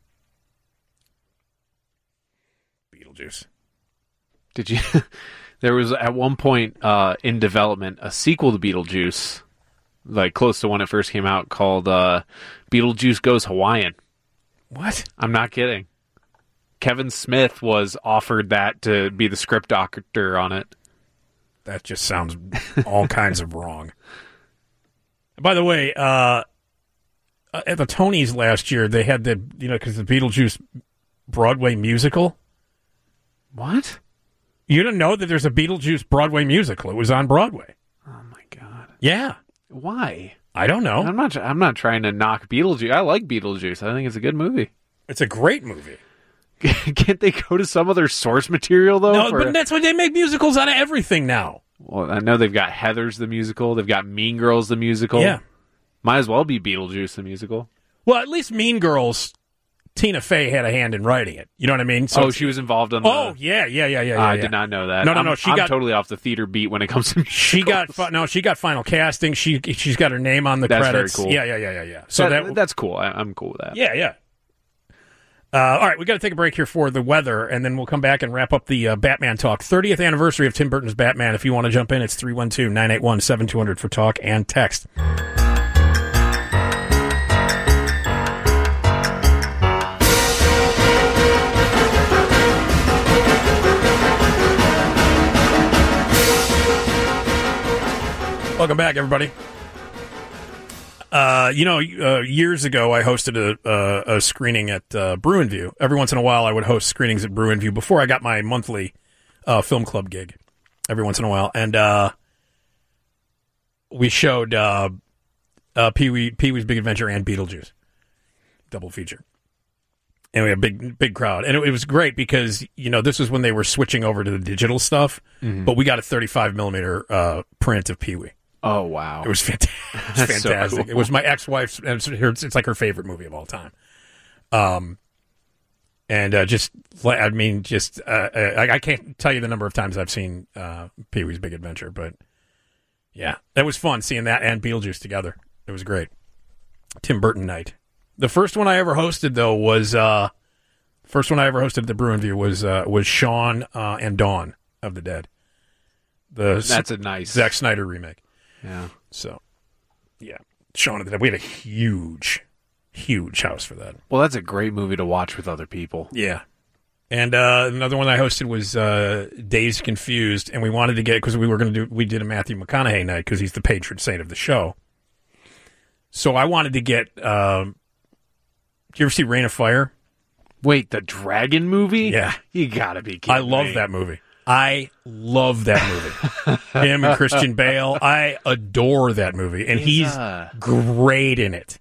Beetlejuice. Did you... There was, at one point in development, a sequel to Beetlejuice, like close to when it first came out, called Beetlejuice Goes Hawaiian. What? I'm not kidding. Kevin Smith was offered that to be the script doctor on it. That just sounds all kinds of wrong. By the way, at the Tonys last year, they had because the Beetlejuice Broadway musical. What? You didn't know that there's a Beetlejuice Broadway musical. It was on Broadway. Oh my God. Yeah. Why? I don't know. I'm not trying to knock Beetlejuice. I like Beetlejuice. I think it's a good movie. It's a great movie. Can't they go to some other source material though? No, but that's why they make musicals out of everything now. Well, I know they've got Heathers the musical. They've got Mean Girls the musical. Yeah. Might as well be Beetlejuice the musical. Well, at least Mean Girls, Tina Fey had a hand in writing it. You know what I mean? So she was involved on the... Oh, yeah. I did not know that. No. I'm totally off the theater beat when it comes to musicals. She got final casting. She's got her name on the credits. Very cool. Yeah. So that's cool. I'm cool with that. Yeah. All right, we got to take a break here for the weather, and then we'll come back and wrap up the Batman talk. 30th anniversary of Tim Burton's Batman. If you want to jump in, it's 312-981-7200 for talk and text. Welcome back, everybody. Years ago, I hosted a screening at Bruin-View. Every once in a while, I would host screenings at Bruin-View before I got my monthly film club gig. Every once in a while, and we showed Pee-wee's Big Adventure and Beetlejuice double feature, and we had a big crowd, and it was great because this was when they were switching over to the digital stuff, but we got a 35 millimeter print of Pee-wee. Oh wow, it was fantastic. So cool. It was my ex-wife's, and it's like her favorite movie of all time. I can't tell you the number of times I've seen Pee-wee's Big Adventure, but yeah, that was fun seeing that and Beetlejuice together. It was great. Tim Burton night. The first one I ever hosted though was at the Bruin-View was Shaun and Dawn of the Dead. That's a nice Zack Snyder remake. Yeah. So, yeah, Shaun of the Dead. We had a huge house for that. Well, that's a great movie to watch with other people. Yeah. And another one I hosted was Dazed Confused, and we wanted to get, because we did a Matthew McConaughey night because he's the patron saint of the show. So I wanted to get. Did you ever see Reign of Fire? Wait, the dragon movie? Yeah, you gotta be kidding me. I love that movie. Him and Christian Bale. I adore that movie, and he's great in it.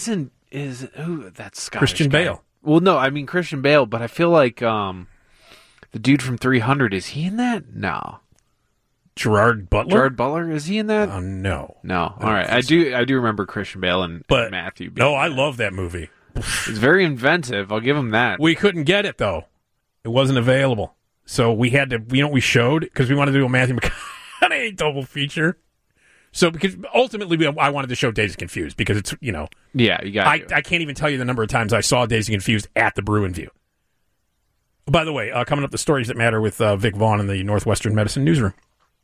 That's Scottish Christian guy. Bale? Well, no, I mean Christian Bale, but I feel like the dude from 300, is he in that? No. Gerard Butler? Is he in that? No. All right, I do remember Christian Bale and Matthew. I love that movie. It's very inventive. I'll give him that. We couldn't get it though; it wasn't available. So we had to. We showed because we wanted to do a Matthew McConaughey double feature. So because ultimately I wanted to show Dazed and Confused because it's Yeah, you got. I can't even tell you the number of times I saw Dazed and Confused at the Bruin-View. By the way, coming up, the stories that matter with Vic Vaughn in the Northwestern Medicine newsroom.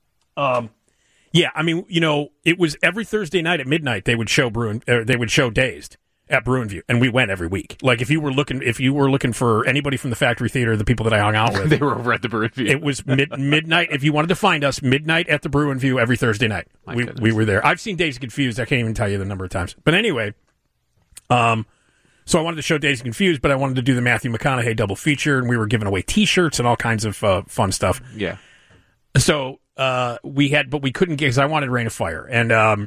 Yeah, I mean, it was every Thursday night at midnight they would show Dazed at Bruin-View, and we went every week. Like if you were looking for anybody from the Factory Theater, the people that I hung out with, they were over at the Bruin-View. It was midnight. If you wanted to find us, midnight at the Bruin-View every Thursday night. We were there. I've seen Dazed and Confused. I can't even tell you the number of times. But anyway, so I wanted to show Dazed and Confused, but I wanted to do the Matthew McConaughey double feature, and we were giving away T-shirts and all kinds of fun stuff. Yeah. So we couldn't get because I wanted Reign of Fire, and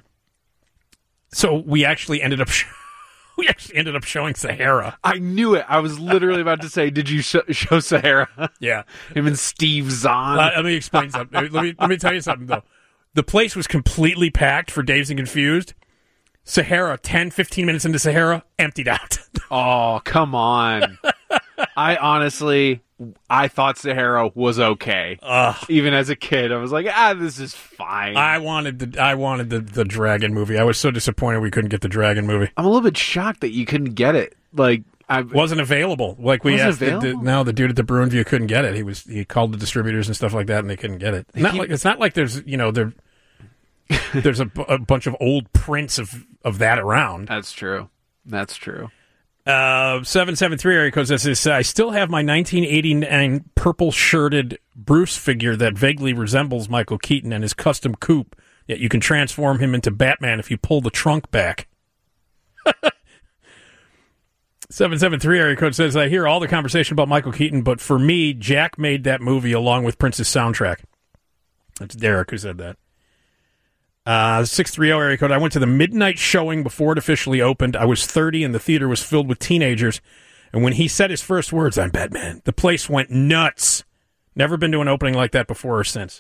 so we actually ended up. We actually ended up showing Sahara. I knew it. I was literally about to say, did you show Sahara? Yeah. Him and Steve Zahn. Let me explain something. Let me tell you something, though. The place was completely packed for Dazed and Confused. Sahara, 10, 15 minutes into Sahara, emptied out. Oh, come on. I thought Sahara was okay. Even as a kid, I was like, this is fine. I wanted the Dragon movie. I was so disappointed we couldn't get the Dragon movie. I'm a little bit shocked that you couldn't get it. Like, wasn't available. Like we asked, the dude at the Bruin-View couldn't get it. He called the distributors and stuff like that, and they couldn't get it. It's not like there's there's a bunch of old prints of that around. That's true. 773 area code says, I still have my 1989 purple-shirted Bruce figure that vaguely resembles Michael Keaton and his custom coupe, yet you can transform him into Batman if you pull the trunk back. 773 area code says, I hear all the conversation about Michael Keaton, but for me, Jack made that movie along with Prince's soundtrack. That's Derek who said that. 630 area code. I went to the midnight showing before it officially opened. I was 30 and the theater was filled with teenagers. And when he said his first words, I'm Batman, the place went nuts. Never been to an opening like that before or since.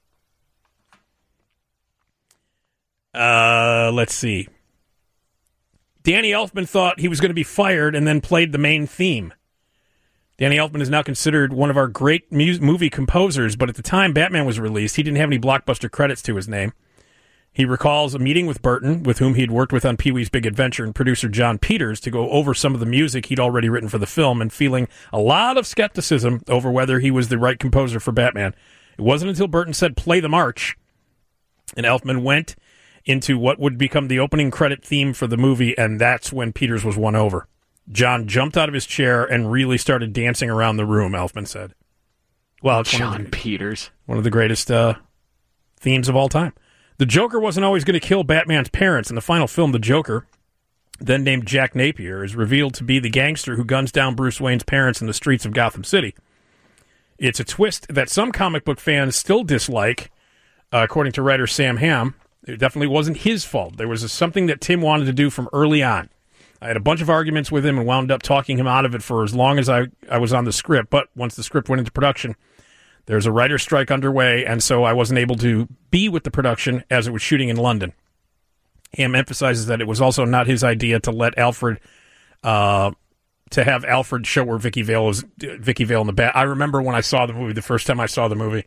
Let's see. Danny Elfman thought he was going to be fired and then played the main theme. Danny Elfman is now considered one of our great movie composers, but at the time Batman was released, he didn't have any blockbuster credits to his name. He recalls a meeting with Burton, with whom he'd worked with on Pee-wee's Big Adventure, and producer John Peters to go over some of the music he'd already written for the film, and feeling a lot of skepticism over whether he was the right composer for Batman. It wasn't until Burton said, play the march, and Elfman went into what would become the opening credit theme for the movie, and that's when Peters was won over. John jumped out of his chair and really started dancing around the room, Elfman said. Well, it's John Peters. One of the greatest themes of all time. The Joker wasn't always going to kill Batman's parents. In the final film, the Joker, then named Jack Napier, is revealed to be the gangster who guns down Bruce Wayne's parents in the streets of Gotham City. It's a twist that some comic book fans still dislike, according to writer Sam Hamm. It definitely wasn't his fault. There was something that Tim wanted to do from early on. I had a bunch of arguments with him and wound up talking him out of it for as long as I was on the script. But once the script went into production, there's a writer's strike underway, and so I wasn't able to be with the production as it was shooting in London. Hamm emphasizes that it was also not his idea to let Alfred, to have Alfred show where Vicky Vale was, Vicky Vale in the Bat. I remember when I saw the movie, the first time I saw the movie,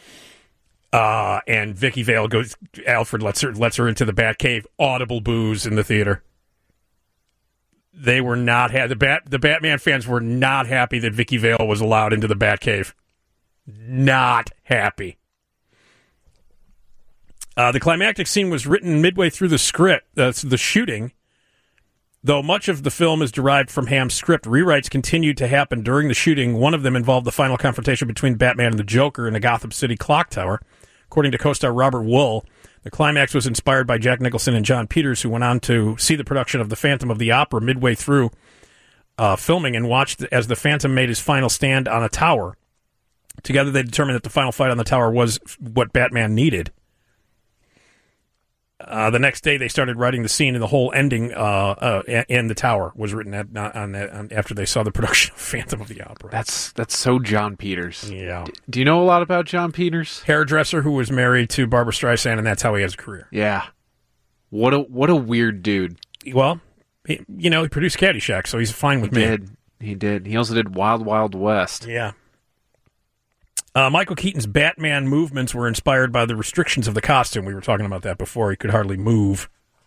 and Vicky Vale goes, Alfred lets her into the Batcave, audible boos in the theater. They were not the Batman fans were not happy that Vicky Vale was allowed into the Batcave. Not happy. The climactic scene was written midway through the script, the shooting. Though much of the film is derived from Hamm's script, rewrites continued to happen during the shooting. One of them involved the final confrontation between Batman and the Joker in a Gotham City clock tower. According to co-star Robert Wuhl, the climax was inspired by Jack Nicholson and John Peters, who went on to see the production of The Phantom of the Opera midway through filming and watched as the Phantom made his final stand on a tower. Together, they determined that the final fight on the tower was what Batman needed. The next day, they started writing the scene, and the whole ending in the tower was written after they saw the production of Phantom of the Opera. That's so John Peters. Yeah. Do you know a lot about John Peters? Hairdresser who was married to Barbra Streisand, and that's how he has a career. Yeah. What a weird dude. Well, he produced Caddyshack, so he's fine with me. He did. He also did Wild Wild West. Yeah. Michael Keaton's Batman movements were inspired by the restrictions of the costume. We were talking about that before. He could hardly move.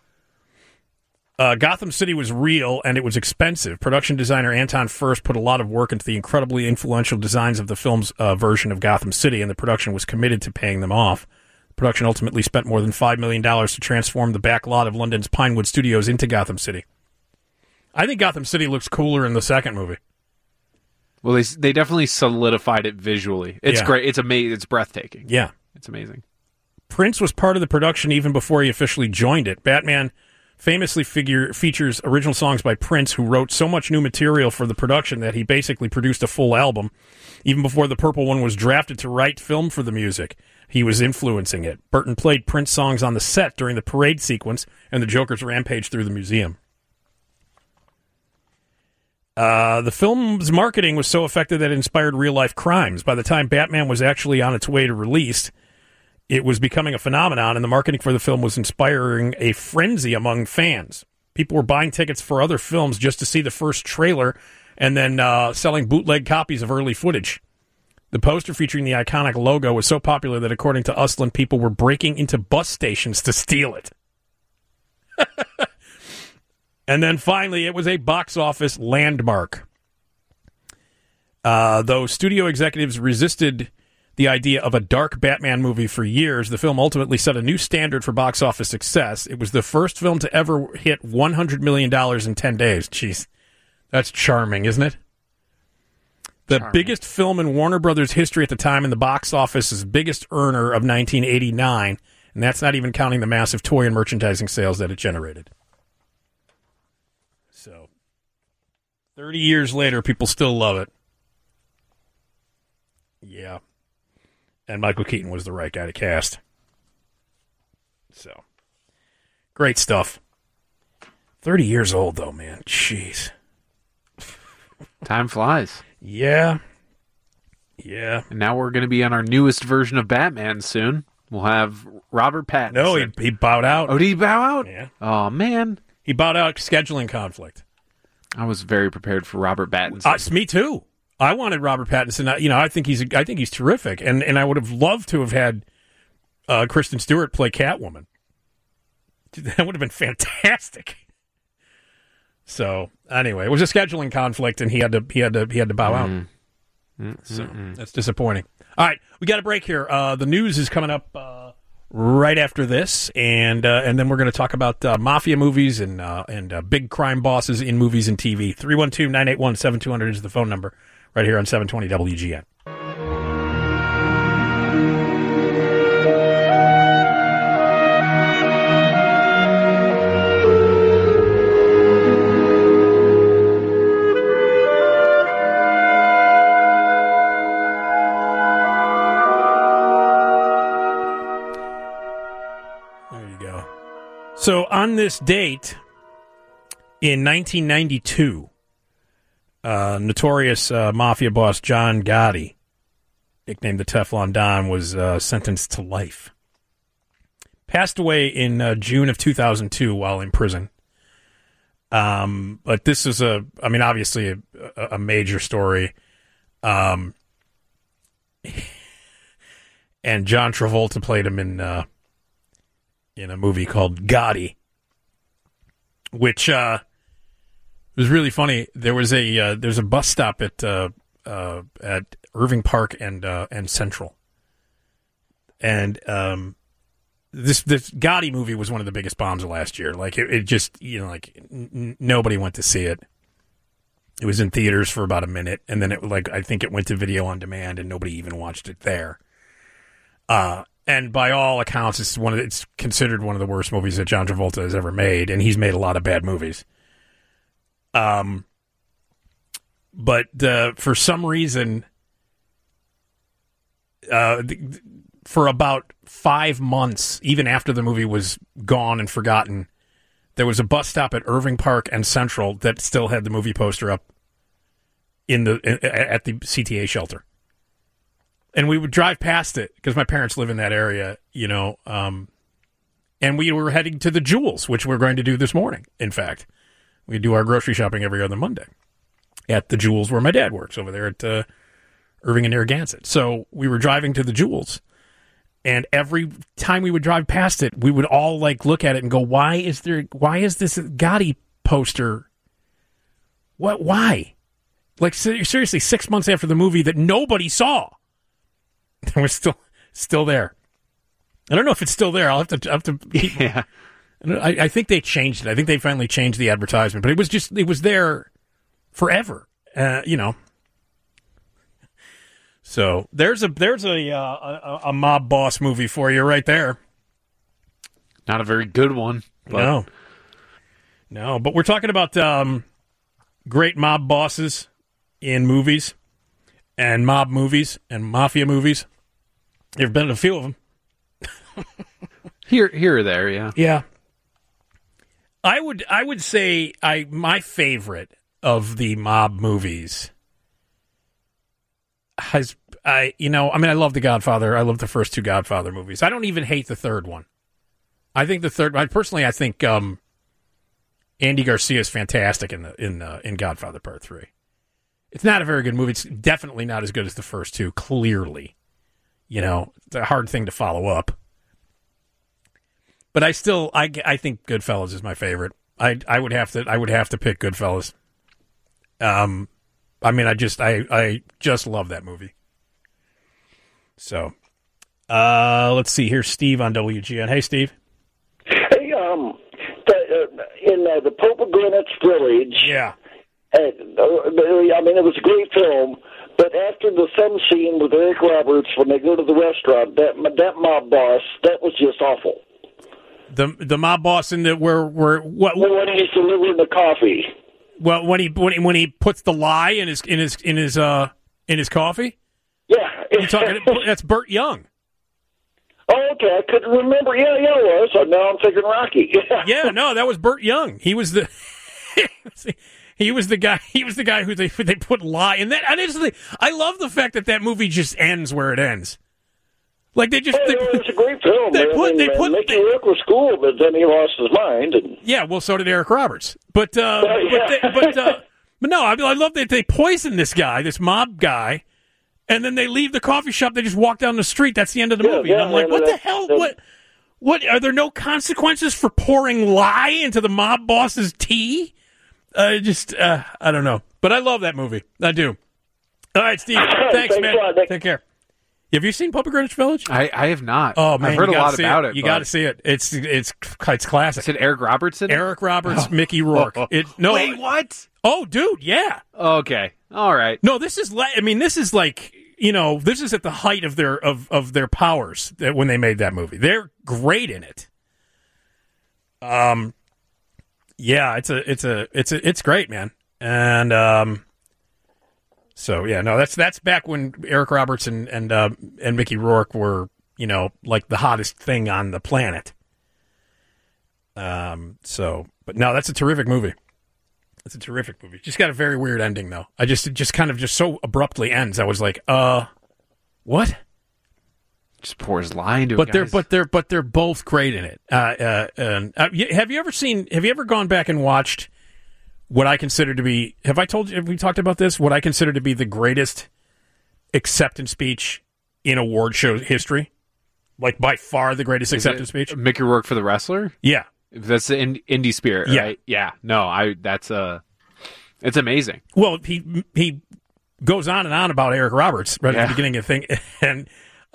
Gotham City was real, and it was expensive. Production designer Anton Furst put a lot of work into the incredibly influential designs of the film's version of Gotham City, and the production was committed to paying them off. The production ultimately spent more than $5 million to transform the back lot of London's Pinewood Studios into Gotham City. I think Gotham City looks cooler in the second movie. Well, they definitely solidified it visually. It's great. It's amazing. It's breathtaking. Yeah. It's amazing. Prince was part of the production even before he officially joined it. Batman famously features original songs by Prince, who wrote so much new material for the production that he basically produced a full album. Even before the Purple One was drafted to write film for the music, he was influencing it. Burton played Prince songs on the set during the parade sequence and the Joker's rampage through the museum. The film's marketing was so effective that it inspired real-life crimes. By the time Batman was actually on its way to release, it was becoming a phenomenon, and the marketing for the film was inspiring a frenzy among fans. People were buying tickets for other films just to see the first trailer and then selling bootleg copies of early footage. The poster featuring the iconic logo was so popular that, according to Uslan, people were breaking into bus stations to steal it. And then finally, it was a box office landmark. Though studio executives resisted the idea of a dark Batman movie for years, the film ultimately set a new standard for box office success. It was the first film to ever hit $100 million in 10 days. Jeez, that's charming, isn't it? The biggest film in Warner Brothers history at the time, in the box office's biggest earner of 1989, and that's not even counting the massive toy and merchandising sales that it generated. 30 years later, people still love it. Yeah. And Michael Keaton was the right guy to cast. So, great stuff. 30 years old, though, man. Jeez. Time flies. Yeah. Yeah. And now we're going to be on our newest version of Batman soon. We'll have Robert Pattinson. No, he bowed out. Oh, did he bow out? Yeah. Oh, man. He bowed out scheduling conflict. I was very prepared for Robert Pattinson. Me too. I wanted Robert Pattinson. I think he's terrific, and I would have loved to have had Kristen Stewart play Catwoman. That would have been fantastic. So anyway, it was a scheduling conflict, and he had to bow out. So that's disappointing. All right, we got a break here. The news is coming up right after this, and then we're going to talk about mafia movies and big crime bosses in movies and TV. 312-981-7200 is the phone number right here on 720 WGN. So on this date in 1992, notorious mafia boss John Gotti, nicknamed the Teflon Don, was sentenced to life. Passed away in June of 2002 while in prison. But this is obviously a major story. And John Travolta played him in a movie called Gotti, which was really funny. There's a bus stop at Irving Park and Central, and this Gotti movie was one of the biggest bombs of last year. Like it just nobody went to see it. It was in theaters for about a minute, and then I think it went to video on demand, and nobody even watched it there. And by all accounts, it's considered one of the worst movies that John Travolta has ever made, and he's made a lot of bad movies. But for some reason, for about 5 months, even after the movie was gone and forgotten, there was a bus stop at Irving Park and Central that still had the movie poster up at the CTA shelter. And we would drive past it because my parents live in that area, and we were heading to the Jewels, which we're going to do this morning. In fact, we do our grocery shopping every other Monday at the Jewels where my dad works over there at Irving and Narragansett. So we were driving to the Jewels, and every time we would drive past it, we would all look at it and go, why is this Gotti poster? Why? Seriously, 6 months after the movie that nobody saw. And we're still there. I don't know if it's still there. I'll have to. Yeah. I think they changed it. I think they finally changed the advertisement, but it was there forever. So there's a mob boss movie for you right there. Not a very good one. But... No. But we're talking about great mob bosses in movies and mob movies and mafia movies. There have been a few of them. Here or there, yeah. Yeah. I would say my favorite of the mob movies I love The Godfather. I love the first two Godfather movies. I don't even hate the third one. I think the third, I think Andy Garcia is fantastic in Godfather Part 3. It's not a very good movie. It's definitely not as good as the first two, clearly. It's a hard thing to follow up. But I think Goodfellas is my favorite. I would have to pick Goodfellas. I just love that movie. So, let's see. Here's Steve on WGN. Hey, Steve. Hey, in the Pope of Greenwich Village. Yeah. It was a great film. But after the thumb scene with Eric Roberts, when they go to the restaurant, that mob boss, that was just awful. The mob boss in the where what? When he's delivering the coffee. Well, when he puts the lie in his coffee. Yeah, that's Burt Young. Oh, okay. I couldn't remember. Yeah, it was. So now I'm thinking Rocky. Yeah, no, that was Burt Young. He was the guy. He was the guy who they put lie in that. Honestly, I love the fact that movie just ends where it ends. It's a great film. Mickey Rourke was cool, but then he lost his mind. Yeah, well, so did Eric Roberts. But no, I love that they poison this guy, this mob guy, and then they leave the coffee shop. They just walk down the street. That's the end of the movie. And I'm like, what the hell? What are there no consequences for pouring lie into the mob boss's tea? I don't know. But I love that movie. I do. All right, Steve. Thanks, man. Take care. Have you seen Pope of Greenwich Village? I have not. Oh man, I've heard a lot about it. You got to see it. It's classic. Is it Eric Roberts? Eric Roberts, Mickey Rourke. Wait, what? Oh, dude, yeah. Okay, all right. No, this is at the height of their powers when they made that movie. They're great in it. Yeah, it's great, man, and So yeah, no, that's back when Eric Roberts and Mickey Rourke were, like the hottest thing on the planet. But no, that's a terrific movie. It's a terrific movie. Just got a very weird ending, though. It just kind of so abruptly ends. I was like, what? Just pours lie into but it. But they're both great in it. Have you ever gone back and watched what I consider to be? Have we talked about this? What I consider to be the greatest acceptance speech in award show history, like by far the greatest acceptance speech. Mickey Rourke for The Wrestler. Yeah, that's the Indie Spirit, right? Yeah. No, it's amazing. Well, he goes on and on about Eric Roberts right at the beginning of the thing, and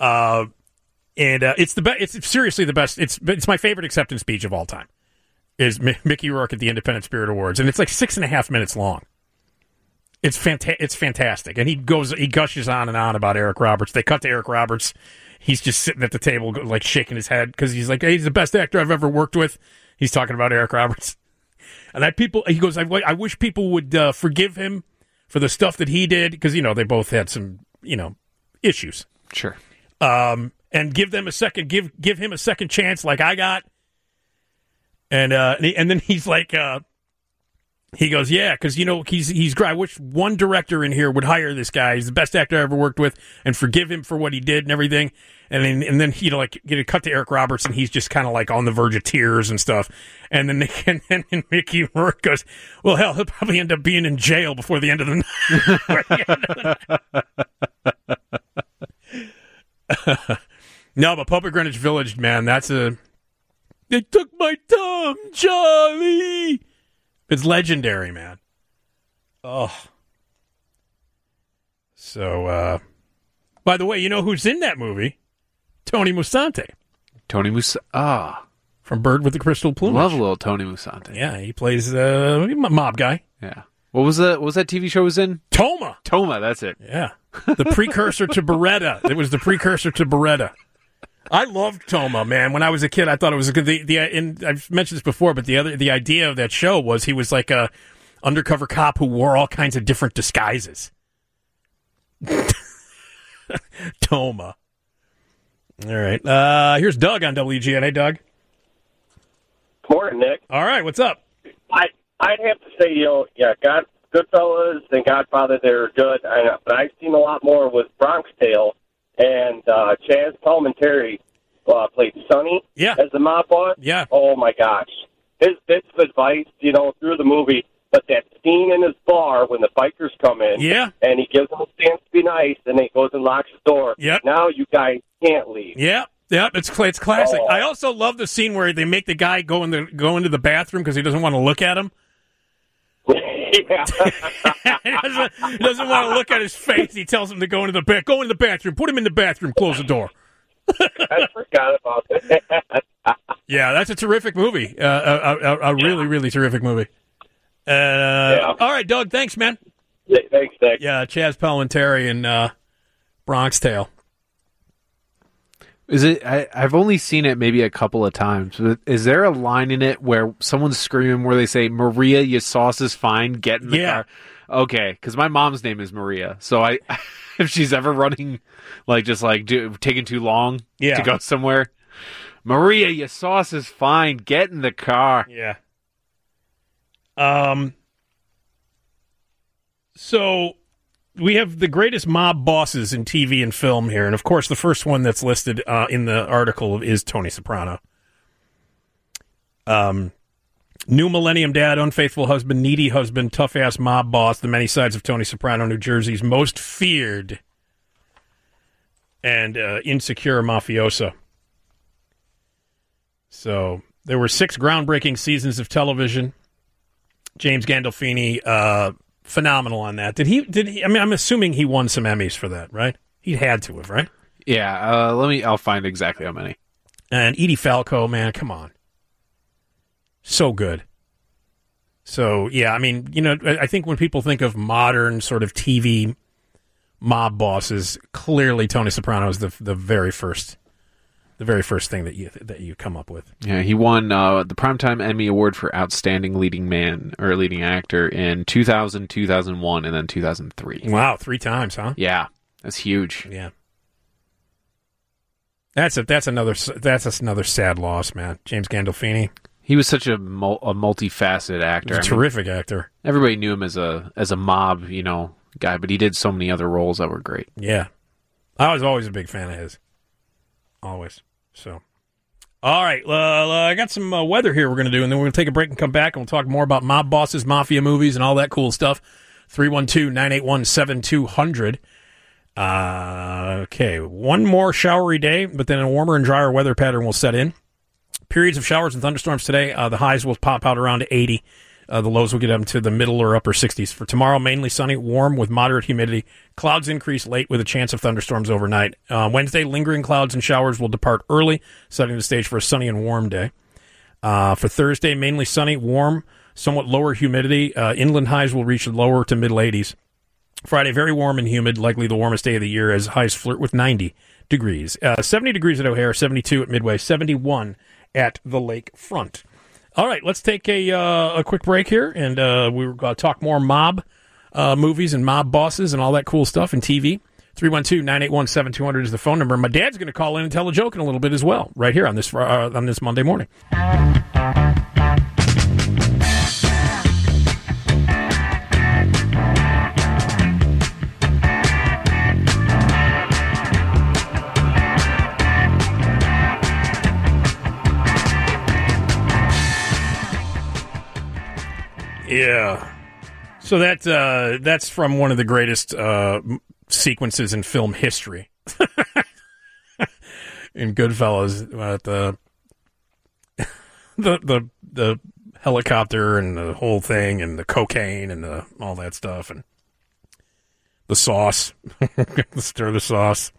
it's the best. It's seriously the best. It's my favorite acceptance speech of all time. Is Mickey Rourke at the Independent Spirit Awards, and it's like 6.5 minutes long. It's fantastic, and he gushes on and on about Eric Roberts. They cut to Eric Roberts. He's just sitting at the table, like shaking his head because he's like, "Hey, he's the best actor I've ever worked with." He's talking about Eric Roberts, and he goes, "I wish people would forgive him for the stuff that he did because they both had some issues." Sure. And give them a second, give him a second chance, like I got. And then he's like, he goes, yeah, because he's great. I wish one director in here would hire this guy. He's the best actor I ever worked with, and forgive him for what he did and everything. And then get a cut to Eric Roberts, and he's just kind of like on the verge of tears and stuff. And then Mickey Rourke goes, well, hell, he'll probably end up being in jail before the end of the night. No, but Puppet Greenwich Village, man, they took my Tom, Charlie. It's legendary, man. Oh. So, by the way, you know who's in that movie? Tony Musante. From Bird with the Crystal Plumage. Love a little Tony Musante. Yeah, he plays a mob guy. Yeah. What was that TV show was in? Toma, that's it. Yeah. The precursor to Beretta. It was the precursor to Beretta. I loved Toma, man. When I was a kid, I thought it was a good. And I've mentioned this before, but the idea of that show was he was like a undercover cop who wore all kinds of different disguises. Toma. All right. Here's Doug on WGN. Hey, Doug. Morning, Nick. All right. What's up? I'd have to say, Goodfellas and Godfather, they're good. But I've seen a lot more with Bronx Tale. And Chaz Palminteri played Sonny as the mob boss. Yeah. Oh, my gosh. His bits of advice, through the movie, but that scene in his bar when the bikers come in and he gives them a chance to be nice, and then he goes and locks the door. Yep. Now you guys can't leave. Yeah, it's classic. I also love the scene where they make the guy go into the bathroom because he doesn't want to look at him. He doesn't want to look at his face. He tells him to go into the bathroom. Put him in the bathroom. Close the door. I forgot about that. Yeah, that's a terrific movie. A really, really terrific movie. All right, Doug. Thanks, man. Thanks, Nick. Yeah, Chaz Palminteri and Bronx Tale. Is it? I've only seen it maybe a couple of times. Is there a line in it where someone's screaming where they say, "Maria, your sauce is fine. Get in the car." Okay, because my mom's name is Maria, so if she's ever running, taking too long to go somewhere, Maria, your sauce is fine. Get in the car. Yeah. So we have the greatest mob bosses in TV and film here, and of course the first one that's listed in the article is Tony Soprano. New Millennium Dad, Unfaithful Husband, Needy Husband, Tough-Ass Mob Boss, The Many Sides of Tony Soprano, New Jersey's Most Feared, and Insecure Mafioso. So there were 6 groundbreaking seasons of television. James Gandolfini, phenomenal on that. Did he? I mean, I'm assuming he won some Emmys for that, right? He had to have, right? Yeah. I'll find exactly how many. And Edie Falco, man, come on, so good. So yeah, I mean, I think when people think of modern sort of TV mob bosses, clearly Tony Soprano is the very first thing that you come up with. Yeah, he won the Primetime Emmy Award for Outstanding Leading Man or Leading Actor in 2000, 2001, and then 2003. Wow, 3 times, huh? Yeah, that's huge. Yeah, that's another sad loss, man. James Gandolfini. He was such a multifaceted actor. He's a terrific actor. Everybody knew him as a mob, guy, but he did so many other roles that were great. Yeah. I was always a big fan of his. Always. So, all right. I got some weather here we're going to do, and then we're going to take a break and come back, and we'll talk more about mob bosses, mafia movies, and all that cool stuff. 312-981-7200. Okay, one more showery day, but then a warmer and drier weather pattern will set in. Periods of showers and thunderstorms today. The highs will pop out around 80. The lows will get up to the middle or upper 60s. For tomorrow, mainly sunny, warm with moderate humidity. Clouds increase late with a chance of thunderstorms overnight. Wednesday, lingering clouds and showers will depart early, setting the stage for a sunny and warm day. For Thursday, mainly sunny, warm, somewhat lower humidity. Inland highs will reach lower to middle 80s. Friday, very warm and humid, likely the warmest day of the year as highs flirt with 90 degrees. 70 degrees at O'Hare, 72 at Midway, 71 at the lake front. All right, let's take a quick break here, and we're going to talk more mob movies and mob bosses and all that cool stuff in TV. 312-981-7200 is the phone number. My dad's going to call in and tell a joke in a little bit as well, right here on this Monday morning. Yeah. So that's from one of the greatest sequences in film history. In Goodfellas, the helicopter and the whole thing and the cocaine and all that stuff and the sauce, stir the sauce.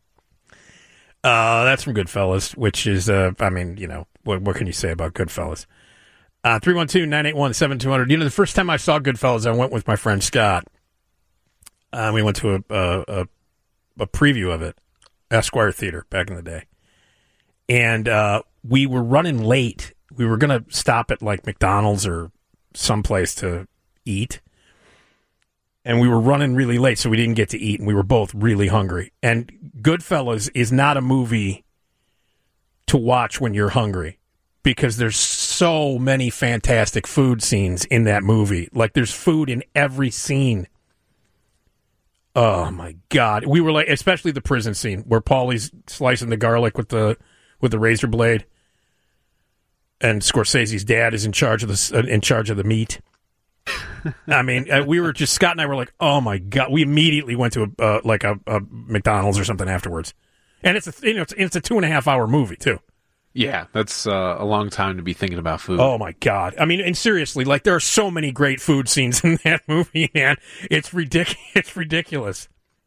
That's from Goodfellas, which is, what can you say about Goodfellas? 312-981-7200. The first time I saw Goodfellas, I went with my friend Scott. We went to a preview of it, Esquire Theater, back in the day. And we were running late. We were going to stop at like McDonald's or someplace to eat. And we were running really late, so we didn't get to eat, and we were both really hungry. And Goodfellas is not a movie to watch when you're hungry, because there's so many fantastic food scenes in that movie. Like, there's food in every scene. Oh, my God. We were like, especially the prison scene where Paulie's slicing the garlic with the razor blade, and Scorsese's dad is in charge of the meat. I mean, we were just, Scott and I were like, oh, my God. We immediately went to a McDonald's or something afterwards. And it's a 2.5 hour movie, too. Yeah, that's a long time to be thinking about food. Oh, my God. I mean, and seriously, like, there are so many great food scenes in that movie, man. It's ridiculous. It's ridiculous.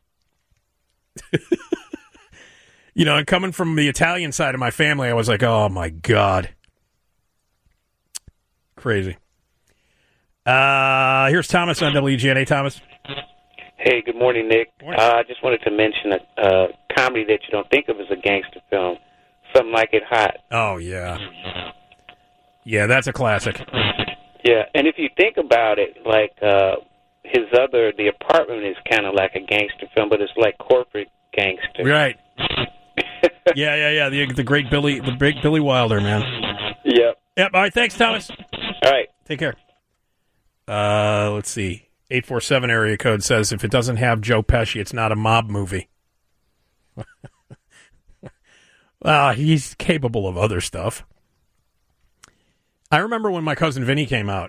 And coming from the Italian side of my family, I was like, oh, my God. Crazy. Here's Thomas on WGN. Hey, Thomas. Hey, good morning, Nick. I just wanted to mention a comedy that you don't think of as a gangster film. Something Like It Hot. Oh, yeah. Yeah, that's a classic. Yeah, and if you think about it, like The Apartment is kind of like a gangster film, but it's like corporate gangster. Right. Yeah. The great Billy Wilder, man. Yep. All right, thanks, Thomas. All right. Take care. Let's see. 847 area code says if it doesn't have Joe Pesci, it's not a mob movie. He's capable of other stuff. I remember when my cousin Vinny came out,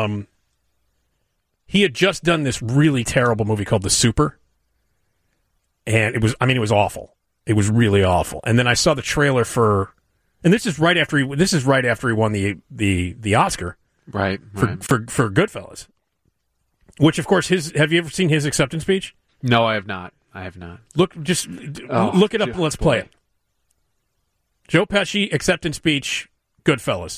he had just done this really terrible movie called The Super. And it was awful. It was really awful. And then I saw the trailer and this is right after he won the Oscar. Right. For Goodfellas. Which, of course, have you ever seen his acceptance speech? No, I have not. Look it up and let's play it. Joe Pesci, acceptance speech, Goodfellas.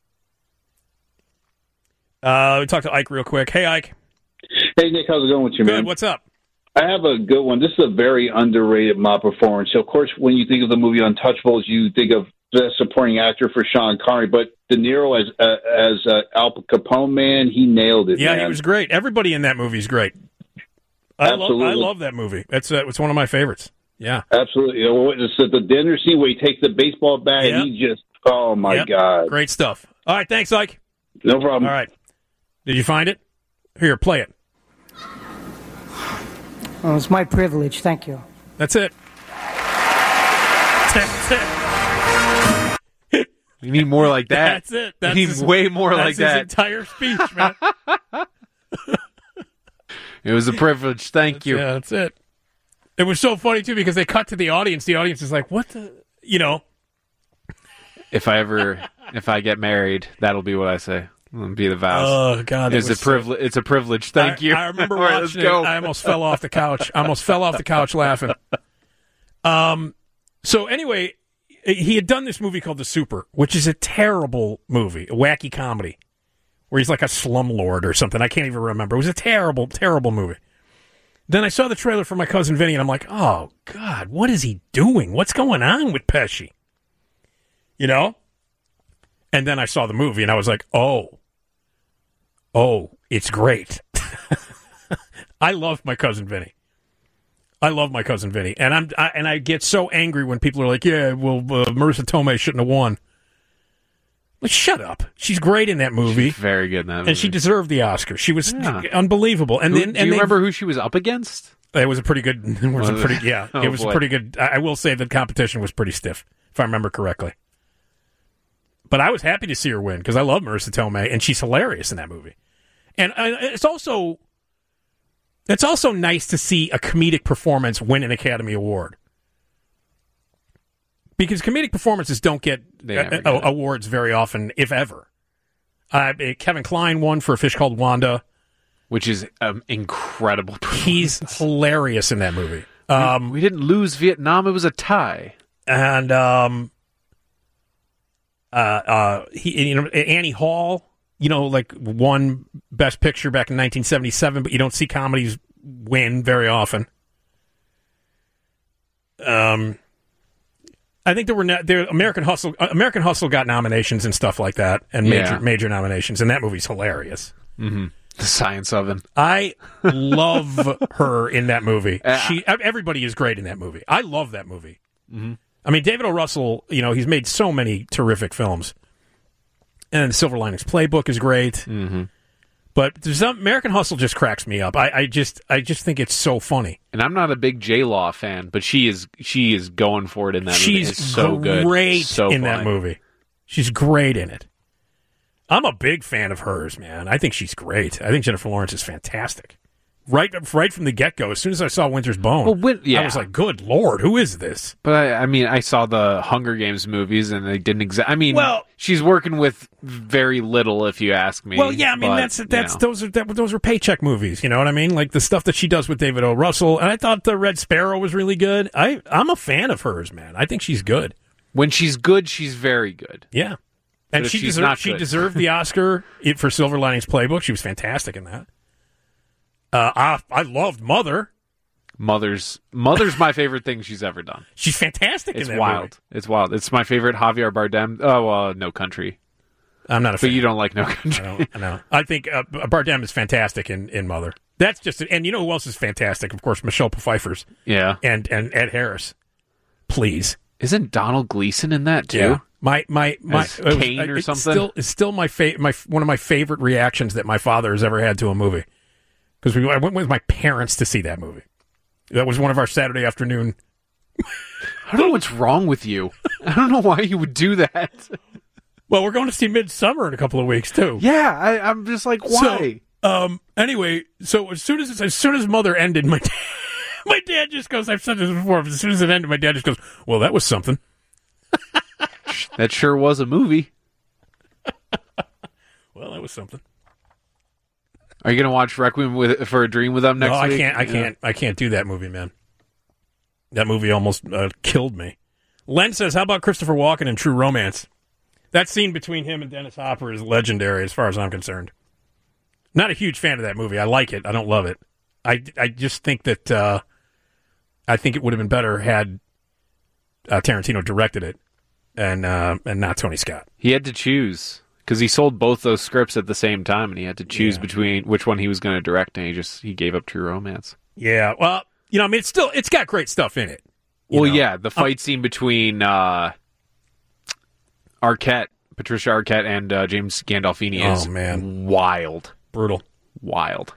We talked to Ike real quick. Hey, Ike. Hey, Nick, how's it going with you, man? Good, what's up? I have a good one. This is a very underrated mob performance. So, of course, when you think of the movie Untouchables, you think of the supporting actor for Sean Connery, but De Niro as Al Capone, man, he nailed it. Yeah, man. He was great. Everybody in that movie is great. I love that movie. It's one of my favorites. Yeah, absolutely. It's the dinner scene where he takes the baseball bat and he just, oh my God, great stuff. All right, thanks, Ike. No problem. All right. Did you find it? Here, play it. Oh, it's my privilege. Thank you. That's it. That's it. You need more like that. That's it. That's you need way more like that. That's his entire speech, man. It was a privilege. Thank you. Yeah, that's it. It was so funny, too, because they cut to the audience. The audience is like, what the... You know. If I get married, that'll be what I say. It'll be the vows. Oh, God. It's a privilege. It's a privilege. Thank you. I remember All right, watching let's go. it. I almost fell off the couch. Laughing. So anyway, he had done this movie called The Super, which is a terrible movie, a wacky comedy, where he's like a slumlord or something. I can't even remember. It was a terrible, terrible movie. Then I saw the trailer for My Cousin Vinny, and I'm like, oh, God, what is he doing? What's going on with Pesci? You know? And then I saw the movie, and I was like, oh, it's great. I love My Cousin Vinny. And I get so angry when people are like, yeah, well, Marissa Tomei shouldn't have won. Like, shut up. She's great in that movie. She's very good in that movie. And she deserved the Oscar. She was unbelievable. And do you remember who she was up against? It was a pretty good. It was a pretty good. I will say the competition was pretty stiff, if I remember correctly. But I was happy to see her win because I love Marissa Tomei, and she's hilarious in that movie. And it's also nice to see a comedic performance win an Academy Award. Because comedic performances don't get awards very often, if ever. Kevin Kline won for A Fish Called Wanda. Which is incredible. He's hilarious in that movie. We didn't lose Vietnam. It was a tie. And Annie Hall, like won Best Picture back in 1977, but you don't see comedies win very often. I think American Hustle got nominations and stuff like that, and major nominations, and that movie's hilarious. Mm-hmm. The Science Oven. I love her in that movie. Everybody is great in that movie. I love that movie. Mm-hmm. I mean, David O. Russell, he's made so many terrific films, and Silver Linings Playbook is great. Mm-hmm. But American Hustle just cracks me up. I just think it's so funny. And I'm not a big J-Law fan, but she is going for it in that movie. She's it's so great good. So in funny. that movie. She's great in it. I'm a big fan of hers, man. I think she's great. I think Jennifer Lawrence is fantastic. Right from the get-go, as soon as I saw Winter's Bone, I was like, good Lord, who is this? But I saw the Hunger Games movies, and they didn't she's working with very little, if you ask me. Well, yeah, those were paycheck movies, you know what I mean? Like the stuff that she does with David O. Russell, and I thought the Red Sparrow was really good. I'm a fan of hers, man. I think she's good. When she's good, she's very good. Yeah. And she deserved the Oscar for Silver Linings Playbook. She was fantastic in that. I loved Mother. Mother's my favorite thing she's ever done. She's fantastic in that wild. movie. It's wild. It's my favorite Javier Bardem. No Country. I'm not a fan. But you don't like No Country. I know. I think Bardem is fantastic in Mother. That's just and you know who else is fantastic? Of course, Michelle Pfeiffer's. Yeah. And Ed Harris. Please. Isn't Donald Gleason in that too? Yeah. My Kane or something. It's still my one of my favorite reactions that my father has ever had to a movie. Because I went with my parents to see that movie. That was one of our Saturday afternoon. I don't know what's wrong with you. I don't know why you would do that. Well, we're going to see Midsummer in a couple of weeks too. Yeah, I'm just like, why? So, anyway, so as soon as Mother ended, my dad just goes. I've said this before. As soon as it ended, my dad just goes, "Well, that was something." That sure was a movie. Well, that was something. Are you going to watch Requiem for a Dream with them next week? I can't do that movie, man. That movie almost killed me. Len says, how about Christopher Walken in True Romance? That scene between him and Dennis Hopper is legendary as far as I'm concerned. Not a huge fan of that movie. I like it. I don't love it. I just think that I think it would have been better had Tarantino directed it and not Tony Scott. He had to choose. Because he sold both those scripts at the same time, and he had to choose between which one he was going to direct, and he gave up True Romance. Yeah, well, it's got great stuff in it. Well, yeah, the fight scene between Arquette Patricia Arquette and James Gandolfini is wild. Brutal. Wild.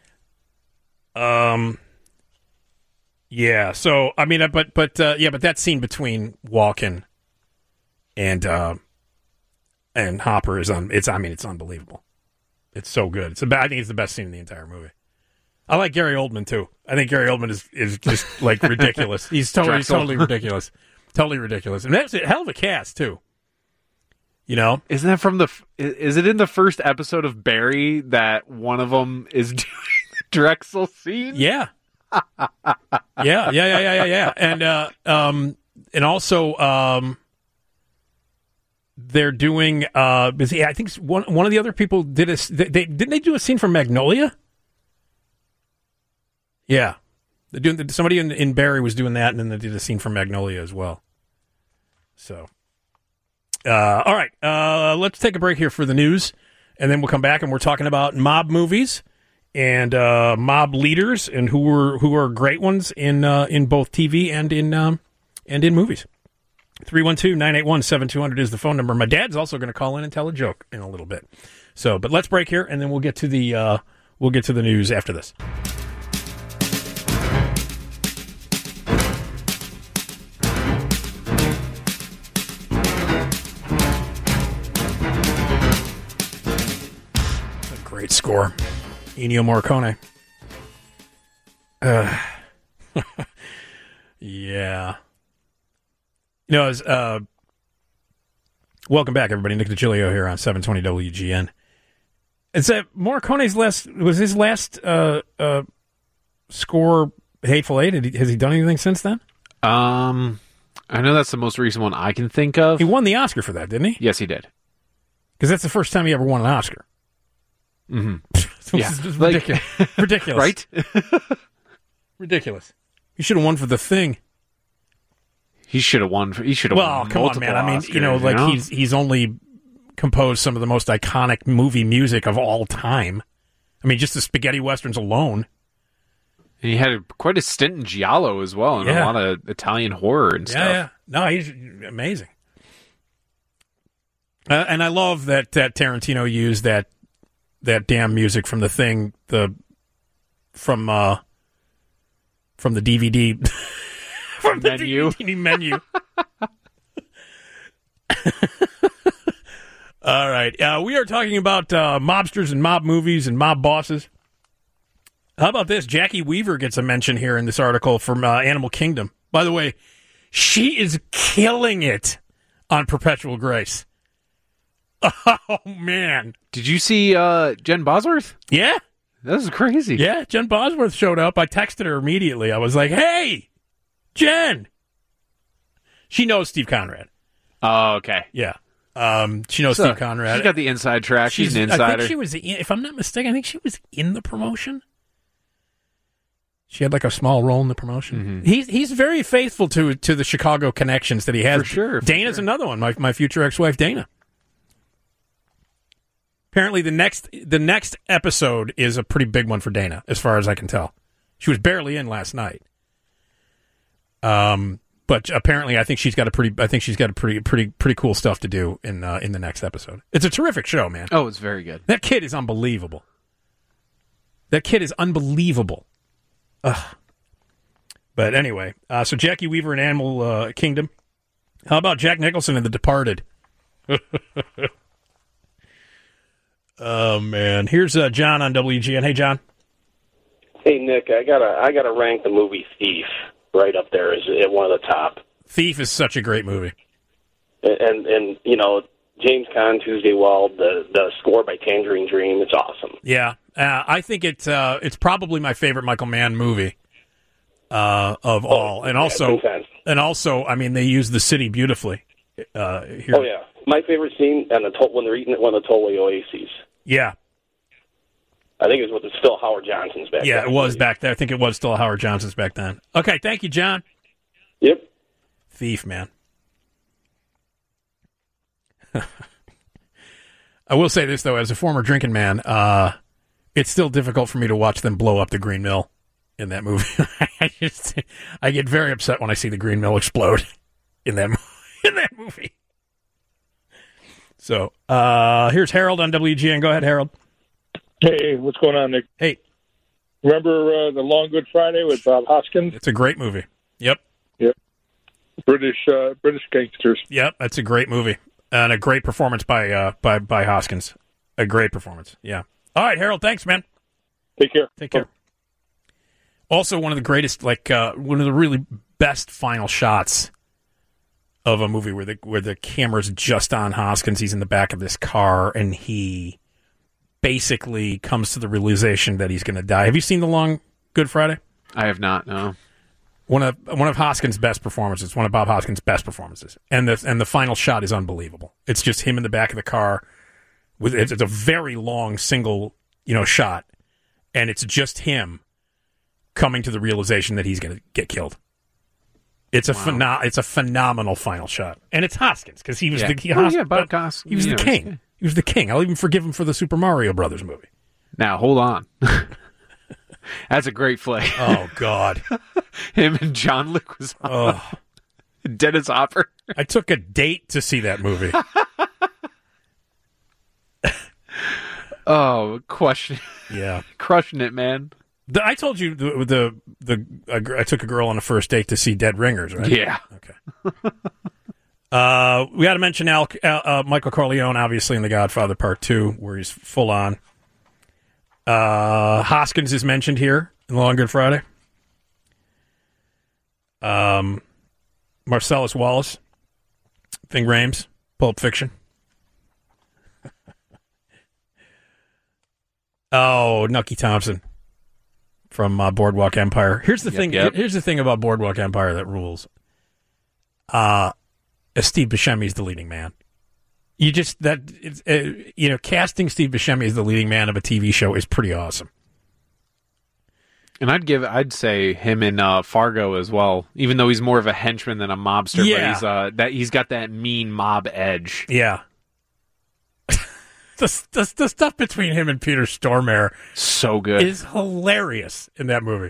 Yeah, so, I mean, but that scene between Walken and Hopper is it's unbelievable. It's so good. I think it's the best scene in the entire movie. I like Gary Oldman too. I think Gary Oldman is just like ridiculous. He's totally ridiculous. Totally ridiculous. And that's a hell of a cast too. You know? Isn't that is it in the first episode of Barry that one of them is doing the Drexel scene? Yeah. Yeah. And also, they're doing. I think one of the other people did didn't they do a scene from Magnolia? Yeah, they're doing. Somebody in Barry was doing that, and then they did a scene from Magnolia as well. So, all right, let's take a break here for the news, and then we'll come back and we're talking about mob movies and mob leaders and who are great ones in both TV and in movies. 312-981-7200 is the phone number. My dad's also going to call in and tell a joke in a little bit. So, but let's break here, and then we'll get to the news after this. A great score, Ennio Morricone. Yeah. You know, welcome back, everybody. Nick DiGilio here on 720 WGN. It's Morricone's last score Hateful Eight. Has he done anything since then? I know that's the most recent one I can think of. He won the Oscar for that, didn't he? Yes, he did. Because that's the first time he ever won an Oscar. Mm-hmm. Yeah. Ridiculous. Ridiculous. Right? Ridiculous. He should have won for The Thing. He should have won. Well, come on, man. I mean, Oscars, he's only composed some of the most iconic movie music of all time. I mean, just the spaghetti westerns alone. And he had quite a stint in Giallo as well, and a lot of Italian horror and stuff. Yeah. No, he's amazing. And I love that Tarantino used that damn music from The Thing, from the DVD. From the DVD menu. All right. We are talking about mobsters and mob movies and mob bosses. How about this? Jackie Weaver gets a mention here in this article from Animal Kingdom. By the way, she is killing it on Perpetual Grace. Oh, man. Did you see Jen Bosworth? Yeah. That was crazy. Yeah, Jen Bosworth showed up. I texted her immediately. I was like, hey, Jen. She knows Steve Conrad. Oh, okay. Yeah. She knows Steve Conrad. She's got the inside track. She's an insider. I think she was, if I'm not mistaken, I think she was in the promotion. She had like a small role in the promotion. Mm-hmm. He's very faithful to the Chicago connections that he has. For sure. Dana's another one. My future ex-wife, Dana. Apparently, the next episode is a pretty big one for Dana, as far as I can tell. She was barely in last night. But apparently, I think she's got pretty cool stuff to do in the next episode. It's a terrific show, man. Oh, it's very good. That kid is unbelievable. Ugh. But anyway, so Jackie Weaver in Animal Kingdom. How about Jack Nicholson in The Departed? Oh man, here's John on WGN. Hey, John. Hey, Nick. I gotta rank the movie Thief right up there as one of the top. Thief is such a great movie. And you know, James Caan, Tuesday Weld, the score by Tangerine Dream, it's awesome. Yeah, I think it's probably my favorite Michael Mann movie of all, and also, I mean, they use the city beautifully. Here. Oh yeah, my favorite scene when they're eating at one of the tollway oases. Yeah. I think it was still Howard Johnson's back then. Yeah, it was back there. I think it was still Howard Johnson's back then. Okay, thank you, John. Yep. Thief, man. I will say this, though, as a former drinking man, it's still difficult for me to watch them blow up the Green Mill in that movie. I get very upset when I see the Green Mill explode in that movie. So here's Harold on WGN. Go ahead, Harold. Hey, what's going on, Nick? Hey. Remember The Long Good Friday with Bob Hoskins? It's a great movie. Yep. British gangsters. Yep, that's a great movie. And a great performance by Hoskins. A great performance, yeah. All right, Harold, thanks, man. Take care. Take care. Also, one of the greatest, one of the really best final shots of a movie where the camera's just on Hoskins. He's in the back of this car, and he basically comes to the realization that he's going to die. Have you seen The Long Good Friday? I have not, no. One of Hoskins' best performances, one of Bob Hoskins' best performances, and the final shot is unbelievable. It's just him in the back of the car. It's a very long single shot, and it's just him coming to the realization that he's going to get killed. It's a phenomenal final shot, and it's Hoskins because he was Bob Hoskins. He was the king. He was the king. I'll even forgive him for the Super Mario Brothers movie. Now hold on. That's a great flick. Oh, God. Him and John Leguizamo. Oh. Dennis Hopper. I took a date to see that movie. Crushing it, man. I told you I took a girl on a first date to see Dead Ringers, right? Yeah. Okay. We got to mention Michael Corleone, obviously, in The Godfather Part 2, where he's full on. Hoskins is mentioned here in Long Good Friday. Marcellus Wallace, Ving Rhames, Pulp Fiction. Nucky Thompson from Boardwalk Empire. Here's the thing. Yep. Here's the thing about Boardwalk Empire that rules. Steve Buscemi is the leading man. Casting Steve Buscemi as the leading man of a TV show is pretty awesome. And I'd say him in Fargo as well, even though he's more of a henchman than a mobster. Yeah. But he's got that mean mob edge. Yeah. The stuff between him and Peter Stormare so good is hilarious in that movie.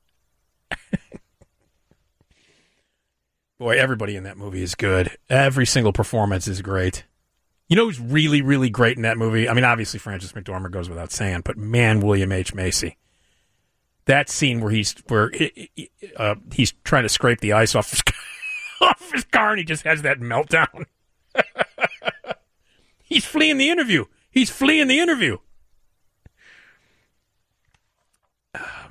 Boy, everybody in that movie is good. Every single performance is great. You know who's really, really great in that movie? I mean, obviously Frances McDormand goes without saying, but man, William H. Macy. That scene where he's trying to scrape the ice off his car, and he just has that meltdown. He's fleeing the interview. Oh,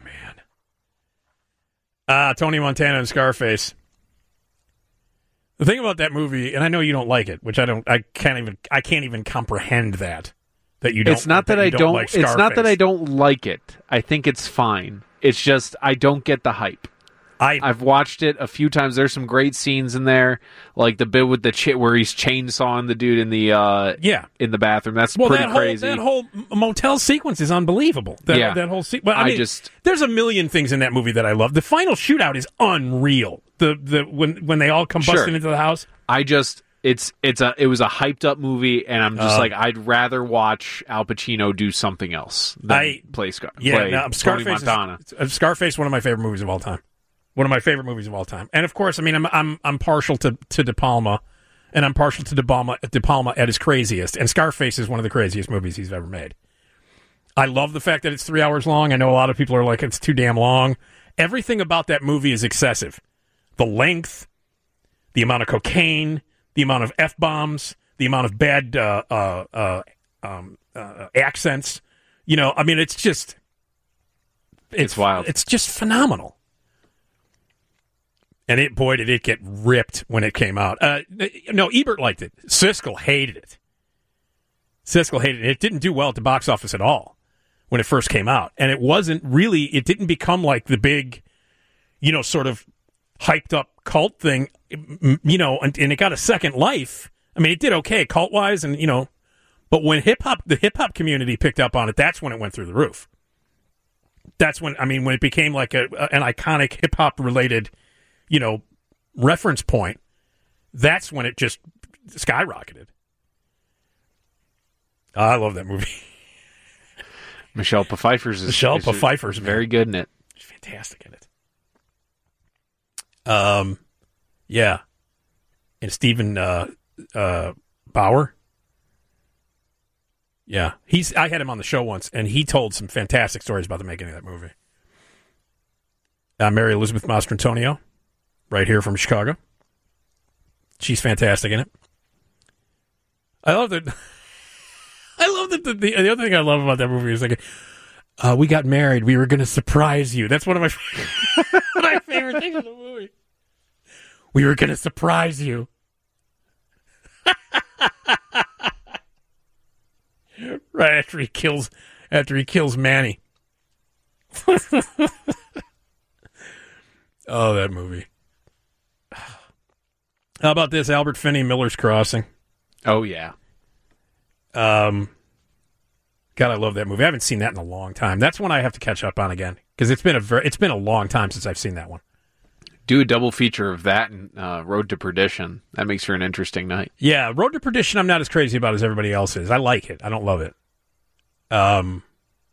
man. Tony Montana and Scarface. The thing about that movie, and I know you don't like it, which I can't even comprehend that you don't. It's not that I don't. Like it's not that I don't like it. I think it's fine. It's just I don't get the hype. I've watched it a few times. There's some great scenes in there, like the bit with the where he's chainsawing the dude in the in the bathroom. That's pretty crazy. That whole motel sequence is unbelievable. That whole sequence. I mean, there's a million things in that movie that I love. The final shootout is unreal. When they all come busting into the house. It was a hyped up movie, and I'm just like, I'd rather watch Al Pacino do something else than play Scarface. Tony Montana. Scarface, one of my favorite movies of all time. And of course, I mean, I'm partial to De Palma, and I'm partial to De Palma at his craziest. And Scarface is one of the craziest movies he's ever made. I love the fact that it's 3 hours long. I know a lot of people are like, it's too damn long. Everything about that movie is excessive. The length, the amount of cocaine, the amount of F-bombs, the amount of bad accents. I mean, it's wild. It's just phenomenal. And did it get ripped when it came out. No, Ebert liked it. Siskel hated it. It didn't do well at the box office at all when it first came out. And it didn't become like the big, sort of hyped up cult thing, and it got a second life. I mean, it did okay cult-wise, and, but when the hip-hop community picked up on it, that's when it went through the roof. That's when it became like an iconic hip-hop related reference point. That's when it just skyrocketed. I love that movie. Michelle Pfeiffer's very good in it. She's fantastic in it. Yeah. And Stephen Bauer Yeah, I had him on the show once, and he told some fantastic stories about the making of that movie. Mary Elizabeth Mastrantonio, right here from Chicago. She's fantastic in it. I love that. The other thing I love about that movie is like, we got married. We were going to surprise you. That's one of my favorite things in the movie. We were going to surprise you. Right after he kills Manny. Oh, that movie. How about this? Albert Finney, Miller's Crossing. Oh, yeah. God, I love that movie. I haven't seen that in a long time. That's one I have to catch up on again because it's been a long time since I've seen that one. Do a double feature of that and Road to Perdition. That makes for an interesting night. Yeah, Road to Perdition I'm not as crazy about as everybody else is. I like it. I don't love it. But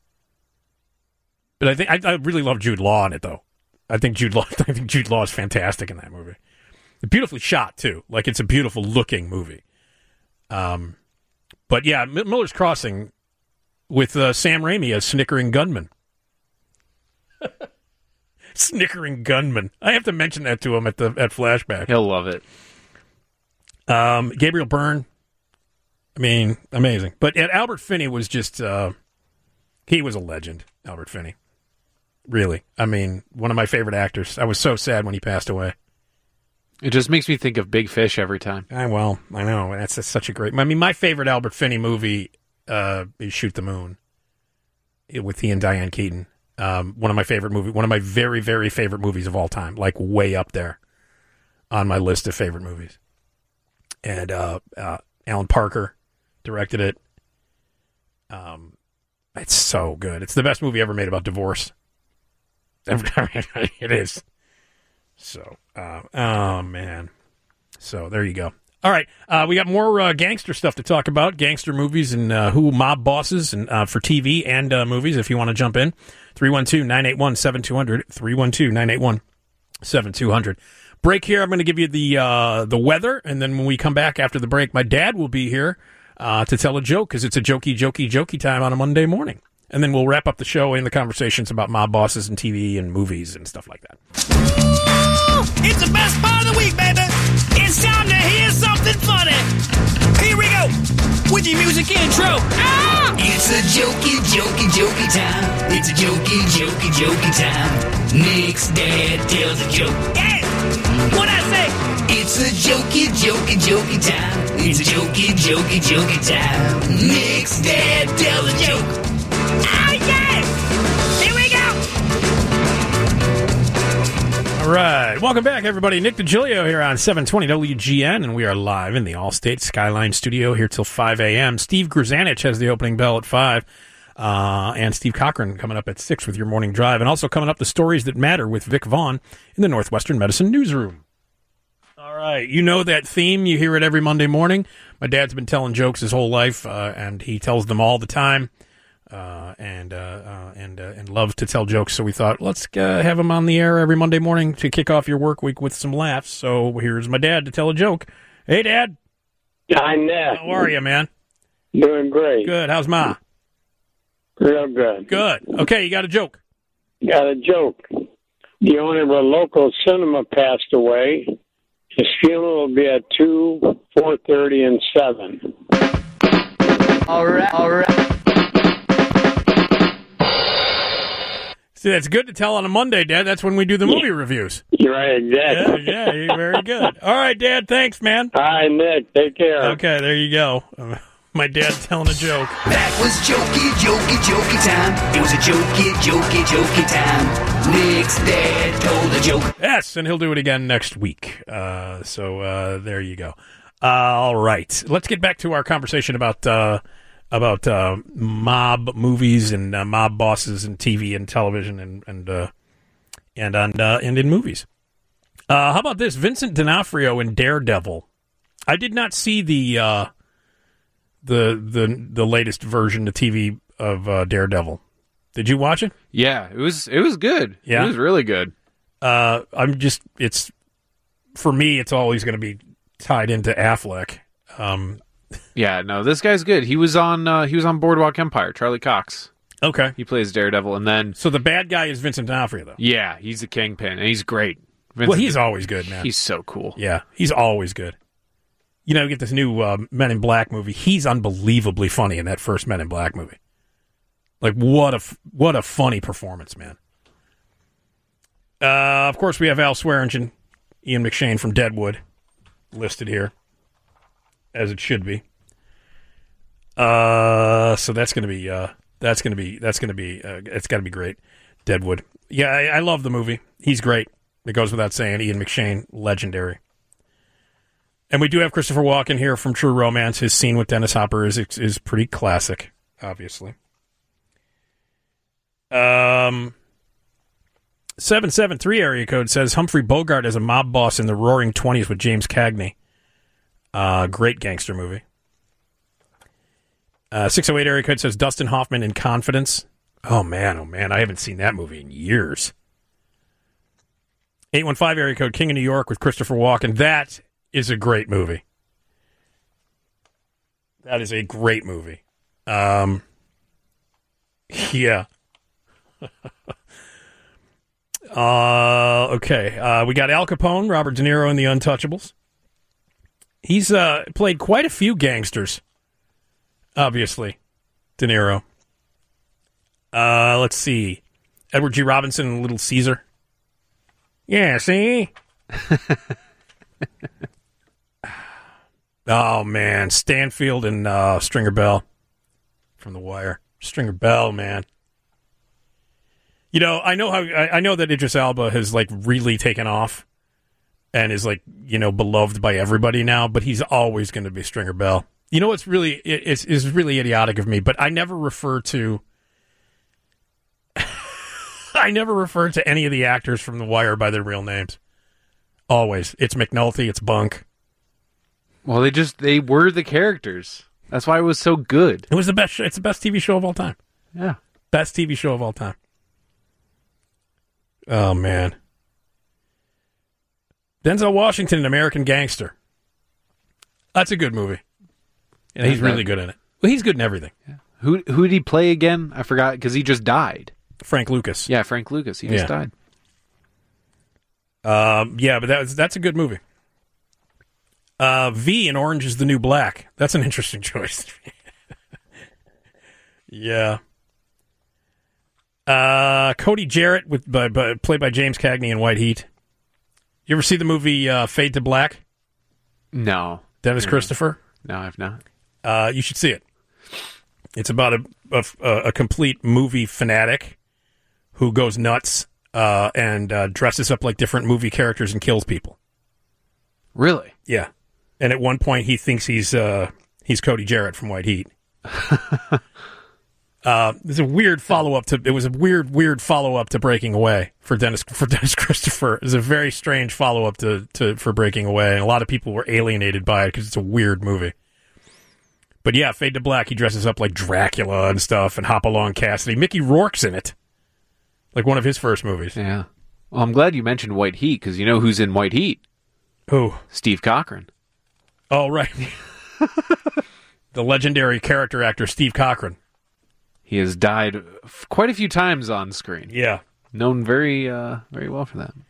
I think I really love Jude Law in it, though. I think Jude Law is fantastic in that movie. Beautifully shot, too. Like, it's a beautiful looking movie. But yeah, Miller's Crossing with Sam Raimi as Snickering Gunman. Snickering Gunman. I have to mention that to him at Flashback. He'll love it. Gabriel Byrne. I mean, amazing. But Albert Finney was just, he was a legend, Albert Finney. Really. I mean, one of my favorite actors. I was so sad when he passed away. It just makes me think of Big Fish every time. I know. That's such a great... I mean, my favorite Albert Finney movie is Shoot the Moon with he and Diane Keaton. One of my very, very favorite movies of all time. Like, way up there on my list of favorite movies. And Alan Parker directed it. It's so good. It's the best movie ever made about divorce. It is. So, oh, man. So, there you go. All right. We got more gangster stuff to talk about. Gangster movies and who mob bosses and for TV and movies, if you want to jump in. 312-981-7200. 312-981-7200. Break here. I'm going to give you the weather, and then when we come back after the break, my dad will be here to tell a joke, because it's a jokey time on a Monday morning. And then we'll wrap up the show in the conversations about mob bosses and TV and movies and stuff like that. It's the best part of the week, baby. It's time to hear something funny. Here we go with your music intro. Ah! It's a jokey time. It's a jokey time. Nick's dad tells a joke. Hey, what'd I say? It's a jokey time. It's a jokey time. Nick's dad tells a joke. Oh, yeah! Here we go! All right. Welcome back, everybody. Nick DiGilio here on 720 WGN, and we are live in the Allstate Skyline studio here till 5 a.m. Steve Grzanich has the opening bell at 5, and Steve Cochran coming up at 6 with your morning drive, and also coming up the stories that matter with Vic Vaughn in the Northwestern Medicine Newsroom. All right. You know that theme. You hear it every Monday morning. My dad's been telling jokes his whole life, and he tells them all the time. And loves to tell jokes, so we thought, let's have him on the air every Monday morning to kick off your work week with some laughs. So here's my dad to tell a joke. Hey, Dad. Hi, Nick. How are you, man? Doing great. Good. How's Ma? Real good. Good. Okay, you got a joke. Got a joke. The owner of a local cinema passed away. His funeral will be at 2, 4:30, and 7. All right. See, that's good to tell on a Monday, Dad. That's when we do the movie reviews. You're right, exactly. Yeah, you're very good. All right, Dad, thanks, man. Hi, Nick. Take care. Okay, there you go. My dad telling a joke. That was jokey time. It was a jokey time. Nick's dad told a joke. Yes, and he'll do it again next week. So there you go. All right. Let's get back to our conversation about mob movies and mob bosses and TV and television and in movies. How about this? Vincent D'Onofrio in Daredevil. I did not see the latest version of TV of Daredevil. Did you watch it? Yeah, it was good. Yeah? It was really good. For me, it's always going to be tied into Affleck. Yeah, no, this guy's good. He was on Boardwalk Empire. Charlie Cox. Okay, he plays Daredevil, and then so the bad guy is Vincent D'Onofrio, though. Yeah, he's the Kingpin, and he's great. Well, he's always good, man. He's so cool. Yeah, he's always good. You know, you get this new Men in Black movie. He's unbelievably funny in that first Men in Black movie. Like, what a funny performance, man. Of course, we have Al Swearingen, Ian McShane from Deadwood, listed here, as it should be. So that's going to be it's got to be great. Deadwood. Yeah, I love the movie. He's great. It goes without saying. Ian McShane, legendary. And we do have Christopher Walken here from True Romance. His scene with Dennis Hopper is pretty classic, obviously. 773 area code says Humphrey Bogart as a mob boss in the Roaring '20s with James Cagney. Great gangster movie. 608 area code says Dustin Hoffman in Confidence. Oh man, I haven't seen that movie in years. 815 area code King of New York with Christopher Walken. That is a great movie. That is a great movie. Yeah. Okay. We got Al Capone, Robert De Niro in The Untouchables. He's played quite a few gangsters. Obviously, De Niro. Let's see. Edward G. Robinson in Little Caesar. Yeah, see? Oh, man. Stanfield and Stringer Bell from The Wire. Stringer Bell, man. You know, I know that Idris Elba has, like, really taken off and is, like, you know, beloved by everybody now, but he's always going to be Stringer Bell. You know what's really is really idiotic of me, but I never refer to any of the actors from The Wire by their real names. Always. It's McNulty, it's Bunk. Well, they were the characters. That's why it was so good. It was the best. It's the best TV show of all time. Yeah. Best TV show of all time. Oh, man. Denzel Washington, An American Gangster. That's a good movie. And he's really good in it. Well, he's good in everything. Yeah. Who did he play again? I forgot, because he just died. Frank Lucas. Yeah, Frank Lucas. He just died. Yeah, but that's a good movie. V in Orange is the New Black. That's an interesting choice. Yeah. Cody Jarrett played by James Cagney in White Heat. You ever see the movie Fade to Black? No. Dennis Christopher? No, I've not. You should see it. It's about a complete movie fanatic who goes nuts and dresses up like different movie characters and kills people. Really? Yeah. And at one point he thinks he's Cody Jarrett from White Heat. There's a weird follow-up to it was a weird follow-up to Breaking Away for Dennis Christopher. It was a very strange follow-up for Breaking Away, and a lot of people were alienated by it because it's a weird movie. But yeah, Fade to Black, he dresses up like Dracula and stuff, and Hopalong Cassidy. Mickey Rourke's in it, like one of his first movies. Yeah. Well, I'm glad you mentioned White Heat, because you know who's in White Heat? Who? Steve Cochran. Oh, right. The legendary character actor Steve Cochran. He has died quite a few times on screen. Yeah. Known very well for that.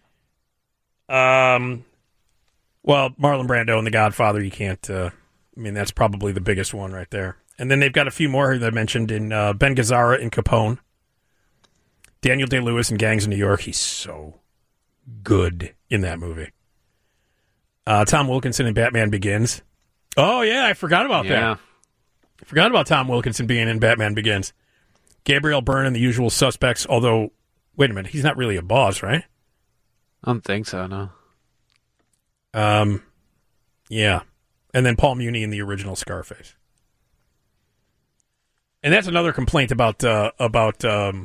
Well, Marlon Brando and The Godfather, you can't... that's probably the biggest one right there. And then they've got a few more that I mentioned in Ben Gazzara in Capone. Daniel Day-Lewis in Gangs of New York. He's so good in that movie. Tom Wilkinson in Batman Begins. Oh, yeah, I forgot about that. I forgot about Tom Wilkinson being in Batman Begins. Gabriel Byrne in The Usual Suspects, although, wait a minute, he's not really a boss, right? I don't think so, no. Yeah. And then Paul Muni in the original Scarface. And that's another complaint about the Al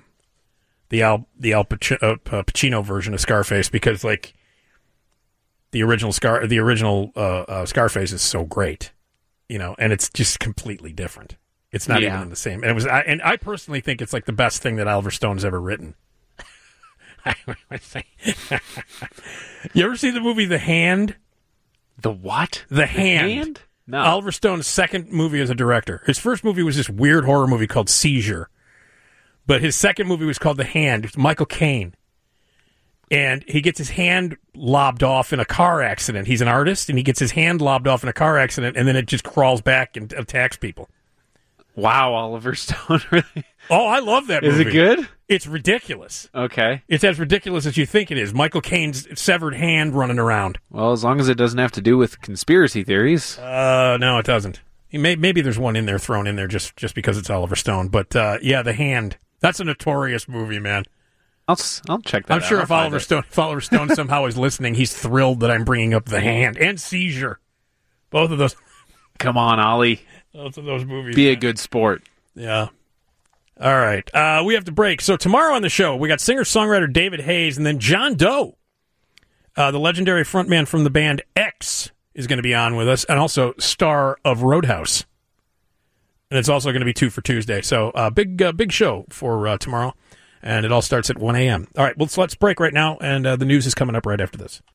Pacino version of Scarface, because like the original Scarface is so great, you know, and it's just completely different. It's not even the same. And I personally think it's like the best thing that Oliver Stone's ever written. You ever see the movie The Hand? The what? The Hand. No. Oliver Stone's second movie as a director. His first movie was this weird horror movie called Seizure. But his second movie was called The Hand. It's Michael Caine. And he gets his hand lobbed off in a car accident. He's an artist, and he gets his hand lobbed off in a car accident, and then it just crawls back and attacks people. Wow, Oliver Stone, really? Oh, I love that movie. Is it good? It's ridiculous. Okay. It's as ridiculous as you think it is. Michael Caine's severed hand running around. Well, as long as it doesn't have to do with conspiracy theories. No, it doesn't. Maybe there's one in there thrown in there just because it's Oliver Stone. But, yeah, The Hand. That's a notorious movie, man. I'll check that out. I'm sure if Oliver Stone somehow is listening, he's thrilled that I'm bringing up The Hand and Seizure. Both of those. Come on, Ollie. Both of those movies. Be a good sport. Yeah. All right. We have to break. So tomorrow on the show, we got singer-songwriter David Hayes, and then John Doe, the legendary frontman from the band X, is going to be on with us, and also star of Roadhouse. And it's also going to be 2 for Tuesday. So big show for tomorrow. And it all starts at 1 a.m. All right, well, let's break right now, and the news is coming up right after this.